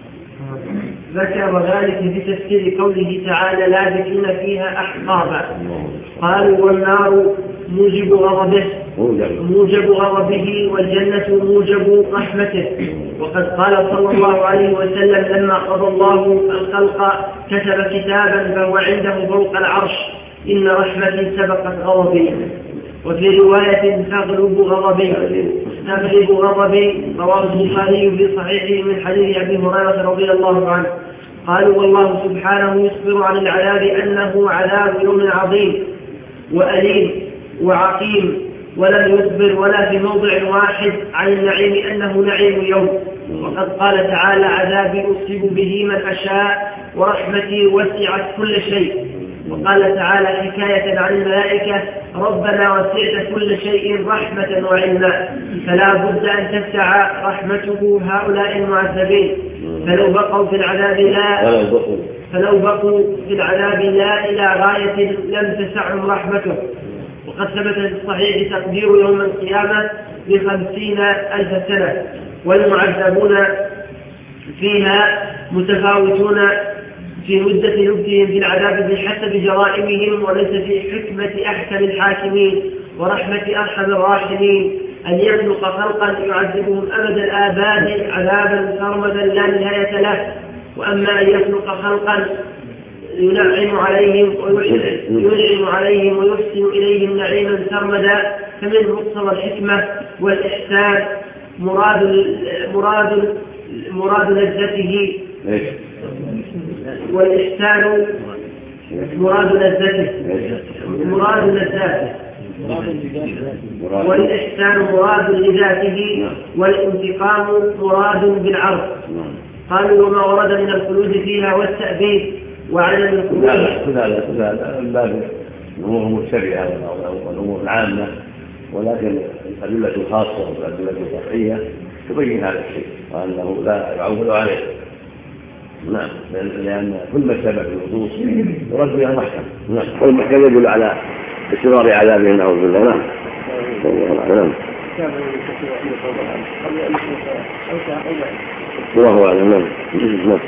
ذكر ذلك في تفسير قوله تعالى لابثين فيها أحقابا. قالوا والنار موجب غضبه موجب غضبه والجنة موجب رحمته. وقد قال صلى الله عليه وسلم لما قضى الله الخلق كتب كتابا فهو عنده فوق العرش إن رحمتي سبقت غضبي. وفي رواية تغلب غضبي تغلب غضبي رواه البخاري في صحيحه من حديث أبي هريرة رضي الله عنه. قالوا والله سبحانه يخبر عن العذاب أنه عذاب يوم عظيم وأليم وعقيم ولم يخبر ولا في موضع واحد عن النعيم أنه نعيم يوم. وقد قال تعالى عذابي أصيب به من أشاء ورحمتي وسعت كل شيء. وقال تعالى حكاية عن الملائكة ربنا وسعت كل شيء رحمة وعلما فلا بد أن تسع رحمته هؤلاء المعذبين فلو بقوا في العذاب لا فلو بقوا في العذاب لا إلى غاية لم تسعهم رحمته. وقد ثبت في الصحيح تقدير يوم القيامة بخمسين ألف سنة والمعذبون فيها متفاوتون في مدة لبثهم في العذاب بحسب جرائمهم وليس في حكمة أحسن الحاكمين ورحمة أرحم الراحمين أن يخلق خلقا يعذبهم أبد الآباد عذابا سرمدا لا نهاية له. وأما أن يخلق خلقا ينعم عليهم وينعم عليهم ويحسن إليهم نعيما سرمدا فمن مقتضى الحكمة والإحسان مراد مراد مراد لذته والإحسان مراد لذته مراد لذاته والإحسان مراد لذاته والانتقام مراد بالعرض. قالوا وما ورد من الخلود فيها والتأبيد وعدم الخلود كل هذا الباب الأمور المشتبهة والأمور العامة، ولكن الأدلة الخاصة والأدلة القطعية تبين هذا الشيء وأنه لا يعول عليه. نعم، لأن كل ما اشتبه في النصوص يرد بها المحكم. نعم، والمحكم يدل على استمرار عذابه نعوذ بالله. نعم. نعم. الله أعلم. نعم.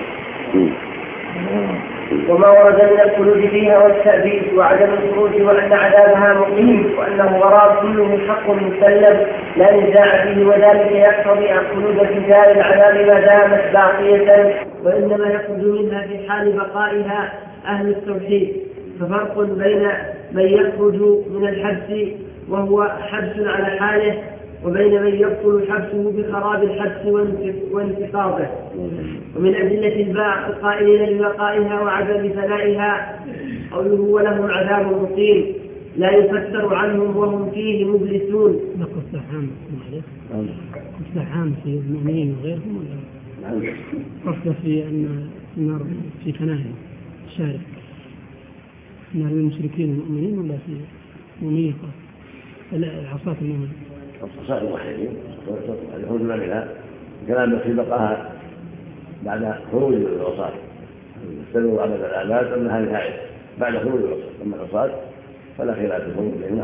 وما ورد من الخلود فيها والتأبيد وعدم الخروج وأن عذابها مقيم وأنه غراب كله حق مسلم لا نزاع فيه، وذلك يقتضي الخلود في دار العذاب ما دامت باقية، وإنما يخرج منها في حال بقائها أهل التوحيد. ففرق بين من يخرج من الحبس وهو حبس على حاله وبين من يبطل حبسه بخراب الحبس وانتقاضه. ومن أدلة الباع القائلين ببقائها وعدم فنائها قوله ولهم عذاب مقيم لا يفتر عنهم وهم فيه مبلسون. قصة عام قصة عام في المؤمنين وغيرهم ولا قصة في أن النار في فنائها الشارع نار المشركين المؤمنين ولا في مؤمنين العصاة المؤمنين؟ الصلاة الوحيدين الخروج منها كلام في بقاها بعد خروج العصاة استدلوا على الآلات أنها نهاية بعد خروج العصاة، أما العصاة فلا خلاف في الخروج بينهم.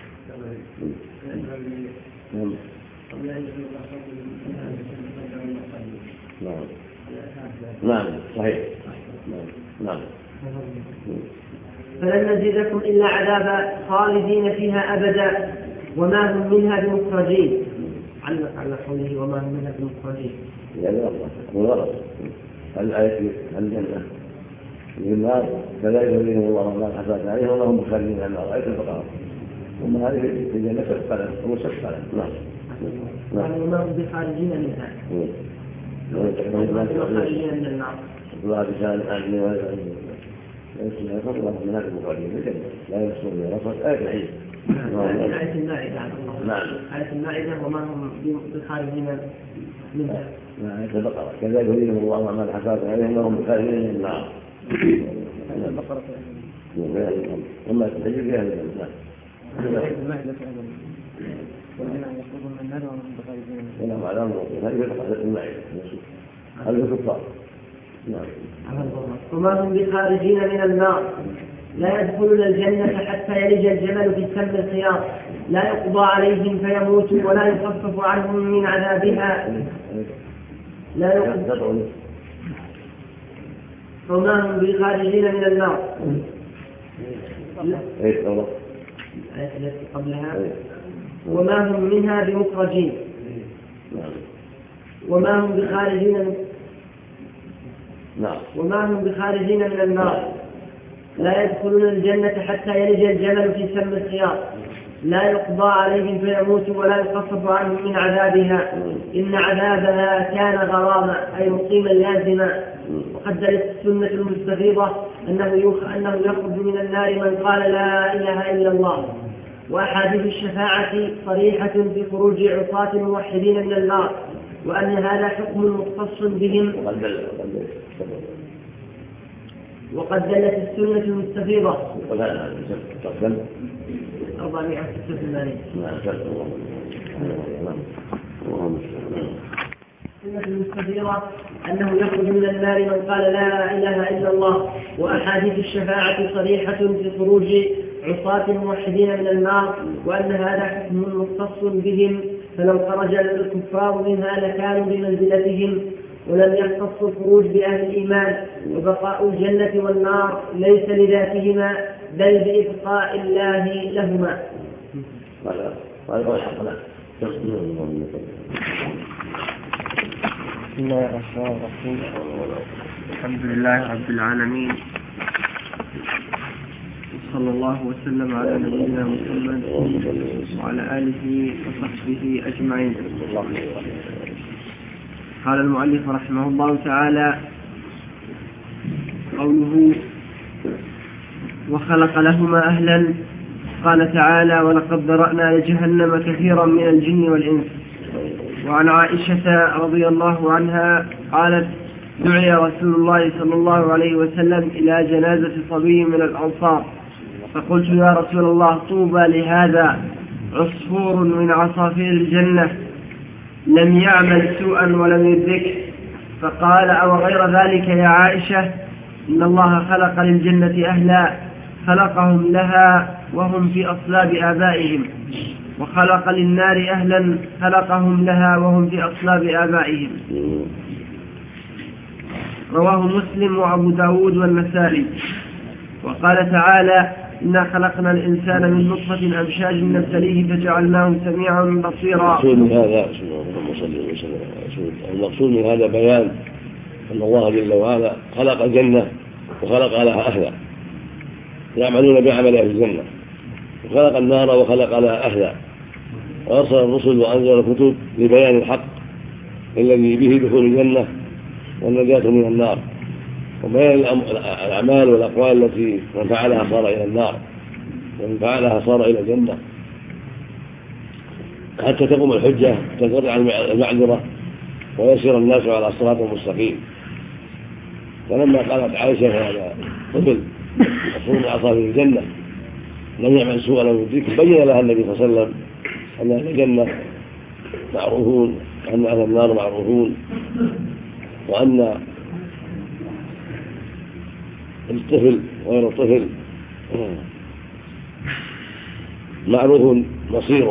نعم نعم صحيح. نعم. فلن نزيدكم إلا عذابا خالدين فيها أبدا وما هم منها بمخرجين. علق على قوله وما هم منها بمخرجين يعني الله والغرض الآية الجنة للنار كذلك يريهم الله ما حسنات عليهم وما هم مخرجين من النار. آية البقرة ثم هذه في الجنة سبقا ومسبقا. نعم نعم. وما هم بخارجين منها خارجين من النار. الله بشان أهل لا يصل الله من هذا المخرجين في الجنة لا يصل من رفض آية الحين. آية المائدة. نعم. آية المائدة وما هم بخارجين منها. نعم. آية البقرة كذلك يريهم الله ما حسنات عليهم وهم بخارجين من النار. آية البقرة وما تحجب فيها الجنة. آية المائدة والذين يخرجون من النار وهم بخارجين منها. ونعم على أمر هذه البقرة المائدة هذا الكفار. نعم. وما هم بخارجين من النار لا يدخلون الجنة حتى يلج الجمل في سم الخياط لا يقضى عليهم فيموتوا ولا يخفف عنهم من عذابها لا يقضى. وما هم بخارجين من النار الآية التي قبلها وما هم منها بمخرجين وما هم بخارجين وما هم بخارجين من النار لا يدخلون الجنة حتى يلج الجمل في سم الخياط لا يقضى عليهم فيموتوا ولا يخفف عنهم من عذابها إن عذابها كان غراما أي مقيما لازما. وقد دلت السنة المستفيضة أنه أنه يخرج من النار من قال لا إله إلا الله، وأحاديث الشفاعة صريحة في خروج عصاة الموحدين من النار وأن هذا حكم مختص بهم. وقد دلت السنة المستفيضة أربعمائة وستة وثمانين السنة المستفيضة أنه يخرج من النار من قال لا إله إلا الله، وأحاديث الشفاعة صريحة في خروج عصاة الموحدين من النار وأن هذا حكم مختص بهم، فلو خرج الكفار منها لكانوا بمنزلتهم ولم يختص الخروج بأهل الإيمان. وبقاء الجنة والنار ليس لذاتهما بل بإبقاء الله لهما. بسم الله الرحمن الرحيم. الحمد لله رب العالمين صلى الله وسلم على نبينا محمد وعلى آله وصحبه أجمعين. قال المؤلف رحمه الله تعالى قوله وخلق لهما أهلا. قال تعالى: ولقد ذرأنا لجهنم كثيرا من الجن والإنس. وعن عائشة رضي الله عنها قالت: دعي رسول الله صلى الله عليه وسلم إلى جنازة صبي من الأنصار، فقلت: يا رسول الله، طوبى لهذا، عصفور من عصافير الجنة لم يعمل سوءا ولم يدركه. فقال: أو غير ذلك يا عائشة، إن الله خلق للجنة أهلا خلقهم لها وهم في أصلاب آبائهم، وخلق للنار أهلا خلقهم لها وهم في أصلاب آبائهم. رواه مسلم وأبو داود والنسائي. وقال تعالى: إنا خلقنا الإنسان من نطفة أمشاج نبتليه فجعلناه سميعا بصيرا. المقصود من هذا المقصود من هذا بيان أن الله جل وعلا خلق الجنة وخلق لها أهلا يعملون بعمل أهل الجنة، وخلق النار وخلق لها أهلا، وأرسل الرسل وأنزل الكتب لبيان الحق الذي به دخول الجنة والنجاة من النار، وبيان الأعمال والأقوال التي من فعلها صار إلى النار ومن فعلها صار إلى الجنة، حتى تقوم الحجة تنقطع المعذرة ويسير الناس على الصراط المستقيم. فلما قالت عائشة هذا طفل مصون عصافير الجنة لم يعمل سوءا لم يدركه، بين لها النبي صلى الله عليه وسلم أن أهل الجنة معروفون وأن أهل النار معروفون، وأن الطفل غير الطفل معروف مصيره.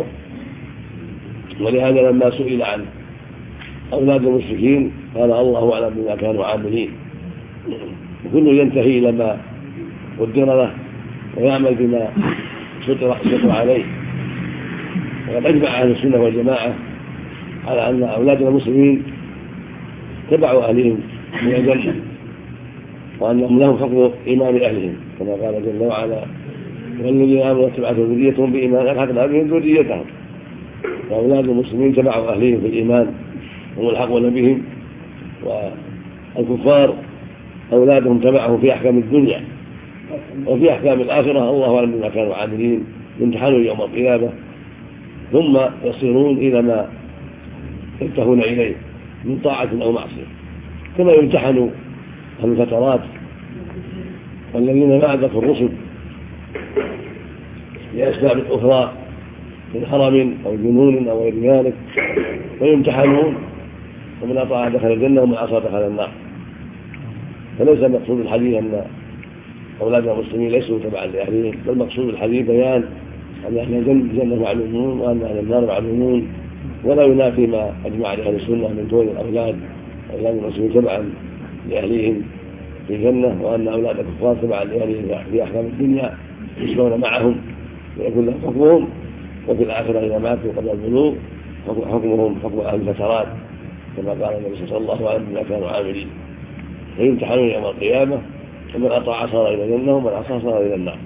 ولهذا لما سئل عن أولاد المشركين قال: الله أعلم بما كانوا عاملين. وكل ينتهي إلى ما قدر له ويعمل بما ستر عليه. وقد أجمع أهل السنة والجماعة على أن أولاد المسلمين تبعوا أهلهم من الجنة، وأنهم لهم حكم إيمان أهلهم كما قال جل وعلا: والذين آمنوا واتبعتهم ذريتهم بإيمان ألحقنا بهم ذريتهم. فأولاد المسلمين تبعوا أهلهم في الإيمان وملحقون بهم، والكفار أولادهم تبعهم في أحكام الدنيا، وفي أحكام الآخرة الله أعلم بما كانوا عاملين، يمتحنون يوم القيامة ثم يصيرون إلى ما ينتهون إليه من طاعة أو معصية، كما يمتحنوا أهل الفترات والذين بعدك الرسل لأسباب أخرى من حرم أو جنون أو غير ذلك، ويمتحنون، ومن أطاع دخل الجنة ومن عصى دخل النار. فليس مقصود الحديث أن أولاد المسلمين ليسوا تبعا لأهلهم، بل مقصود الحديث بيان أن أهل الجنة معلومون وأن أهل النار معلومون، ولا ينافي ما أجمع أهل السنة من كون الأولاد أولاد المسلمين تبعا لأهلهم في الجنة، وأن أولاد الكفار تبعا لأهلهم في أحكام الدنيا يسمعون معهم ويكون لهم حكمهم، وفي الآخرة إذا ماتوا قبل البلوغ حكمهم حكم أهل الفترات كما قال النبي صلى الله عليه وسلم بما كانوا عاملين. فيمتحنون يوم القيامة، ومن أطاع صار إلى الجنة ومن عصى صار إلى النار.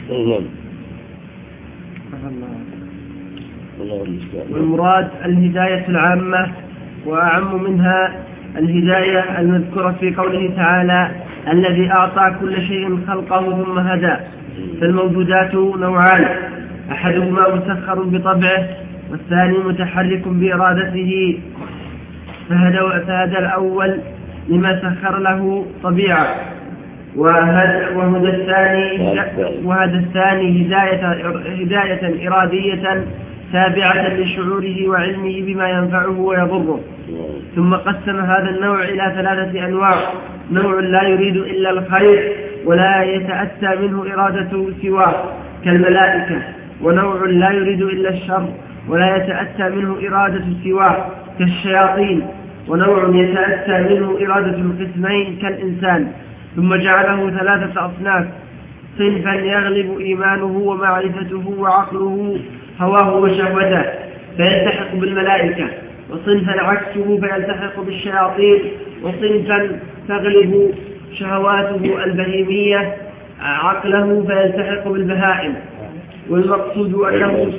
والمراد الهداية العامة، وأعم منها الهداية المذكورة في قوله تعالى: الذي أعطى كل شيء خلقه ثم هدى. فالموجودات نوعان: أحدهما مسخر بطبعه، والثاني متحرك بإرادته. فهدى الأول لما سخر له طبيعة، وهدى الثاني وهدى الثاني هداية هداية إرادية تابعة لشعوره وعلمه بما ينفعه ويضره. ثم قسم هذا النوع إلى ثلاثة أنواع: نوع لا يريد إلا الخير ولا يتأتى منه إرادته سواه كالملائكة، ونوع لا يريد إلا الشر ولا يتأتى منه إرادة سواه كالشياطين، ونوع يتأتى منه إرادة القسمين كالإنسان. ثم جعله ثلاثة أصناف: صنفا يغلب إيمانه ومعرفته وعقله هواه وشهوته فيلتحق بالملائكة، وصنفا عكسه فيلتحق بالشياطين، وصنفا تغلب شهواته البهيمية عقله فيلتحق بالبهائم. والمقصود أنه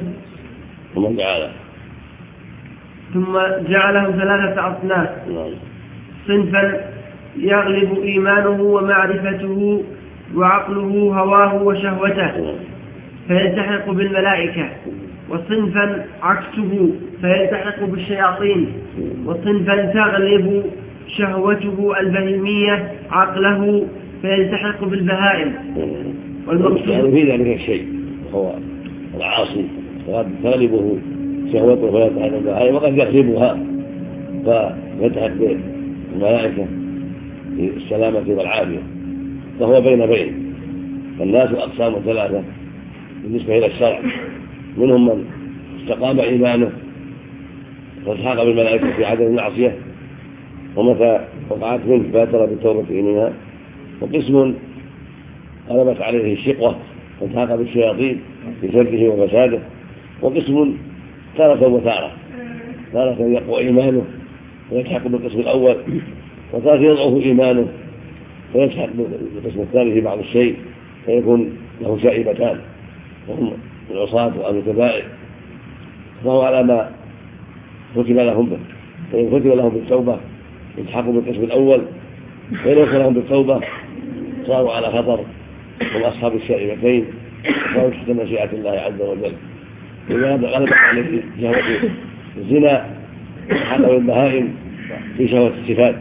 ثم جعله ثلاثة أصناف: صنفا يغلب إيمانه ومعرفته وعقله هواه وشهوته فيلتحق بالملائكة، وصنفا عكسه فيلتحق بالشياطين، وصنفا تغلب شهوته البهيمية عقله فيلتحق بالبهائم. والمقصود يعني في ذلك الشيء هو العاصي وقد تغلبه شهوته فيلتحق بالبهائم، وقد يغلبها فيلتحق بالملائكة في السلامة والعافية، فهو بين بين. فالناس أقسام ثلاثة بالنسبة إلى الشرع، منهم من استقام إيمانه فالتحق بالملائكة في عدم المعصية ومتى وقعت منه بادر بالتوبة منها، وقسم غلبت عليه الشقوة فالتحق بالشياطين في شركه وفساده، وقسم تارة وتارة، تارة يقوى إيمانه ويلتحق بالقسم الأول، وتارة يضعف إيمانه ويلتحق بالقسم الثاني في بعض الشيء فيكون له شائبتان وهم العصاة وأهل الكبائر، فهو على ما كتب لهم به. فإن كتب لهم بالتوبة يلتحقوا بالقسم الأول، وإن يكن لهم بالتوبة صاروا على خطر هم أصحاب الشائبتين وصاروا تحت مشيئة الله عز وجل. إذا غلبت عليه شهوة الزنا التحق بالبهائم في شهوة الصفات،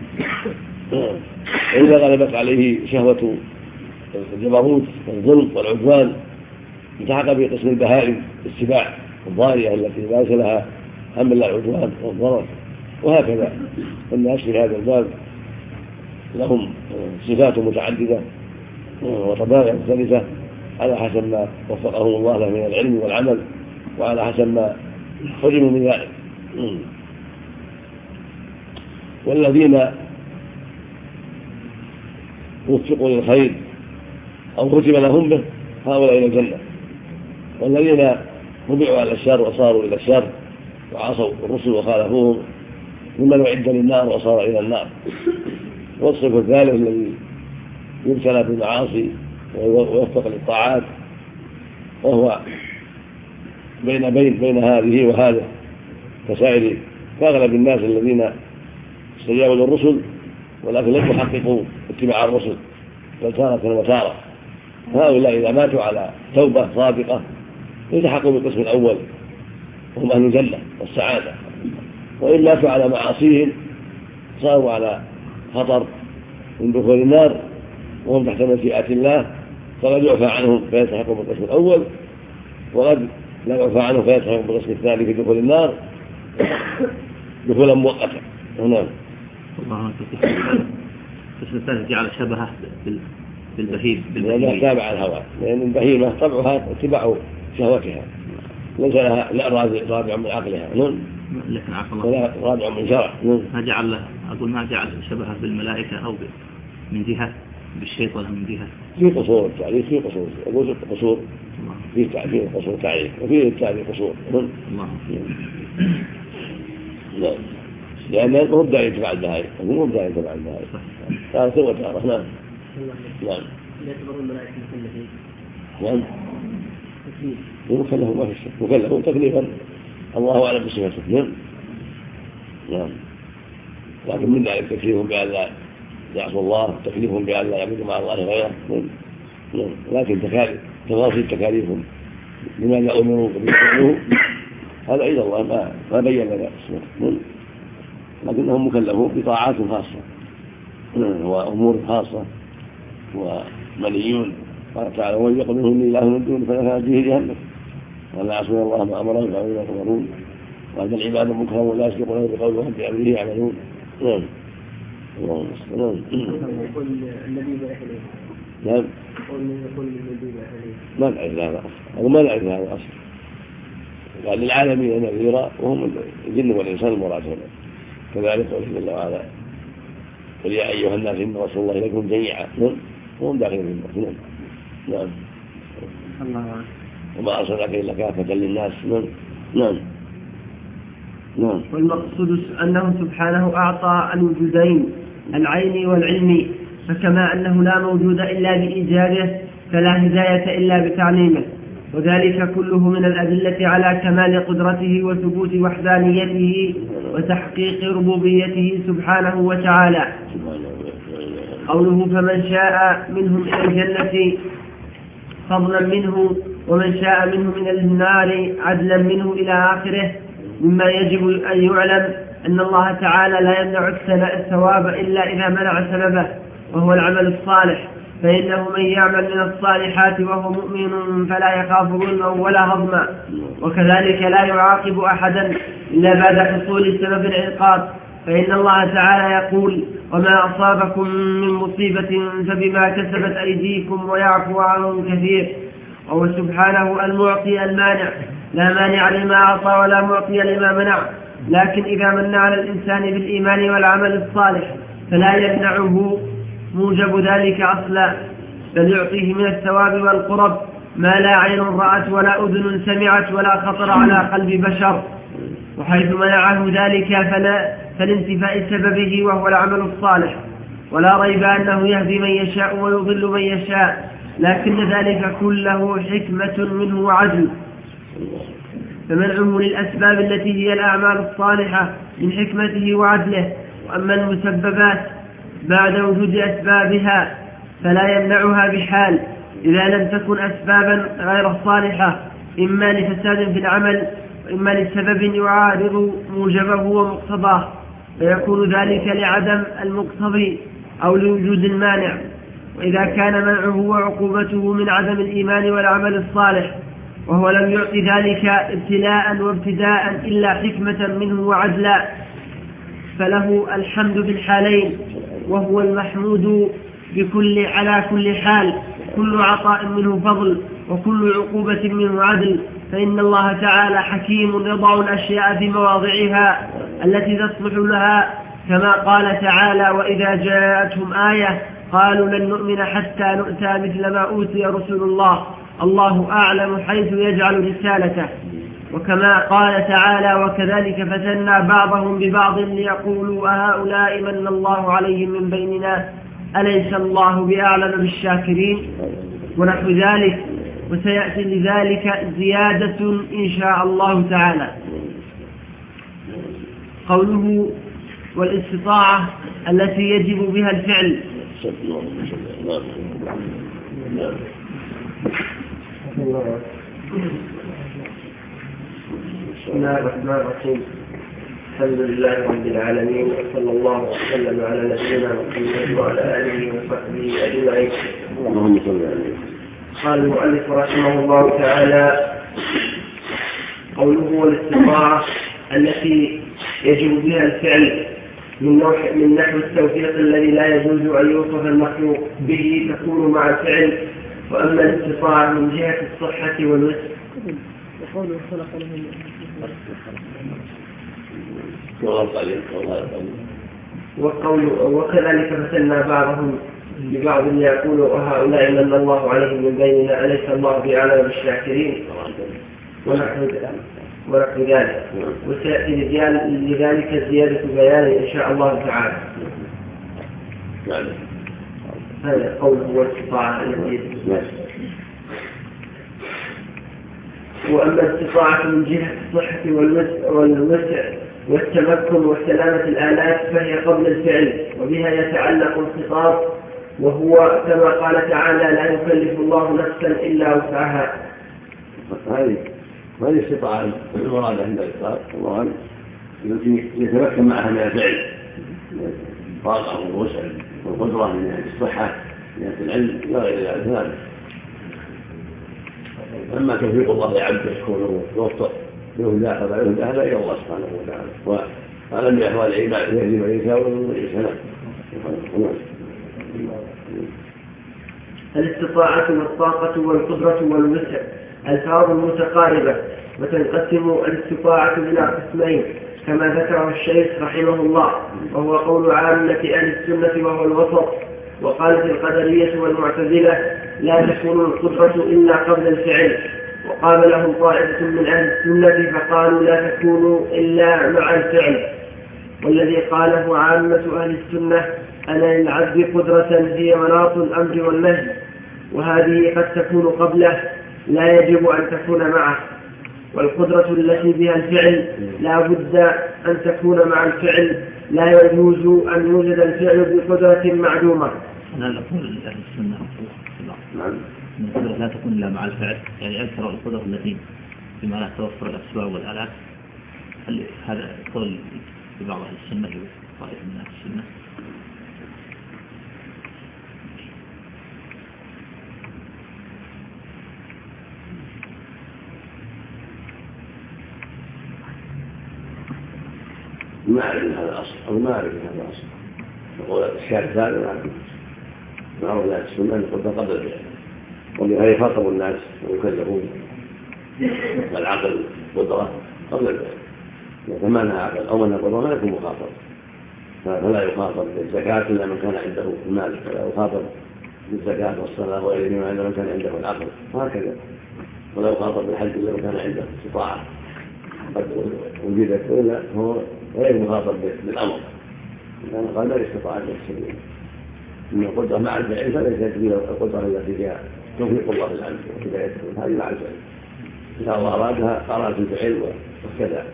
وإذا غلبت عليه شهوة الجبروت والظلم والعدوان التحق بقسم البهائم السباع الضارية التي ليس لها هم الا العدوان والضرر. وهكذا الناس في هذا الباب لهم صفات متعددة وطبائع مختلفة على حسب ما وفقهم الله له من العلم والعمل وعلى حسب ما حرموا من ذلك. والذين وفقوا للخير أو كتب لهم به هؤلاء إلى الجنة، والذين ربعوا على الشر وصاروا إلى الشر وعصوا الرسل وخالفوهم ممن أعد للنار وصار إلى النار. والصف الثالث الذي يبتلى بالمعاصي ويوفق للطاعات وهو بين بين بين هذه وهذا كسائر كأغلب الناس الذين استجابوا للرسل ولكن لم يحققوا اتباع الرسل بل تارة وتارة. هؤلاء إذا ماتوا على توبة صادقة يلتحقوا بالقسم الأول وهم أهل الجنة والسعادة، وإن ماتوا على معاصيهم صاروا على خطر من دخول النار وهم تحت مشيئة الله، فقد يعفى عنهم فيلتحقوا بالقسم الأول وقد لا يعفى عنهم فيلتحقوا بالقسم الثاني في دخول النار دخولا مؤقتا. نعم. الله القسم الثالث جعل شبهه بالبهيم لأنها تابع الهوى، لأن البهيمة طبعها اتباع شهوتها ليس لها لا رابع من عقلها لكن عقل ولا رابع من شرع. ما جعل أقول ما جعل شبهه بالملائكة أو من جهة بالشيطان من جهة في قصور التعريف في قصور أقول قصور في تعريف قصور تعريف وفي التعريف قصور. الله نعم. لأن هو بدأ يتبع البهائم هو بدأ يتبع البهائم تارة وتارة. نعم. نعم. يعتبر الملائكة مكلفين. نعم. مكلفون ما في شك مكلفون تكليفا الله أعلم بصفته. نعم. نعم. لكن من ذلك تكليفهم بأن لا يعصوا الله، تكليفهم بأن لا يعبدوا مع الله غيره. نعم. لكن تكاليف تفاصيل تكاليفهم لماذا أمروا بذلك هذا إلى الله ما ما بين لنا اسمه، لكنهم مكلفون بطاعات خاصة وأمور خاصة ومنيون. قال تعالى وإن يقل منهم إله من دون فلا فيه جهنم ولا يعصون الله ما أمرهم ويفعلون ما يؤمرون وهذا العباد مكرم ولا يسبقونه بقول وهم بأمره يعملون. نعم. اللهم صل على يقول النبي بأهله. نعم. يقول النبي بأهله. ما نعرف هذا أصل أو ما نعرف هذا أصل. قال للعالمين نذيرا وهم الجن والإنسان المراد هنا كذلك قوله جل وعلا قل يا أيها الناس إن رسول الله إليكم جميعا وهم داخلين في الناس. نعم. نعم. وما أرسلناك إلا كافة للناس. نعم. نعم. نعم. والمقصود أنه سبحانه أعطى الوجودين العين والعلم، فكما أنه لا موجود إلا بإيجاده فلا هداية إلا بتعليمه، وذلك كله من الأدلة على كمال قدرته وثبوت وحدانيته وتحقيق ربوبيته سبحانه وتعالى. قوله فمن شاء منهم إلى الجنة فضلا منه ومن شاء منهم إلى النار عدلا منه إلى آخره، مما يجب أن يعلم أن الله تعالى لا يمنع الثواب إلا إذا منع سببه وهو العمل الصالح، فإنه من يعمل من الصالحات وهو مؤمن فلا يخاف ظلما ولا هضما، وكذلك لا يعاقب أحدا إلا بعد حصول سبب العقاب، فإن الله تعالى يقول وما أصابكم من مصيبة فبما كسبت أيديكم ويعفو عن كثير، وهو سبحانه المعطي المانع لا مانع لما أعطى ولا معطي لما منع، لكن إذا من على الإنسان بالإيمان والعمل الصالح فلا يمنعه موجب ذلك أصلا، بل يعطيه من الثواب والقرب ما لا عين رأت ولا أذن سمعت ولا خطر على قلب بشر، وحيث منعه ذلك فلا فلانتفاء سببه وهو العمل الصالح، ولا ريب أنه يهدي من يشاء ويضل من يشاء، لكن ذلك كله حكمة منه وعدل، فمنعه للأسباب التي هي الأعمال الصالحة من حكمته وعدله. وأما المسببات بعد وجود أسبابها فلا يمنعها بحال إذا لم تكن أسبابا غير صالحة، إما لفساد في العمل وإما لسبب يعارض موجبه ومقتضاه، فيكون ذلك لعدم المقتضي أو لوجود المانع. وإذا كان منعه وعقوبته من عدم الإيمان والعمل الصالح وهو لم يعطي ذلك ابتلاء وابتداء إلا حكمة منه وعدلا، فله الحمد بالحالين، وهو المحمود بكل على كل حال، كل عطاء منه فضل وكل عقوبة منه عدل، فإن الله تعالى حكيم يضع الأشياء في مواضعها التي تصلح لها، كما قال تعالى وإذا جاءتهم آية قالوا لن نؤمن حتى نؤتى مثل ما أوتي رسل الله الله أعلم حيث يجعل رسالته، وكما قال تعالى وكذلك فتنا بعضهم ببعض ليقولوا أهؤلاء من الله عليهم من بيننا أليس الله بأعلم بالشاكرين، ونحو ذلك. وسيأتي لذلك زيادة إن شاء الله تعالى. قوله والاستطاعة التي يجب بها الفعل. بسم الله الرحمن الرحيم، الحمد لله رب العالمين، وصلى الله وسلم على نبينا محمد وعلى آله وصحبه أجمعين. اللهم صل عليه. قال المؤلف رحمه الله تعالى: قوله والاستطاعة التي يجب بها الفعل من نحو التوفيق الذي لا يجوز أن يوصف المخلوق به تكون مع الفعل، وأما الاستطاعة من جهة الصحة والوسع وقول وكذلك فتنا بعضهم ببعض ليقولوا وهؤلاء من الله عليهم من بيننا أليس الله بأعلم بالشاكرين ونحو ذلك. وسيأتي لذلك زيادة بيان إن شاء الله تعالى. هذا قوله والاستطاعة التي وأما الاستطاعة من جهة الصحة والوسع والتمكن وسلامة الآلات فهي قبل الفعل، وبها يتعلق الخطاب، وهو كما قال تعالى لا يكلف الله نفسا إلا وسعها. هذه هذه استطاعة المراد عند الإطلاق الله التي يتمكن معها من الفعل، الطاقة والوسع والقدرة من الصحة من العلم لا غير ذلك. أما توفيق الله لعبده يكون يوفق يهدى فلا يهدى هذا إلى الله سبحانه وتعالى، وهذا من أحوال العباد يهدي من يشاء ويضل من يشاء. الاستطاعة والطاقة والقدرة والوسع ألفاظ متقاربة، وتنقسم الاستطاعة إلى قسمين كما ذكره الشيخ رحمه الله، وهو قول عامة أهل السنة وهو الوسط. وقالت القدرية والمعتزلة لا تكون القدرة إلا قبل الفعل، وقابلهم طائفة من أهل السنة فقالوا لا تكون إلا مع الفعل. والذي قاله عامة أهل السنة أن للعبد قدرة هي مناط الأمر والنهي، وهذه قد تكون قبله لا يجب أن تكون معه، والقدرة التي بها الفعل لا بد أن تكون مع الفعل، لا يجوز أن يوجد الفعل بقدرة معدومة أنا أقول أهل السنة نعم. أن القدرة لا تكون إلا مع الفعل، يعني أكثر القدرة التي بمعنى توفر الأسباب والآلات. هل هذا قول في بعض أهل السنة وطائفة من أهل السنة؟ ما أعرف هذا الأصل أو ما أعرف هذا الأصل. يقول الشارع هذا ما أعرف. معروف أهل السنة أن القدرة قبل الفعل، وبهذا يخاطب الناس ويكلفون والعقل قدرة قبل الفعل. إذا ما نهى عقل أو منها قدرة ما يكون مخاطب، فلا يخاطب بالزكاة إلا من كان عنده المال، ولا يخاطب بالزكاة والصلاة وغيرهما إلا من كان عنده العقل، وهكذا. ولا يخاطب بالحج إلا من كان عنده استطاعة قد وجدت، وإلا هو غير مخاطب بالأمر لأن قال لا استطاع أن يحسن. إن القدرة مع الفعل فليست هي القدرة التي فيها توفيق الله العبد وهدايته، هذه مع الفعل. إذا الله أرادها أراد الفعل وكذا.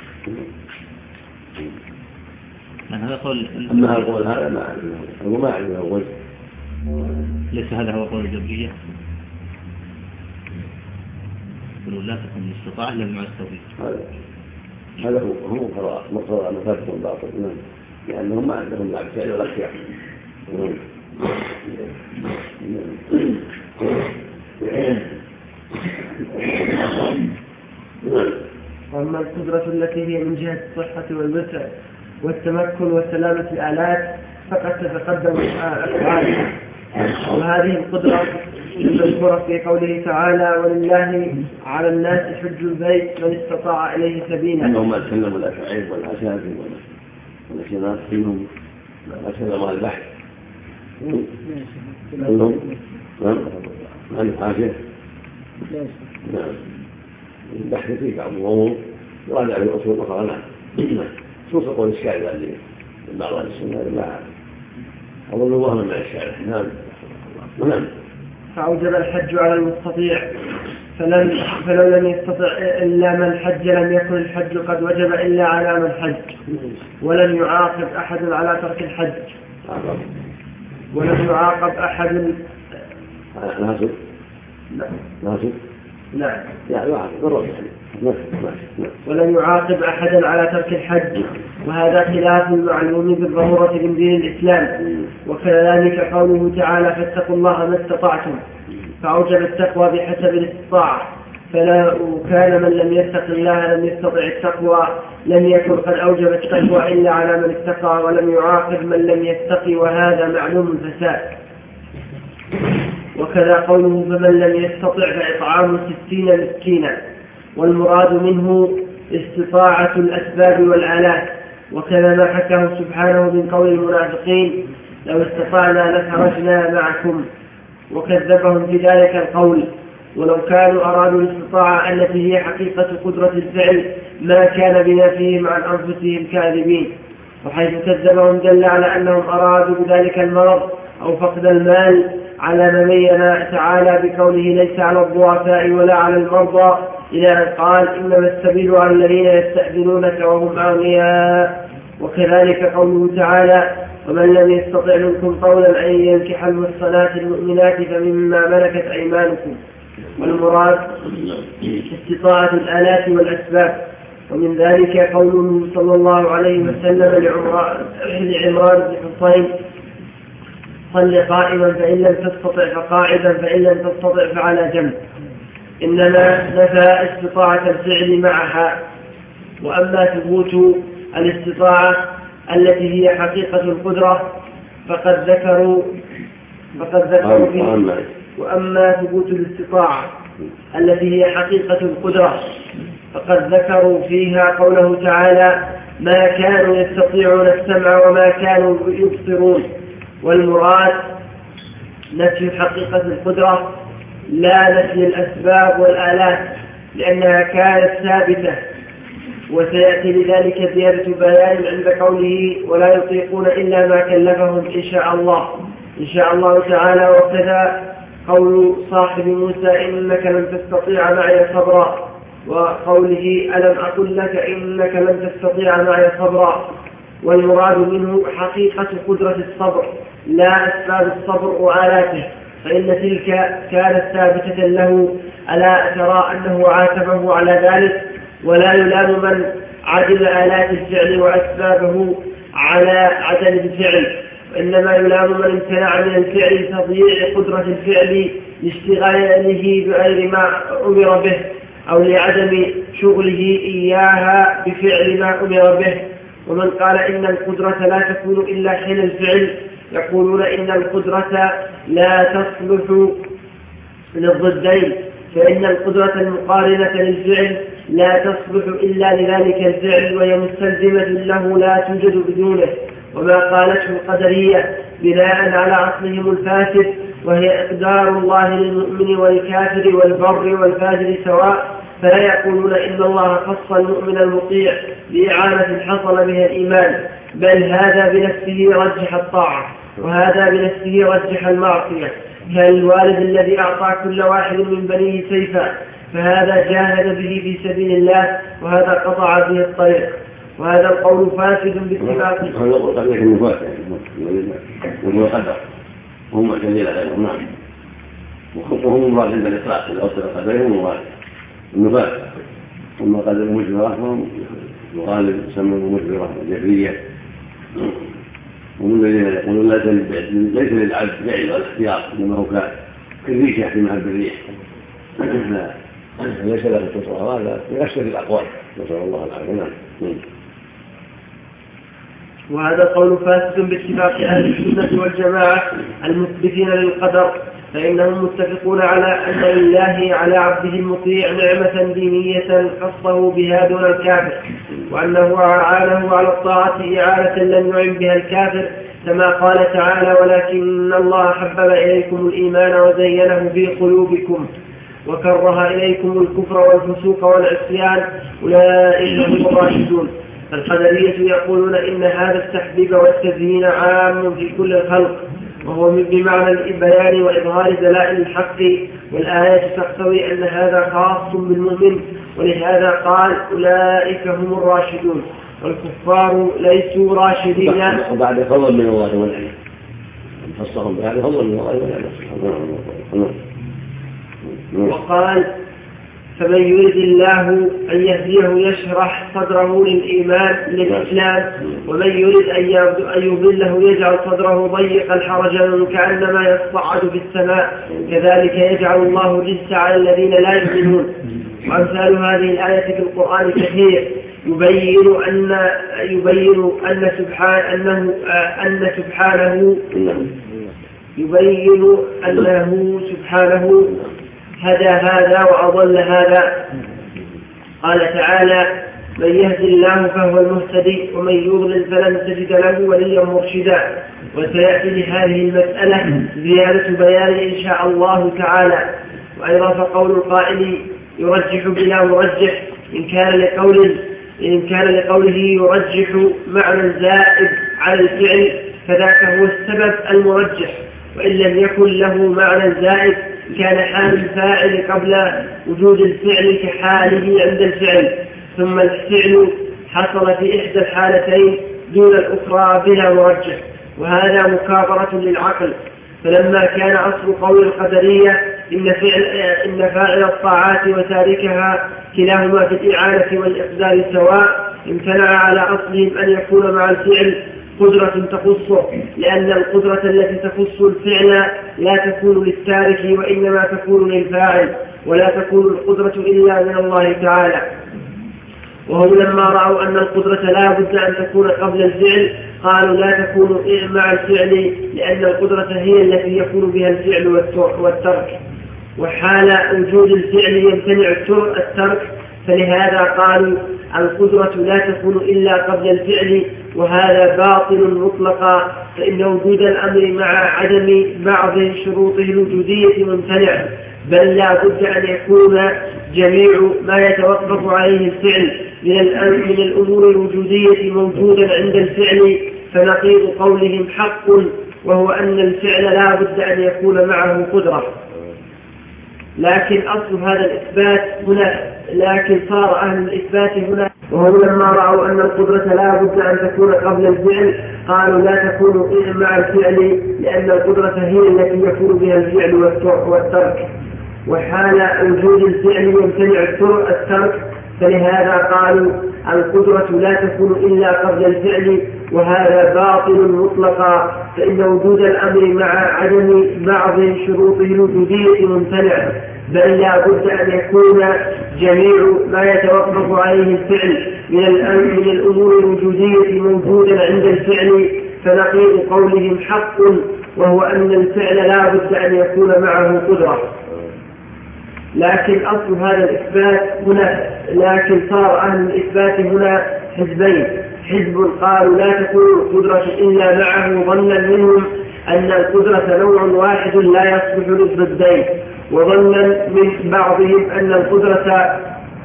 هذا قول. أما القول هذا ما أعلم، هو ما أعلم القول. ليس هذا هو قول الجبرية. يقولون لا تكون الاستطاعة إلا مع التوفيق. هذا هذا هو مقرر مقرر مفاتهم باطل، لأنهم ما عندهم لا فعل ولا اختيار. وأما القدرة التي هي من جهة الصحة والوسع والتمكن وسلامة الآلات فقد تتقدم أفعالها، وهذه القدرة المذكورة في قوله تعالى: ولله على الناس حج البيت من استطاع إليه سبيلا. أنهم ما تكلموا الأفعال والأساس والنشينات فيهم ما تكلموا البحث كلهم. نعم عن الحاجة. نعم البحث فيه بعض الأمور يراجع في الأصول الأخرى. نعم خصوصا قول الشارع اللي من بعض السنة لا أظن وهما مع الشارع. نعم نعم. فأوجب الحج على المستطيع، فلم فلو لم يستطع إلا من حج لم يكن الحج قد وجب إلا على من حج، ولم يعاقب أحد على ترك الحج، ولم يعاقب أحد. ناسب ناسب نعم يعني يعاقب بالرب يعني. ولم يعاقب أحدا على ترك الحج، وهذا خلاف المعلوم بالضرورة من دين الإسلام. وكذلك قوله تعالى: فاتقوا الله ما استطعتم، فأوجب التقوى بحسب الاستطاعة. فلا كان من لم يتق الله لم يستطع التقوى لم يكن قد أوجب التقوى إلا على من اتقى، ولم يعاقب من لم يتقي، وهذا معلوم الفساد. وكذا قوله: فمن لم يستطع فإطعام ستين مسكينا، والمراد منه استطاعة الأسباب والآلات. وكذا ما حكاه سبحانه من قول المنافقين: لو استطعنا لخرجنا معكم، وكذبهم في ذلك القول. ولو كانوا أرادوا الاستطاعة التي هي حقيقة قدرة الفعل ما كان بنفيهم عن أنفسهم كاذبين، وحيث كذبهم دل على أنهم أرادوا بذلك المرض أو فقد المال، على ما بين تعالى بقوله: ليس على الضعفاء ولا على المرضى، إلى أن قال: إنما السبيل على الذين يستأذنونك وهم أغنياء. وكذلك قوله تعالى: ومن لم يستطع منكم قولا أن ينكح المحصنات المؤمنات فمما ملكت أيمانكم. والمراد استطاعة الآلات والأسباب. ومن ذلك قوله صلى الله عليه وسلم لعمران بن حصين: صل قائما فإن لم تستطع فقاعدا فإن لم تستطع فعلى جنب. إنما نفى استطاعة الفعل معها. وأما ثبوت الاستطاعة التي هي حقيقة القدرة فقد ذكروا فقد ذكروا فيه. وأما ثبوت الاستطاعة التي هي حقيقة القدرة فقد ذكروا فيها قوله تعالى: ما كانوا يستطيعون السمع وما كانوا يبصرون. والمراد نفي حقيقة القدرة لا نفي الأسباب والآلات، لأنها كانت ثابتة. وسيأتي لذلك زيادة بيان عند قوله: ولا يطيقون إلا ما كلفهم إن شاء الله إن شاء الله تعالى. وكذا قول صاحب موسى: إنك لن تستطيع معي صبرا، وقوله: ألم أقل لك إنك لن تستطيع معي صبرا. والمراد منه حقيقة قدرة الصبر لا أسباب الصبر وآلاته، فإن تلك كانت ثابتة له. ألا ترى أنه عاتبه على ذلك؟ ولا يلام من عدم آلات الفعل وأسبابه على عدم الفعل، وإنما يلام من امتنع من الفعل لتضييع قدرة الفعل لاشتغاله بغير ما أمر به أو لعدم شغله إياها بفعل ما أمر به. ومن قال إن القدرة لا تكون إلا حين الفعل يقولون إن القدرة لا تصلح للضدين، فإن القدرة المقارنة للفعل لا تصلح إلا لذلك الفعل وهي مستلزمة له لا توجد بدونه. وما قالته القدرية بناء على عقلهم الفاسد وهي إقدار الله للمؤمن والكافر والبر والفاجر سواء، فلا يقولون إن الله خص المؤمن المطيع بإعانة حصل بها الإيمان، بل هذا بنفسه رجح الطاعة وهذا بنفسه رجح المعصية، كالوالد الذي أعطى كل واحد من بنيه سيفا فهذا جاهد به في سبيل الله وهذا قطع به الطريق. وهذا القول فاسد باتفاق. هذا القول قد يكون فاسد وهو قدر وهم معتدين عليهم. نعم. وهم مراد عند الإطلاق إذا أصل قدرهم مراد النفاق. ثم قدر مجبرة وهم يقال يسمى مجبرة جبرية. ومن الذين يقولون ليس للعبد فعل ولا اختيار انما هو كالريش يحكي مع الريح ليس له تصور هذا من اشد الاقوال نسال الله العافيه. وهذا قول فاسد باتفاق اهل السنه والجماعه المثبتين للقدر، فانهم متفقون على ان لله على عبده المطيع نعمه دينيه خصه بها دون الكافر، وانه اعانه على الطاعه اعانه لم يعن بها الكافر، كما قال تعالى ولكن الله حبب اليكم الايمان وزينه في قلوبكم وكره اليكم الكفر والفسوق والعصيان اولئك هم الراشدون. فالقدريه يقولون ان هذا التحبيب والتزيين عام في كل الخلق، وهو بمعنى البيان وإظهار دلائل الحق، والآية تقتضي أن هذا خاص بالمؤمن، ولهذا قال أولئك هم الراشدون، والكفار ليسوا راشدين. وبعد فضل من الله والعلم خصهم بهذا فضل من الله والعلم. وقال فمن يريد الله أن يهديه يشرح صدره للإيمان للإسلام، ومن يريد أن يضله يجعل صدره ضيقا حرجا كأنما يصعد في السماء، كذلك يجعل الله الرجس على الذين لا يؤمنون. وأمثال هذه الآية في القرآن كثير يبين أن يبين أن سبحانه أن سبحانه يبين أنه سبحانه هدى هذا وأضل هذا. قال تعالى من يهد الله فهو المهتدي ومن يضلل فلن تجد له وليا مرشدا. وسيأتي لهذه المسألة زيادة بيان إن شاء الله تعالى. وأيضا فقول القائل يرجح بلا مرجح إن كان لقول إن كان لقوله يرجح معنى زائد على الفعل فذاك هو السبب المرجح، وإن لم يكن له معنى زائد كان حال الفاعل قبل وجود الفعل كحاله عند الفعل، ثم الفعل حصل في إحدى الحالتين دون الأخرى بلا مرجح، وهذا مكابرة للعقل. فلما كان أصل قول القدرية إن, فعل إن فاعل الطاعات وتاركها كلاهما في الإعانة والإقدار سواء، امتنع على أصلهم أن يكون مع الفعل قدرة تخصه، لأن القدرة التي تخص الفعل لا تكون للتارك وإنما تكون للفاعل، ولا تكون القدرة إلا من الله تعالى. وهم لما رأوا أن القدرة لا بد أن تكون قبل الفعل قالوا لا تكون مع الفعل، لأن القدرة هي التي يكون بها الفعل والترك، وحال وجود الفعل يمتنع الترك، فلهذا قالوا القدرة لا تكون إلا قبل الفعل، وهذا باطل مطلقا، فإن وجود الأمر مع عدم بعض شروطه الوجودية ممتنع، بل لا بد أن يكون جميع ما يتوقف عليه الفعل من الأمور الوجودية موجودا عند الفعل. فنقيض قولهم حق، وهو أن الفعل لا بد أن يكون معه قدرة. لكن أصل هذا الإثبات هنا لكن صار أهل الإثبات هنا وهم لما رأوا أن القدرة لا بد أن تكون قبل الفعل قالوا لا تكون مع الفعل، لأن القدرة هي التي يكون بها الفعل والترك، وحال وجود الفعل يمتنع الترك، فلهذا قالوا القدرة لا تكون إلا قبل الفعل، وهذا باطل مطلقا، فإن وجود الأمر مع عدم بعض شروطه الوجودية ممتنع، بل لا بد أن يكون جميع ما يتوقف عليه الفعل من من الأمور الوجودية موجودا عند الفعل، فنقيض قولهم حق، وهو أن الفعل لا بد أن يكون معه قدرة. لكن أصل هذا الإثبات هنا، لكن صار أهل الإثبات هنا حزبين، حزب قالوا لا تكون القدرة إلا معه ظنا منهم أن القدرة نوع واحد لا يصلح للضدين، وظنا من بعضهم أن القدرة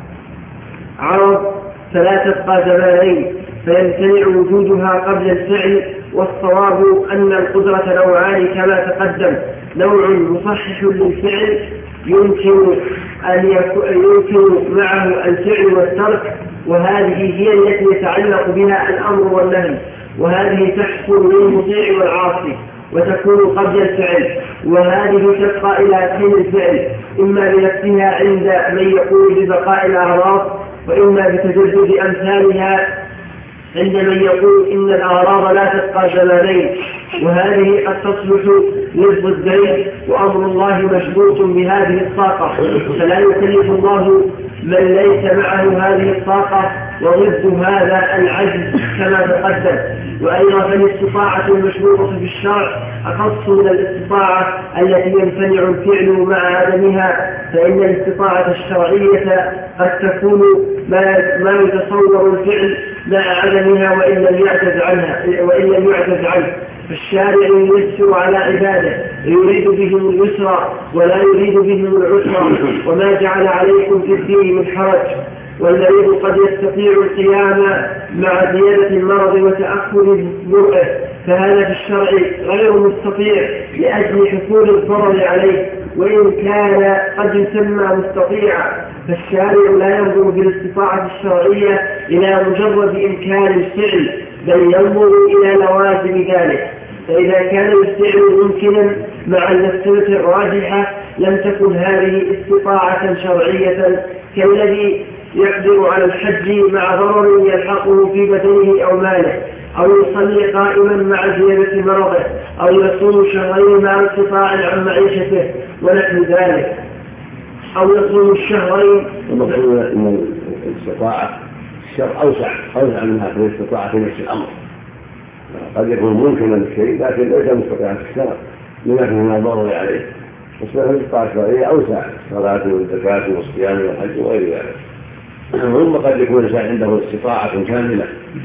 عرض فلا تبقى زمانين فيمتنع وجودها قبل الفعل، والصواب أن القدرة نوعان كما تقدم، نوع مصحح للفعل يمكن أن يمكن معه الفعل والترك، وهذه هي التي يتعلق بها الأمر والنهي، وهذه تحصل للمطيع والعاصي وتكون قبل الفعل، وهذه تبقى إلى حين الفعل إما بنفسها عند من يقول ببقاء الأعراض، وإما بتجدد أمثالها عند من يقول إن الأعراض لا تبقى زمانين، وهذه قد تصلح للضدين، وأمر الله مشروط بهذه الطاقة، فلا يكلف الله من ليس معه هذه الطاقة، وضد هذا العجز كما تقدم. وأيضا فالاستطاعة المشروطة في الشرع أخص من الاستطاعة التي يمتنع الفعل مع عدمها، فإن الاستطاعة الشرعية قد تكون ما يتصور الفعل مع عدمها وإن لم يعجز عنها وإن لم يعجز عنه، فالشارع ييسر على عباده يريد بهم اليسر ولا يريد بهم العسر، وما جعل عليكم في الدين من حرج، والمريض قد يستطيع القيام مع زيادة المرض وتأخر برئه، فهذا في الشرع غير مستطيع لأجل حصول الضرر عليه، وإن كان قد يسمى مستطيعا، فالشارع لا ينظر بالاستطاعة الشرعية إلى مجرد إمكان الفعل، بل ينظر إلى لوازم ذلك، فإذا كان الفعل ممكنا مع المفسدة الراجحة لم تكن هذه استطاعة شرعية، كالذي يقدر على الحج مع ضرر يلحقه في بدنه أو ماله، أو يصلي قائما مع زيادة مرضه، أو يصوم شهرين مع انقطاع عن معيشته ونحو ذلك، أو يصوم الشهرين. المقصود أن الاستطاعة الشرع أوسع أوسع منها في الاستطاعة في نفس الأمر، قد يكون ممكنا الشيء لكن ليس مستطيعا في الشرع لما فيه من الضرر عليه، والاستطاعة الشرعية أوسع، الصلاة والزكاة والصيام والحج وغير ذلك. ثم قد يكون الإنسان عنده استطاعة كاملة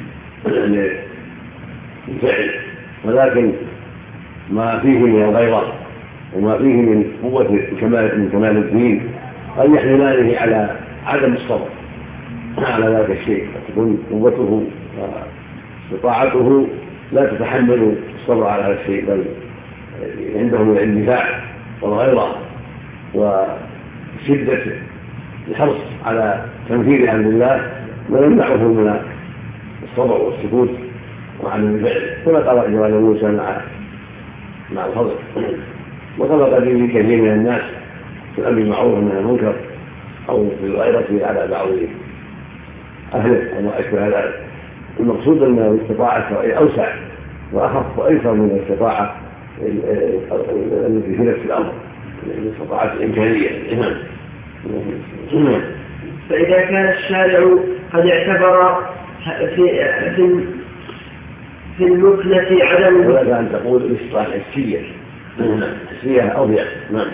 للفعل، ولكن ما فيه من الغيرة وما فيه من قوة كمال من كمال الدين قد يحملانه على عدم الصبر على ذلك الشيء، تكون قوته واستطاعته لا تتحمل الصبر على هذا الشيء، بل عنده من الاندفاع والغيرة وشدة الحرص على تنفيذ امر الله ويمنعه من الصبر والسكوت وعن الفعل، كما قال جوال موسى مع مع الخضر، وكما قد يجي كثير من الناس في الامر بالمعروف والنهي عن المنكر او في الغيرة على بعض اهله وما اشبه ذلك. المقصود ان الاستطاعه الشرعيه اوسع واخف وايسر من الاستطاعه التي في نفس الامر، الاستطاعه الامكانيه. فإذا كان الشارع قد اعتبر في في في المثلة عدم ولك أن تقول الاستطاعة الحسية حسية أضيع. نعم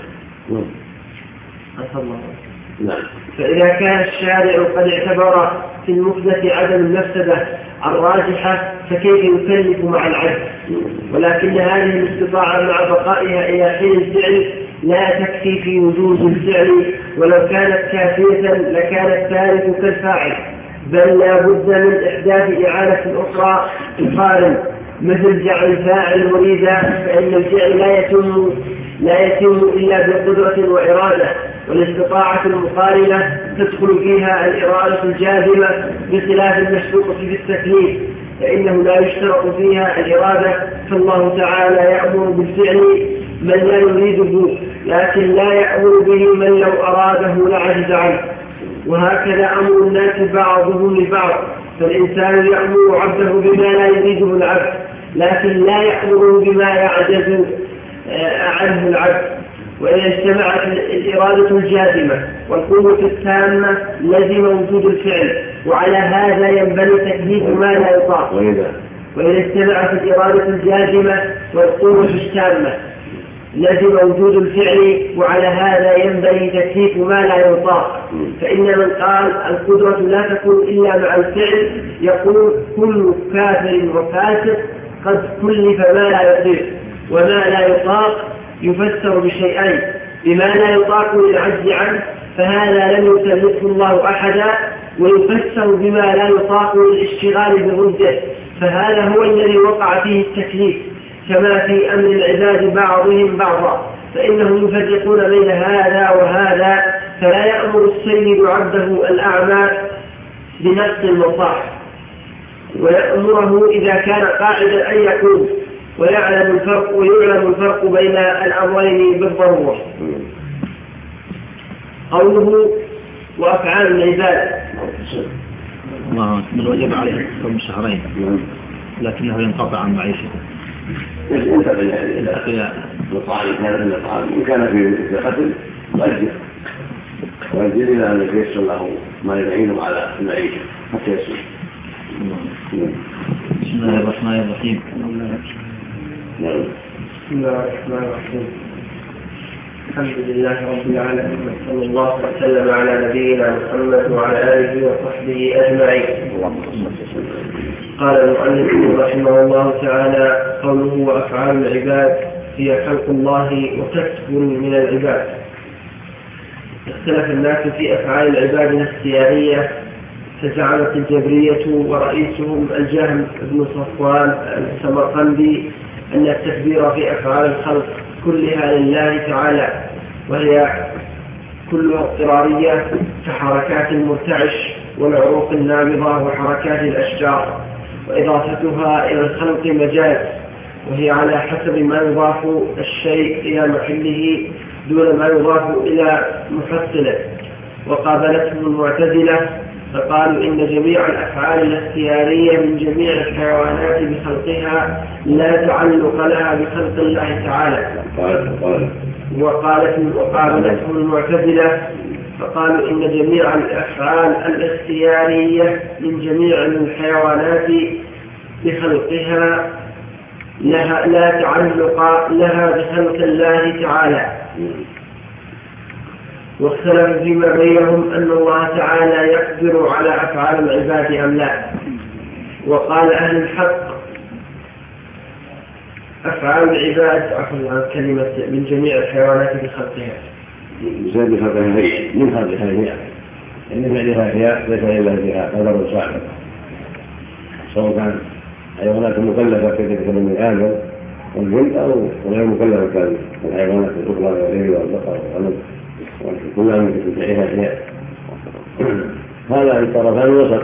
نعم. فإذا كان الشارع قد اعتبر في المثلة عدم المفسدة الراجحة فكيف يكلف مع العجز؟ ولكن هذه الاستطاعة مع بقائها إلى حين الفعل لا تكفي في وجود الفعل، ولو كانت كافية لكان الثالث كالفاعل، بل لا بد من إحداث إعادة أخرى تقارن، مثل جعل الفاعل مريدا، فإن الفعل لا يتم لا يتم إلا بقدرة وإرادة، والاستطاعة المقارنة تدخل فيها الإرادة الجازمة بخلاف المشروط في التكليف، فإنه لا يشترط فيها الإرادة، فالله تعالى يأمر بالفعل من لا يريده، لكن لا يأمر به من لو أراده لعجز عنه. وهكذا أمر الناس بعضهم لبعض، فالإنسان يأمر عبده بما لا يريده العبد، لكن لا يأمره بما يعجز عنه العبد. وإذا اجتمعت الإرادة الجازمة والقوة التامة لزم وجود الفعل، وعلى هذا ينبني تكليف ما لا يطاق. وإذا اجتمعت الإرادة الجازمة والقوة التامة لزم وجود الفعل، وعلى هذا ينبغي تكليف ما لا يطاق. فإن من قال القدرة لا تكون إلا مع الفعل يقول كل كافر وفاسق قد كلف ما لا يطيق، وما لا يطاق يفسر بشيئين: بما لا يطاق للعجز عنه، فهذا لم يكلفه الله أحدا، ويفسر بما لا يطاق للاشتغال بضده، فهذا هو الذي وقع فيه التكليف، كما في أمر العباد بعضهم بعضا، فإنهم يفرقون بين هذا وهذا، فلا يأمر السيد عبده الأعمى بنفس المصاح، ويأمره إذا كان قاعدا أن يقول، ويعلم الفرق ويعلم الفرق بين الأمرين بالضرورة. قوله وأفعال العباد من وجب عليه صوم شهرين لكنه ينقطع عن معيشته. ينتقل إلى الطعام، كان إلى الطعام، إن كان في قتل يؤجل ويؤجل إلى أن يتيسر له ما يعينه على المعيشة حتى يسير. بسم الله الرحمن الرحيم. بسم الله الرحمن الرحيم. الحمد لله رب العالمين، صلى الله وسلم على نبينا محمد وعلى آله وصحبه أجمعين. قال المؤلف رحمه الله تعالى: قوله وأفعال العباد هي خلق الله وكسب من العباد. اختلف الناس في أفعال العباد الاختيارية، فزعمت الجبرية ورئيسهم الجهم بن صفوان السمرقندي أن التكبير في أفعال الخلق كلها لله تعالى، وهي كلها اضطرارية كحركات المرتعش والعروق النابضة وحركات الأشجار، وإضافتها إلى الخلق مجاز، وهي على حسب ما يضاف الشيء إلى محله دون ما يضاف إلى محصله. وقابلتهم المعتزلة فقالوا إن جميع الأفعال الاختيارية من جميع الحيوانات بخلقها لا تعلق لها بخلق الله تعالى. وقابلتهم المعتزلة فقالوا إن جميع الأفعال الاختيارية من جميع الحيوانات بخلقها لها لا تعلق لها بخلق الله تعالى. واختلف فيما بينهم أن الله تعالى يقدر على أفعال العباد أم لا. وقال أهل الحق أفعال العباد عفوا عن كلمة من جميع الحيوانات بخلقها زاد بخلقها هي من خلقها هي، إن فعلها هي ليس إلا بها قدر صاحب، سواء كان حيوانات مكلفة كثيرة من آدم والجن أو غير مكلفة كالحيوانات الأخرى والغير والبقر والغنم كلها من فعلها هي. هذا الطرفان وسط.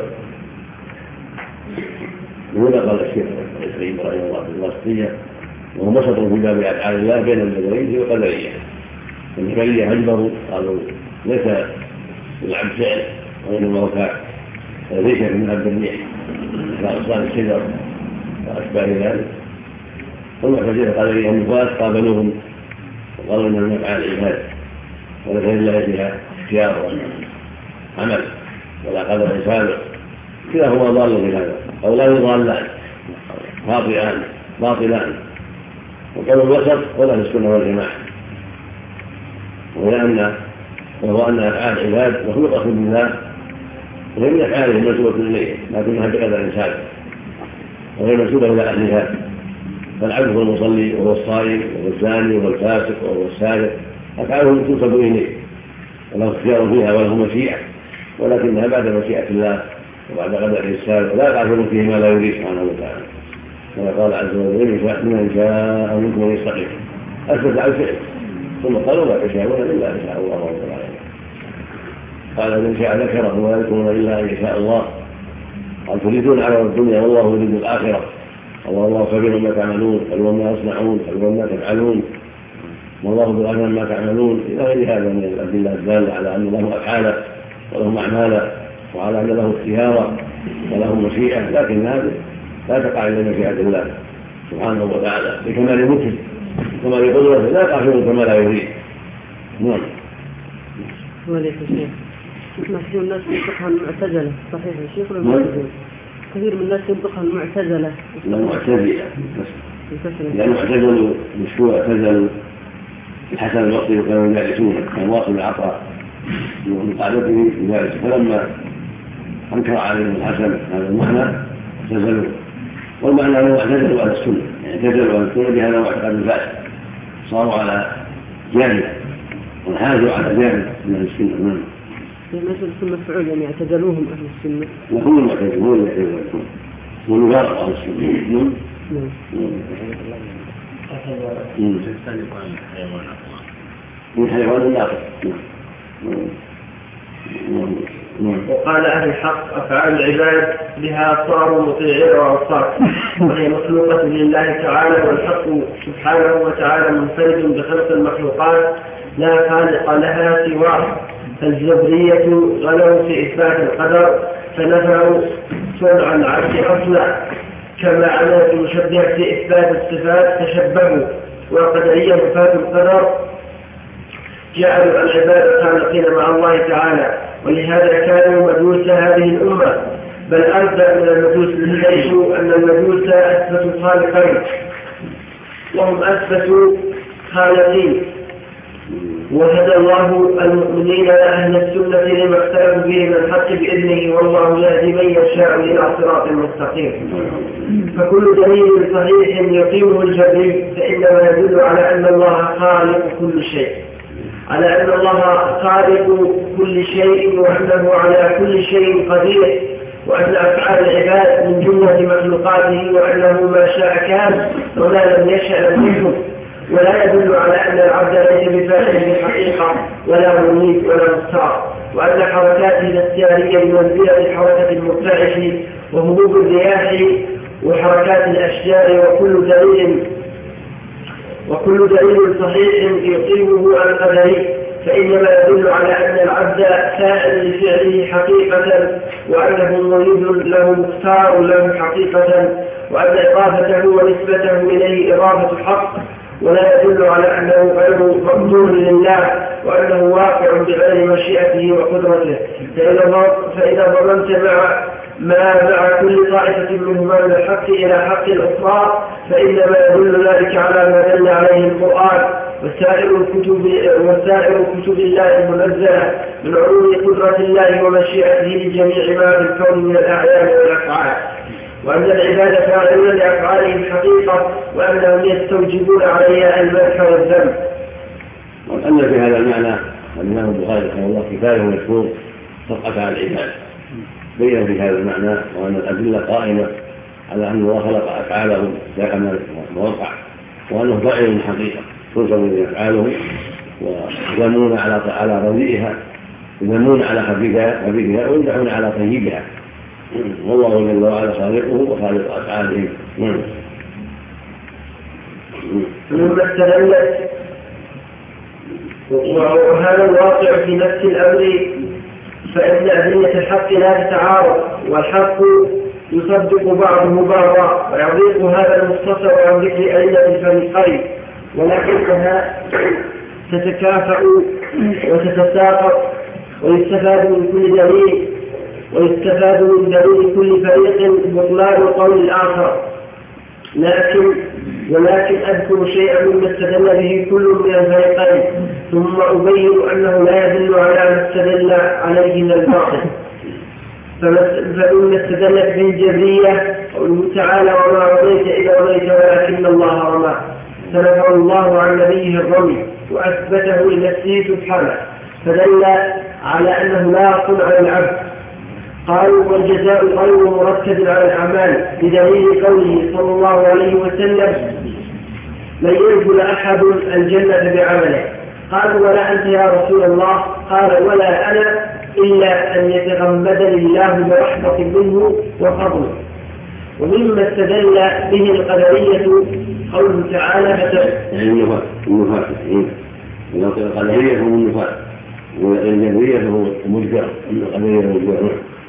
هنا قال الشيخ ابراهيم رحمه الله في الوسطية وهو وسط في باب أفعال الله بين الجبرية والقدرية. الجبرية أجبروا قالوا ليس العبد فعل وإنما هو فاعل، ليس من عبد الريح كأغصان الشجر وأشباه ذلك. والمعتزلة القدرية النفاة قابلوهم وقالوا إنها من أفعال العباد وليس لله فيها اختيار وعمل ولا قدر سابق. كلاهما ضال في هذا أو لا يضالان خاطئان باطلان. وكان الوسط ولا السنة والجماعة، ولأن وهو أن أفعال العباد مخلوقة بالله وهي من أفعاله منسوبة إليه لكنها بقدر سابق وهي منسوبة إلى أهلها. فالعبد هو المصلي وهو الصائم وهو الزاني وهو الفاسق وهو السارق أفعاله تنسب إليه وله اختيار فيها وله مشيئة، ولكنها بعد مشيئة الله وبعد قدر السابق لا يعرفون فيه ما لا يريد سبحانه وتعالى. كما قال عز وجل: من شاء منكم يستقيم، أثبت على الفعل ثم قالوا ما تشاءون إلا أن يشاء الله رب العالمين. قال من شاء ذكره ولا يذكرون إلا أن يشاء الله. قال تريدون على الدنيا والله يريد الآخرة والله خبير ما تعملون قال وما يصنعون قال وما تفعلون والله بغنى ما تعملون إلى غير هذا من الأدلة الدالة على أن له أفعالا وله أعمالا وعلى أن له اختيارا وله مشيئة، لكن هذه لا تقع إلا مشيئة الله سبحانه وتعالى بكمال ملكه كمال قدرته، لا يقع كما لا يريد. نعم. وعليكم السلام. كثير من الناس ينطقها المعتزلة، صحيح يا شيخ ولا المعتزلة؟ كثير من الناس ينطقها المعتزلة. المعتزلة لأن المعتزلة مشروع اعتزلوا الحسن البصري وكانوا يجالسونه كان واصل العطاء من قعدته يجالس، فلما أنكر عليهم الحسن هذا المعنى اعتزلوا، والمعنى أنه اعتزلوا على السنة، اعتزلوا على السنة بهذا واعتقاد الفاسد، صاروا على جانب وانحازوا على جانب من السنة. نعم. مثل السنة مفعول يعني اعتزلوهم أهل السنة. هم المعتزلون يعتزلون ونبارك على السنة. نعم. نعم. من حيوان الناطق. وقال أهل الحق أفعال العباد بها صاروا مطيعين وعصاة، وهي مخلوقة لله تعالى، والحق سبحانه وتعالى منفرد بخلق المخلوقات لا خالق لها سواه. فالجبرية غلوا في إثبات القدر فنفعوا صنع العبد أصلا، كما على المشبهة في إثبات الصفات تشبهوا. والقدرية نفاة القدر جعلوا العباد خالقين مع الله تعالى، ولهذا كانوا مجوس هذه الأمة، بل أرجع من المجوس من حيث أن المجوس أثبتوا خالقين وهم أثبتوا خالقين. وهدى الله المؤمنين أهل السنة لما اختلفوا به من الحق بإذنه، والله يهدي من يشاء إلى صراط مستقيم. فكل دليل صحيح يقيمه الجبري فإنما يدل على أن الله خالق كل شيء، على أن الله خالق كل شيء وأنه على كل شيء قدير، وأن أفعال العباد من جملة مخلوقاته، وأنه ما شاء كان وما لم يشأ لم يكن. ولا يدل على أن العبد ليس بفاعل بالحقيقة ولا مريد ولا مختار، وأن حركاته الاختيارية بمنزلة حركة المرتعش وهبوب الرياح وحركات الأشجار، وكل دليل وكل دليل صحيح يقيمه عن قدره فإنما يدل على أن العبد فاعل لفعله حقيقة، وأنه مريد له مختار له حقيقة، وأن إضافته ونسبته إليه إضافة حق، ولا يدل على أنه غير مقدور لله وأنه واقع بغير مشيئته وقدرته. فإذا ضمنت مع ما مع كل طائفة منهما من الحق إلى حق الأخرى فإنما يدل ذلك على ما دل عليه القرآن وسائر الكتب وسائر كتب الله المنزلة من علوم قدرة الله ومشيئته لجميع ما في الكون من الأعيان والأفعال، وأن العباد فاعلون لأفعالهم حقيقة، وأنهم يستوجبون عليها المدح والذم. وأن في هذا المعنى الإمام البخاري رحمه الله كفاية مشهور خلق على العباد، بين في هذا المعنى وأن الأدلة قائمة على أن الله خلق أفعاله كما وقع، وأنه فاعل حقيقة تنصب به أفعاله، ويذمون على على رديئها، يذمون على خبيثها ويمدحون على طيبها، والله جل وعلا خالقه وخالق أفعاله. ثم استدلت وهذا الواقع في نفس الأمر، فإن أدلة الحق لا تتعارض، والحق يصدق بعضه بعضا، ويضيق هذا المختصر عن ذكر أدلة الفريقين، ولكنها تتكافأ وتتساقط، ويستفاد من كل دليل ويستفاد من دليل كل فريق بطلان قول الآخر. لكن ولكن أذكر شيئا مما استدل به كل من الفريقين، ثم أبين أنه لا يدل على ما استدل عليه من الباطل. فإن استدلت به الجبرية قوله تعالى وما رميت إذا رميت ولكن الله رمى، فنفع الله عن نبيه الرمي وأثبته لنفسه سبحانه، فدل على أنه لا صنع العبد. قالوا والجزاء غير مرتب على الأعمال بدليل قوله صلى الله عليه وسلم من يدخل أحد الجنة بعمله، قالوا ولا أنت يا رسول الله؟ قال ولا أنا إلا أن يتغمدني الله برحمة منه وفضله. ومما استدل به القدرية قوله تعالى يعني النفاق النفاق القدرية هم النفاق والجبرية هو المجبر. القدرية المجبر.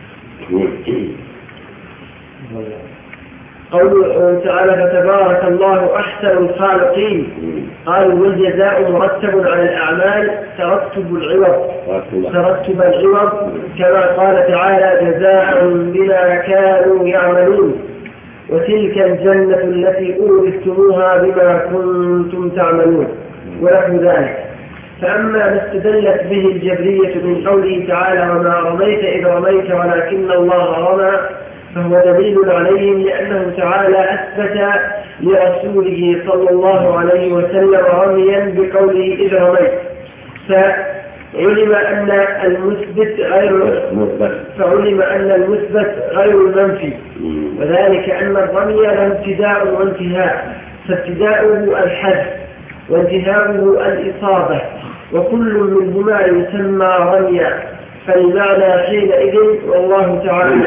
قوله تعالى فتبارك الله أحسن الخالقين. قالوا والجزاء مرتب على الأعمال ترتب العوض ترتب العوض كما قال تعالى جزاء بما كانوا يعملون وتلك الجنة التي أورثتموها بما كنتم تعملون ونحو ذلك. فأما ما استدلت به الجبرية من قوله تعالى وما رميت إذ رميت ولكن الله رمى فهو دليل عليهم لأنه تعالى أثبت لرسوله صلى الله عليه وسلم رميا بقوله إذ رميت. فعلم أن المثبت غير فعلم أن المثبت غير المنفي، وذلك أن الرمي له ابتداء وانتهاء، فابتداؤه الحذف وانتهاؤه الإصابة، وكل منهما يسمى رميا. فالمعنى حينئذ والله تعالى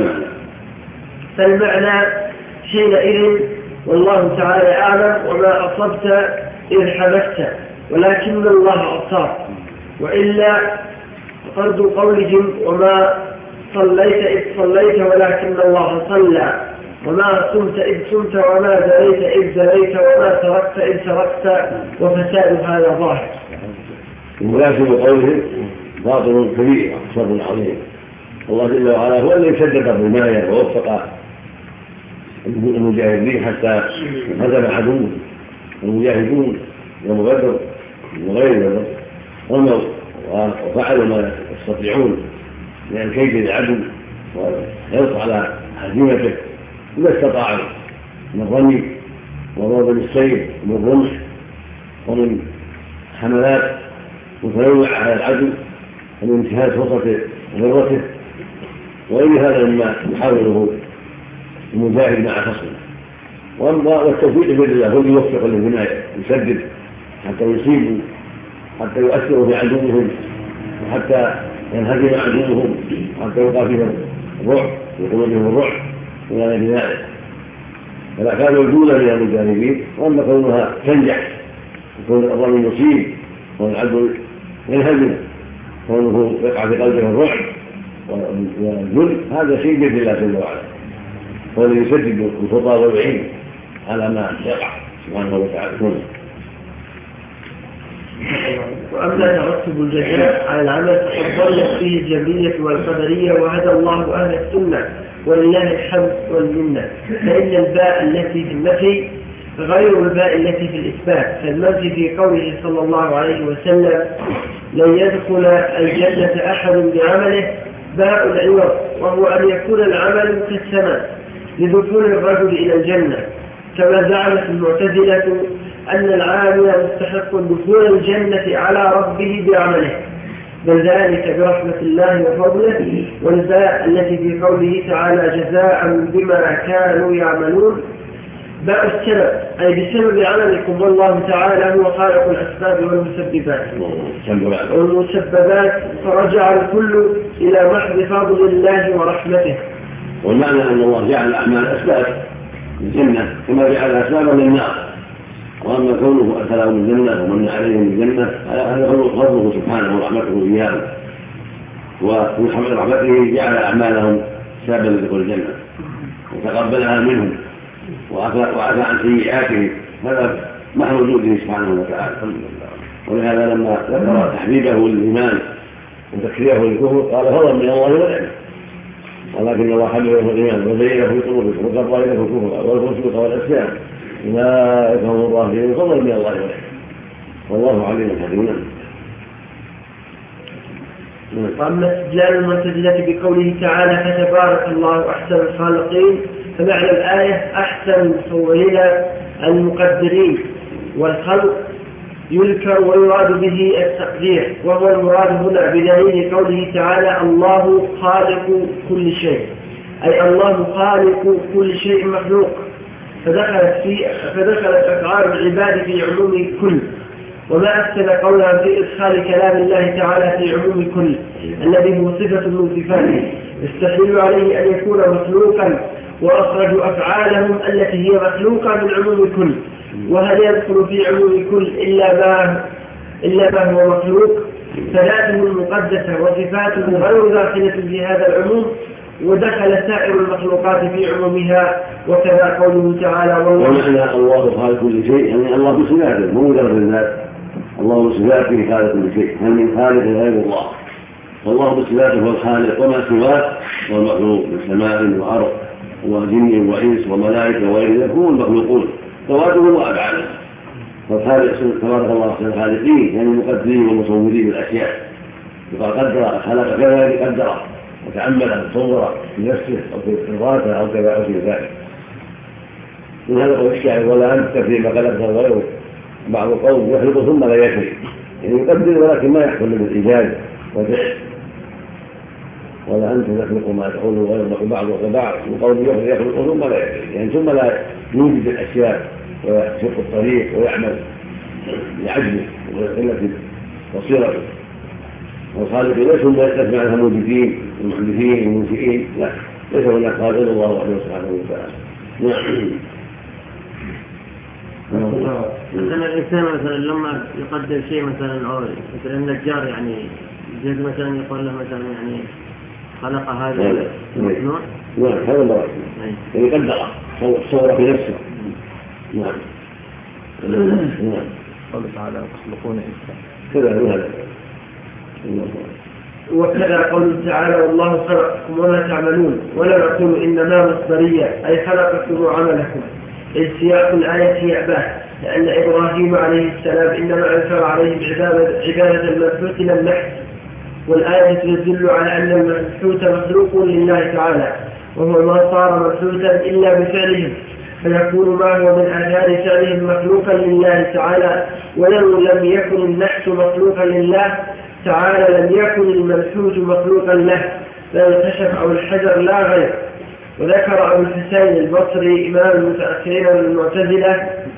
فالمعنى حينئذ والله تعالى أعلم وما أصبت إذ حبست ولكن الله أصاب. وإلا فرد قولهم وما صليت إذ صليت ولكن الله صلى، وما صمت إذ صمت وما زنيت إذ زنيت وما تركت إذ تركت، وفساد هذا ظاهر. المناسب قوله باطل كبير شر عظيم. الله جل وعلا هو الذي سدد الرماية ووفق المجاهدين حتى هزم عدوه. المجاهدون يوم بدر وغير بدر رموا وفعلوا ما يستطيعون من الكيد العدو ويلقى على هزيمته ما استطاعوا من الرمي وضرب بالسيف ومن الرمح ومن حملات متنوعة على العدو ومن انتهاز فرصة غرته وغير هذا مما يحاوله المجاهد مع خصمه. والتوفيق بيد الله هو يوفق للبناية يسدد حتى يصيبوا حتى يؤثروا في عدوهم وحتى ينهزم عدوهم حتى يلقى فيهم الرعب ويقول بهم الرعب ولا ذلك. فلا كان وجودا من المجانبين، واما كونها تنجح وكون الرمي يصيب والعدو ينهزم كونه يقع في قلبه الرعب والذل هذا شيء بيد الله جل وعلا، هو الذي يسدد الخطى والعين على ما يقع سبحانه وتعالى. وأما ترتب الجزاء على العمل فقد ضلت فيه الجبرية والقدرية وهدى الله أهل السنة ولله الحمد والمنة. فإن الباء التي في النفي غير الباء التي في الإثبات، فالمنفي في قوله صلى الله عليه وسلم لن يدخل الجنة أحد بعمله باء العوض، وهو أن يكون العمل كالسماء لدخول الرجل إلى الجنة، كما زعمت المعتزلة أن العامل مستحق دخول الجنة على ربه بعمله، بل ذلك برحمة الله وفضله. والباء التي في قوله تعالى جزاء بما كانوا يعملون باء السبب، أي بسبب عملكم، والله تعالى هو خالق الأسباب والمسببات والمسببات، فرجع الكل إلى محض فضل الله ورحمته. والمعنى أن الله جعل الأعمال أسباب للجنة كما جعل أسبابا للنار، وأما كونه أدخلهم الجنة ومن عليهم الجنة هذا هو فضله سبحانه ورحمته إياهم، ومن حمد رحمته جعل أعمالهم سببا لدخول الجنة وتقبلها منهم وعفى عن سيئاتهم، هذا محض وجوده سبحانه وتعالى. ولهذا لما ذكر تحبيبه للإيمان وتكفيره للكفر قال فضلا من الله ونعمه، ولكن الله حببه الإيمان وزينه في قلوبكم وكره إليكم الكفر والفسوق والعصيان أولئك هم الراشدون فضلا من الله ونعمه، والله عليم حكيم. وأما استدلال المعتزلة بقوله تعالى فتبارك الله أحسن الخالقين، فمعنى الآية أحسن مصورين المقدرين، والخلق يذكر ويراد به التقدير، وهو المراد هنا بدليل قوله تعالى الله خالق كل شيء، أي الله خالق كل شيء مخلوق، فدخلت, في فدخلت أفعال العباد في عموم كل، وما أحسن قولها في إدخال كلام الله تعالى في عموم الكل الذي هو صفة من صفاته يستحيل عليه أن يكون مخلوقا، وأخرجوا أفعالهم التي هي مخلوقة من عموم الكل. وهل يدخل في عموم الكل إلا ما إلا ما هو مخلوق؟ فذاته المقدسة وصفاته غير داخلة في هذا العموم، ودخل سائر المخلوقات في عمومها. وكذا قوله تعالى ومعنى الله خالق كل شيء، يعني الله بصفاته مو مجرد الذات، الله بصفاته خالق كل شيء، هل من خالق غير الله؟ والله بصفاته هو الخالق، وما سواه هو المخلوق من سماء وأرض وجن وإنس وملائكة وغير ذلك هم المخلوقون ذواته وأفعاله. فالخالق تبارك الله أحسن الخالقين، يعني المقدرين والمصورين بالأشياء، يقال قدر خلق كذا قدره وتأمل تصوره في نفسه أو في قدراته أو كذا أو في ذلك. من هذا قول الشاعر ولا أنت تفري ما خلقته غيره، بعض القوم يخلق ثم لا يفري، يعني يقدر ولكن ما يحصل من الإيجاد والفعل. ولا أنت تخلق ما تقول غير بعض وبعض، وقوم يخلق ثم لا يفري، يعني ثم لا يوجد الأشياء ويشق الطريق ويعمل لعجله وقلة بصيرته. والخالق ليس هم يستثنى عنها موجودين ومحدثين ومنشئين، لا، ليس هناك خالق الا الله وحده سبحانه وتعالى. نعم. مثلا الانسان مثلا لما يقدر شيء مثلا او مثلا النجار يعني جد مثلا يقول له مثلا يعني خلق هذا المصنوع. نعم هذا المراد، يعني قدره صوره في نفسه. نعم. نعم. قال تعالى تخلقون إنسان كذا هذا. وكذا قوله تعالى والله خلقكم وما تعملون، ولا نقول إنما مصدرية أي خلقكم وعملكم، إذ سياق الآية يأباه، لأن إبراهيم عليه السلام إنما أنكر عليهم عبادة المنحوت لا النحت، والآية تدل على أن المنحوت مخلوق لله تعالى، وهو ما صار منحوتا إلا بفعلهم، فيكون ما هو من آثار فعلهم مخلوقا لله تعالى. ولو لم يكن النحت مخلوقا لله تعالى لم يكن المنحوت مخلوقا له، لا الخشب أو الحجر لا غير. وذكر أبو الحسين البصري إمام المتأخرين من المعتزلة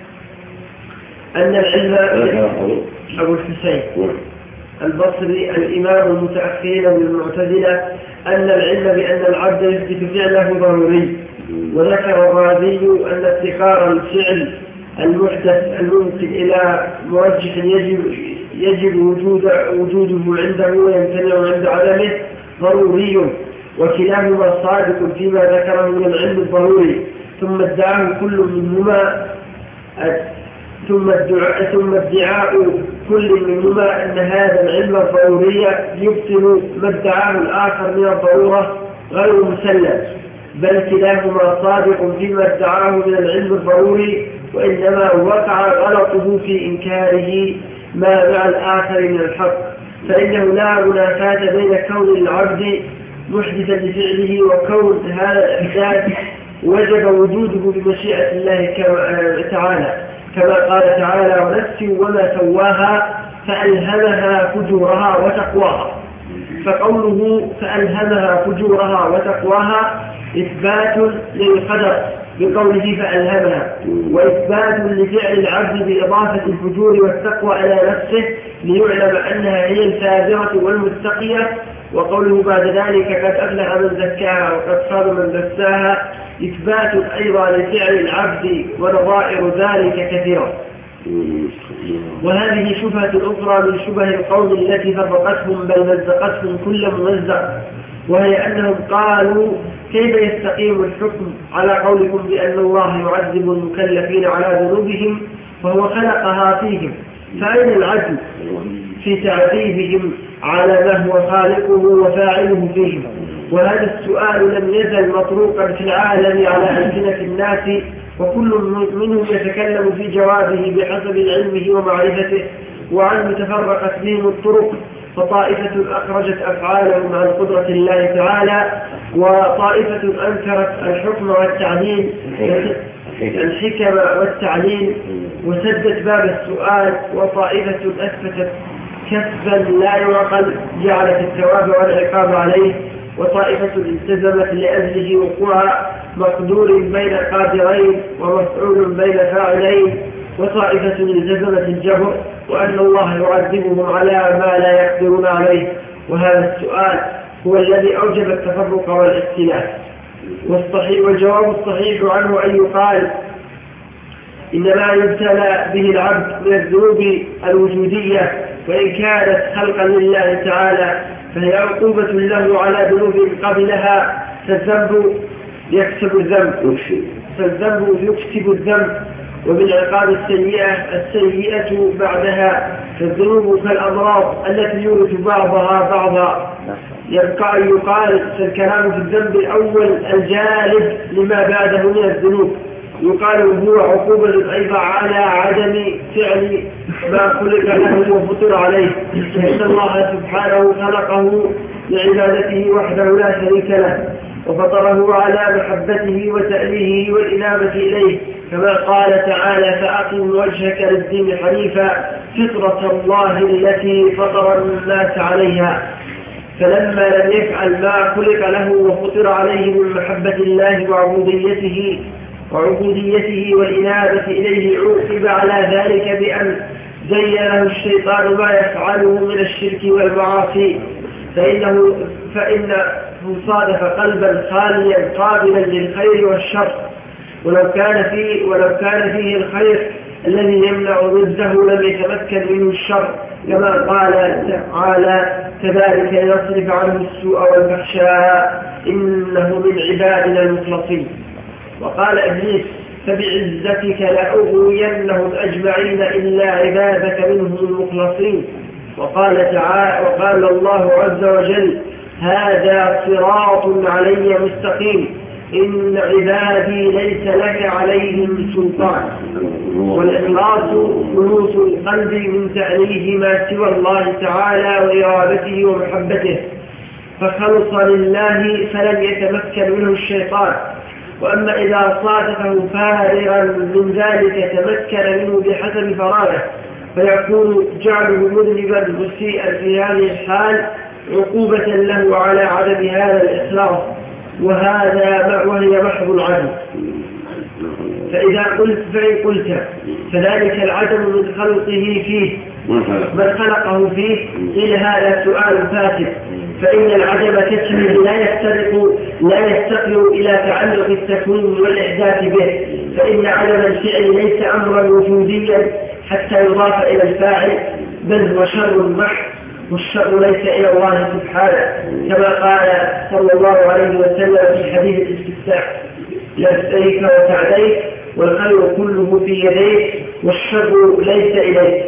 أن العلم أبو الحسين البصري الإمام المتأخرين من المعتزلة أن العلم بأن العبد يثبت فعله ضروري. وذكر الرازي أن افتقار الفعل المحدث الممكن إلى مرجح يجب يجب وجود وجوده عنده ويمتنع عند عدمه ضروري، وكلاهما صادق فيما ذكره من العلم الضروري. ثم ادعاه كل منهما ثم ادعاء ثم ادعاء كل منهما أن هذا العلم الضروري يبطل ما ادعاه الآخر من الضرورة غير مسلم، بل كلاهما صادق فيما ادعاه من العلم الضروري، وإنما وقع غلطه في إنكاره ما مع الآخر من الحق. فإنه لا منافاة بين كون العبد محدثا لفعله وكون هذا الإحداث وجب وجوده بمشيئة الله تعالى، كما قال تعالى ونفس وما سواها فألهمها فجورها وتقواها. فقوله فألهمها فجورها وتقواها إثبات للقدر بقوله فألهمها، وإثبات لفعل العبد بإضافة الفجور والتقوى إلى نفسه ليعلم أنها هي الفاجرة والمتقية. وقوله بعد ذلك قد أفلح من زكاها وقد خاب من دساها إثبات أيضا لفعل العبد، ونظائر ذلك كثيرة. وهذه شبهة أخرى من شبه القول التي فرقتهم بل مزقتهم كل ممزق، وهي أنهم قالوا كيف يستقيم الحكم على قولكم بأن الله يعذب المكلفين على ذنوبهم وهو خلقها فيهم، فأين العدل في تعذيبهم على ما هو خالقه وفاعله فيهم؟ وهذا السؤال لم يزل مطروقا في العالم على ألسنة الناس، وكل منهم يتكلم في جوابه بحسب علمه ومعرفته، وعن تفرقت بهم الطرق، فطائفة أخرجت أفعالهم عن قدرة الله تعالى، وطائفة أنكرت الحكم والتعليل الحكم والتعليل وسدت باب السؤال، وطائفة أثبتت كسبا لا يعقل جعلت الثواب والعقاب عليه، وطائفة التزمت لأجله وقوع مقدور بين قادرين ومفعول بين فاعلين، وطائفة لزمة الجبر، وأن الله يعذبهم على ما لا يقدرون عليه. وهذا السؤال هو الذي أوجب التفرق والاختلاف. والصحيح والجواب الصحيح عنه أن يقال إنما يبتلى به العبد من الذنوب الوجودية، وإن كانت خلقا لله تعالى فهي عقوبة له على ذنوب قبلها، فالذنب يكسب الذنب فالذنب يكسب الذنب وبالعقاب السيئة السيئة بعدها. فالذنوب كالأمراض التي يورث بعضها بعضا. يبقى أن يقال فالكلام في الذنب الأول الجالب لما بعده من الذنوب، يقال هو عقوبة أيضا على عدم فعل ما خلق له وفطر عليه، فإن الله سبحانه خلقه لعبادته وحده لا شريك له، وفطره على محبته وتأليهه والإنابة إليه، كما قال تعالى فأقم وجهك للدين حنيفا فطرة الله التي فطر الناس عليها. فلما لم يفعل ما خلق له وفطر عليه من محبة الله وعبوديته وعبوديته والإنابة إليه، عوقب على ذلك بأن زين له الشيطان ما يفعله من الشرك والمعاصي، فإنه فإنه صادف قلبا خاليا قابلا للخير والشر، ولو كان فيه ولو كان فيه الخير الذي يمنع ضده لم يتمكن منه الشر، كما قال تعالى كذلك يصرف عنه السوء والفحشاء إنه من عبادنا المخلصين. وقال إبليس فبعزتك لأغوينهم أجمعين إلا عبادك منهم المخلصين. وقال تعالى وقال الله عز وجل هذا صراط علي مستقيم إن عبادي ليس لك عليهم سلطان. والإخلاص خلوص القلب من تأليه ما سوى الله تعالى وإرادته ومحبته، فخلص لله فلم يتمكن منه الشيطان. وأما إذا صادفه فارغا من ذلك تمكن منه بحسب فراغه، فيكون جعله مذنبا مسيئا في هذه الحال عقوبة له على عدم هذا الإخلاص، وهذا وهي محض العدم. فإذا قلت فإن قلت فذلك العدم من خلقه فيه من خلقه فيه، قيل هذا سؤال فاسد، فإن العدم كسره لا يسترق لا يستقر إلى تعلق التكوين والإحداث به، فإن عدم الفعل ليس أمرا وجوديا حتى يضاف إلى الفاعل، بل هو شر محض، والشر ليس إلى الله سبحانه، كما قال صلى الله عليه وسلم في حديث الاستفتاح لبيك وسعديك والخير كله في يديك والشر ليس إليك.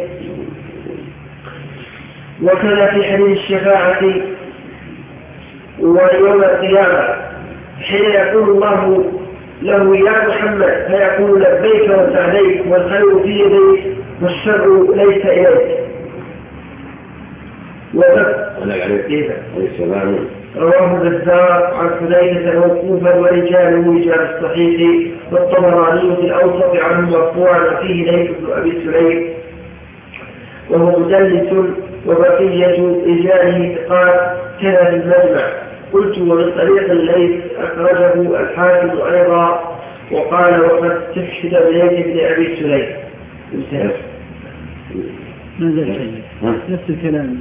وكذا في حديث الشفاعة ويوم القيامة حين يقول الله له يا محمد فيقول لبيك وسعديك والخير في يديك والشر ليس إليك. رواه البزار عن حذيفة موقوفا ورجاله رجال الصحيح، والطبراني في الأوسط عنه مرفوعا فيه ليث بن أبي سليم وهو مدلس، وبقية رجاله ثقات كذا في المجمع. قلت ومن طريق الليث أخرجه الحاكم أيضا، وقال وقد استشهد بليث بن أبي سليم. نفس الكلام.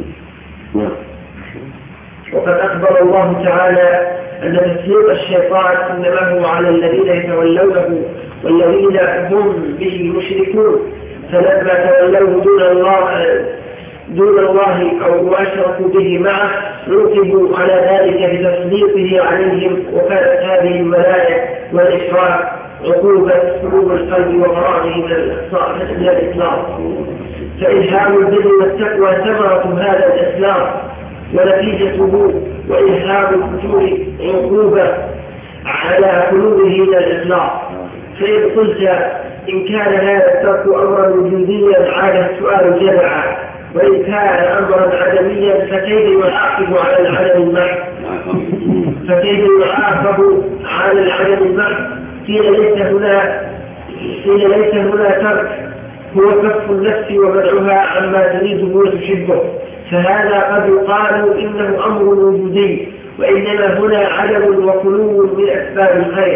وقد أخبر الله تعالى أن تسليط الشيطان إنما هو على الذين يتولونه والذين هم به مشركون، فلما تولوه دون الله دون الله أو أشركوا به معه عوقبوا على ذلك بتسليطه عليهم، وكانت هذه الولاية والإشراك عقوبة قلوب القلب وفراغه من الإسلام. فإلهام البر والتقوى ثمرة هذا الإسلام ونتيجته، وإلهام الفجور عقوبة على قلوبه من الإسلام. فإن قلت إن كان هذا الترك أمرا وجوديا عاد السؤال جمعا، وإن كان أمرا عدميا فكيف يعاقب على العدم المحض فكيف يعاقب على العدم المحض قيل ليس هنا قيل ليس هنا ترك، هو كف النفس ومنعها عما تريده وتحبه، فهذا قد يقال إنه أمر وجودي، وإنما هنا عدم وخلو من أسباب الخير،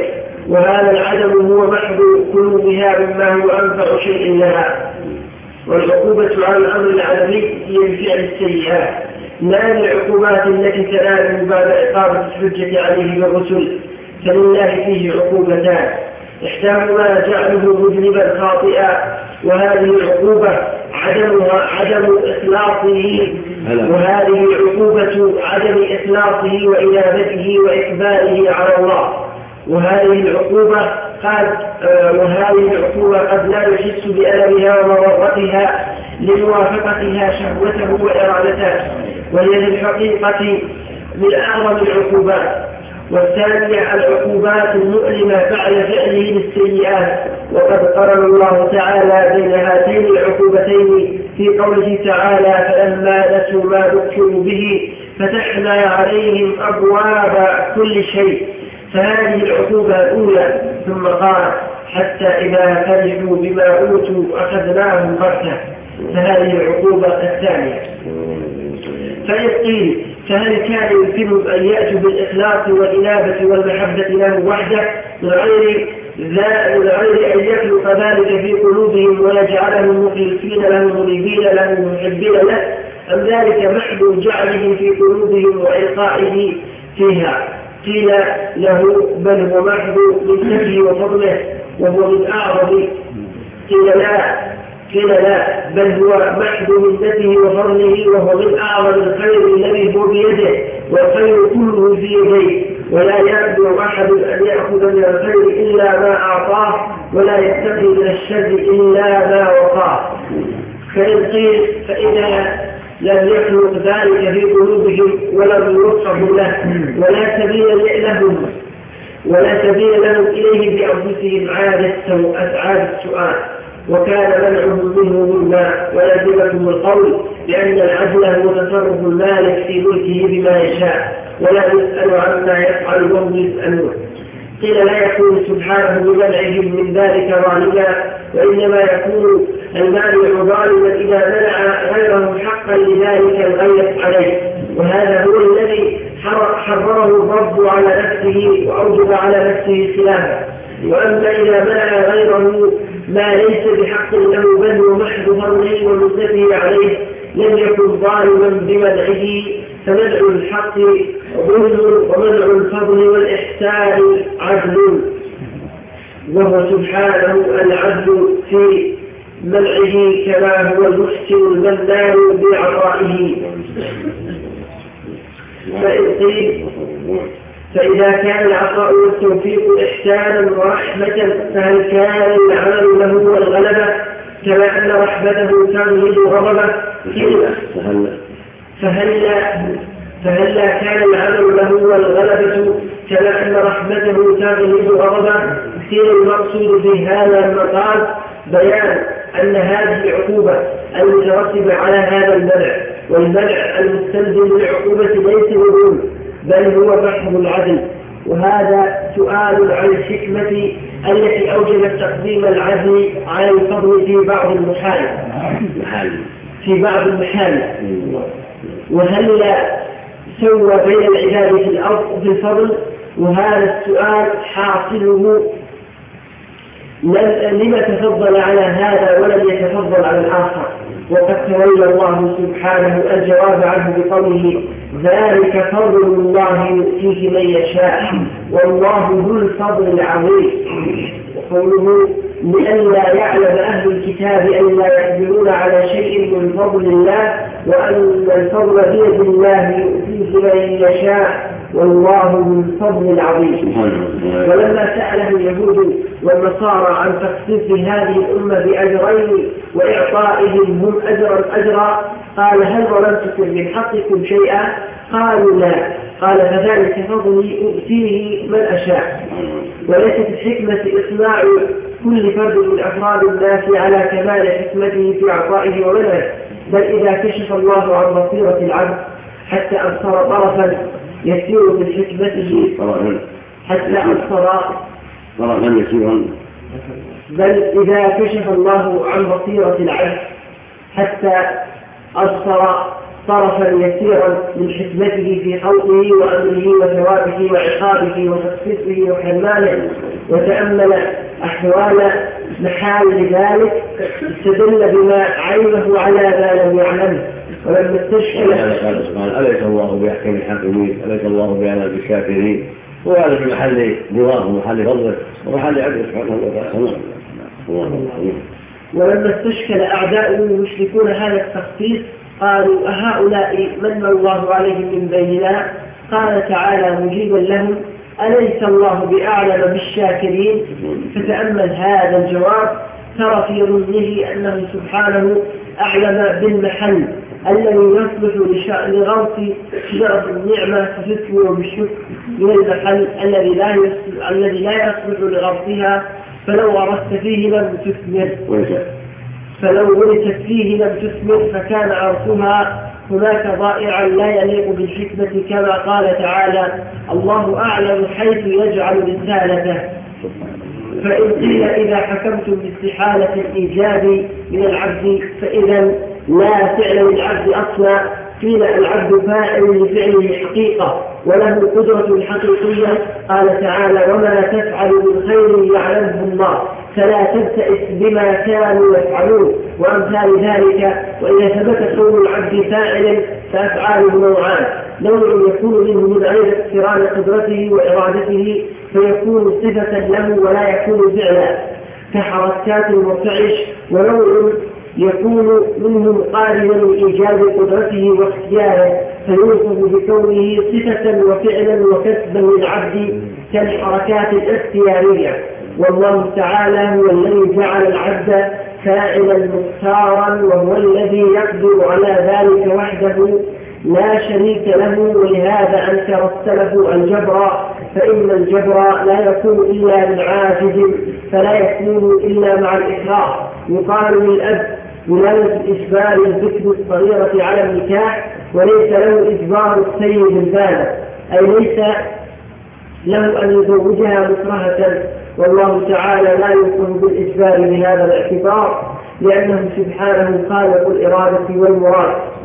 وهذا العدم هو محض كلها مما هو أنفع شيء لها. والعقوبة على الأمر العدمي هي بفعل السيئات لا العقوبات التي تنال بعد إقامة الحجة عليه بالرسل، فلله فيه عقوبتان، إحداهما جعله مذنبا خاطئا، وهذه العقوبة عدمها عدم إخلاصه، وهذه عقوبة عدم إخلاصه وإنابته وإقباله على الله. وهذه العقوبة قد وهذه العقوبة قد لا يحس بألمها ومضرتها لموافقتها شهوته وإرادته، وهي في الحقيقة من أعظم العقوبات. والثانية العقوبات المؤلمة بعد فعله للسيئات، وقد قرن الله تعالى بين هاتين العقوبتين في قوله تعالى: فلما نسوا ما ذكروا به فتحنا عليهم أبواب كل شيء. فهذه العقوبة الأولى، ثم قال: حتى إذا فرحوا بما أوتوا أخذناهم بغتة. فهذه العقوبة الثانية. فإن قيل: فهل كان يمكنهم أن يأتوا بالإخلاص والإنابة والمحبة له وحده من غير من غير أن يخلق ذلك في قلوبهم ويجعلهم مخلصين له منيبين له محبين له، أم ذلك محض جعله في قلوبهم وإلقائه فيها؟ قيل له: بل هو محض منته وفضله وهو من أعظم. قيل لا قيل لا بل هو محض منته وفضله وهو من أعظم الخير الذي هو بيده، والخير كله في يديه، ولا يقدر أحد أن يأخذ من الخير إلا ما أعطاه، ولا يتقي من الشر إلا ما وقاه. فإن قيل: فإذا لم يخلق ذلك في قلوبهم ولم يوفقوا له ولا سبيل لهم ولا سبيل لهم إليه بأنفسهم عادة السؤال، وكان منعهم منه منا ولازمهم القول، لأن العدل هو تصرف المالك في ملكه بما يشاء، ولا يسأل عما يفعل وهم يسألون. قيل: لا يكون سبحانه بمنعهم من ذلك ظالما، وإنما يكون المانع ظالما إذا منع غيره حقا لذلك الغير عليه، وهذا هو الذي حرره الرب على نفسه وأوجب على نفسه خلافه. وأما إذا منع غيره ما ليس بحق له بل هو محض فضله ومنته عليه لم يكن ظالما بمنعه، فمنع الحق ظلم ومنع الفضل والإحسان عدل، وهو سبحانه العدل في منعه كما هو المحسن المنان بعطائه. فإن قيل: فإذا كان العطاء والتوفيق إحسانا ورحمة، فهل كان العمل له والغلبة كما أن رحمته تغلب غضبه؟ فهل فهل كان العمل له والغلبة كما أن رحمته تغلب غضبه؟ قيل: المقصود في هذا المقال بيان أن هذه العقوبة المترتبة على هذا المنع، والمنع المستلزم للعقوبة ليس بظلم بل هو محض العدل. وهذا سؤال عن الحكمة التي أوجبت تقديم العدل على الفضل في بعض المحال في بعض المحال وهل سوى بين العباد في الأرض في الفضل؟ وهذا السؤال حاصله لما تفضل على هذا ولم يتفضل على الآخر، وقد تولى الله سبحانه الجواب عنه بقوله: ذلك فضل الله يؤتيه من يشاء والله ذو الفضل العظيم. وقوله: لئلا يعلم أهل الكتاب أن لا يقدرون على شيء من فضل الله وأن الفضل بيد الله يؤتيه من يشاء والله ذو الفضل العظيم. ولما سأله اليهود والنصارى عن تخصيص هذه الأمة بأجرين وإعطائهم هم أجرا أجرا قال: هل ظلمتكم من حقكم شيئا؟ قالوا: لا. قال: فذلك فضلي أؤتيه من أشاء. وليست الحكمة إصناع كل فرد من أفراد الناس على كمال حكمته في إعطائه ومنعه، بل إذا كشف الله عن بصيرة العبد حتى أبصر طرفا يسير بحكمته حتى أبصر طرفا يسيرا بل إذا كشف الله عن بصيرة العبد حتى أبصر طرفا يسيرا من حكمته في خلقه وأمره وثوابه وعقابه وتخصيصه وحرمانه، وتأمل أحوال محال ذلك استدل بما عينه على ما لم يعلمه. ولما استشكل أليس الله بأحكم الحاكمين، أليس الله بأعلم بالشاكرين، وهذا في محل نظام ومحل فضله ومحل عدل سبحانه وتعالى. ولما استشكل أعداؤه المشركون هذا التخصيص قالوا أهؤلاء من الله عليهم من بيننا؟ قال تعالى مجيبا لهم أليس الله بأعلم بالشاكرين؟ فتأمل هذا الجواب ترى في ظنه أنه سبحانه أعلم بالمحل الذي يصلح لغوث شجرة النعمة فتثمر بالشكر من المحل الذي لا يصلح الذي لا يصلح لغوثها، فلو ورثت فيه لم تثمر فلو ورثت فيه لم تثمر فكان عرفها هناك ضائعا لا يليق بالحكمة، كما قال تعالى الله أعلم حيث يجعل رسالته. فإن قيل إذا حكمتم باستحالة الإيجاب من العبد فإذا لا فعل للعبد أصلا، قيل العبد فاعل لفعله حقيقة وله قدرة حقيقية. قال تعالى وما تفعل من خير يعلمه الله فلا تبتئس بما كانوا يفعلون وأمثال ذلك. وإذا ثبت كون العبد فاعل فأفعاله نوعان، نوع يكون منه من غير اقتران قدرته وإرادته فيكون صفة له ولا يكون فعلا كحركات المرتعش، ونوع يكون منه مقارنا لإيجاد قدرته واختياره فيوصف بكونه صفة وفعلا وكسبا للعبد كالحركات الاختيارية. والله تعالى هو الذي جعل العبد فاعلا مختارا وهو الذي يقدر على ذلك وحده لا شريك له. ولهذا أنكر السلف الجبر، فإن الجبر لا يكون إلا من عاجز فلا يكون إلا مع الإكراه. يقال للأب ولاية إجبار الذكر الصغيرة على النكاح وليس له إجبار السيد البالغ، أي ليس له أن يزوجها مكرهة. والله تعالى لا يكون بالإجبار بهذا الاعتبار لأنه سبحانه خالق الإرادة والمراد،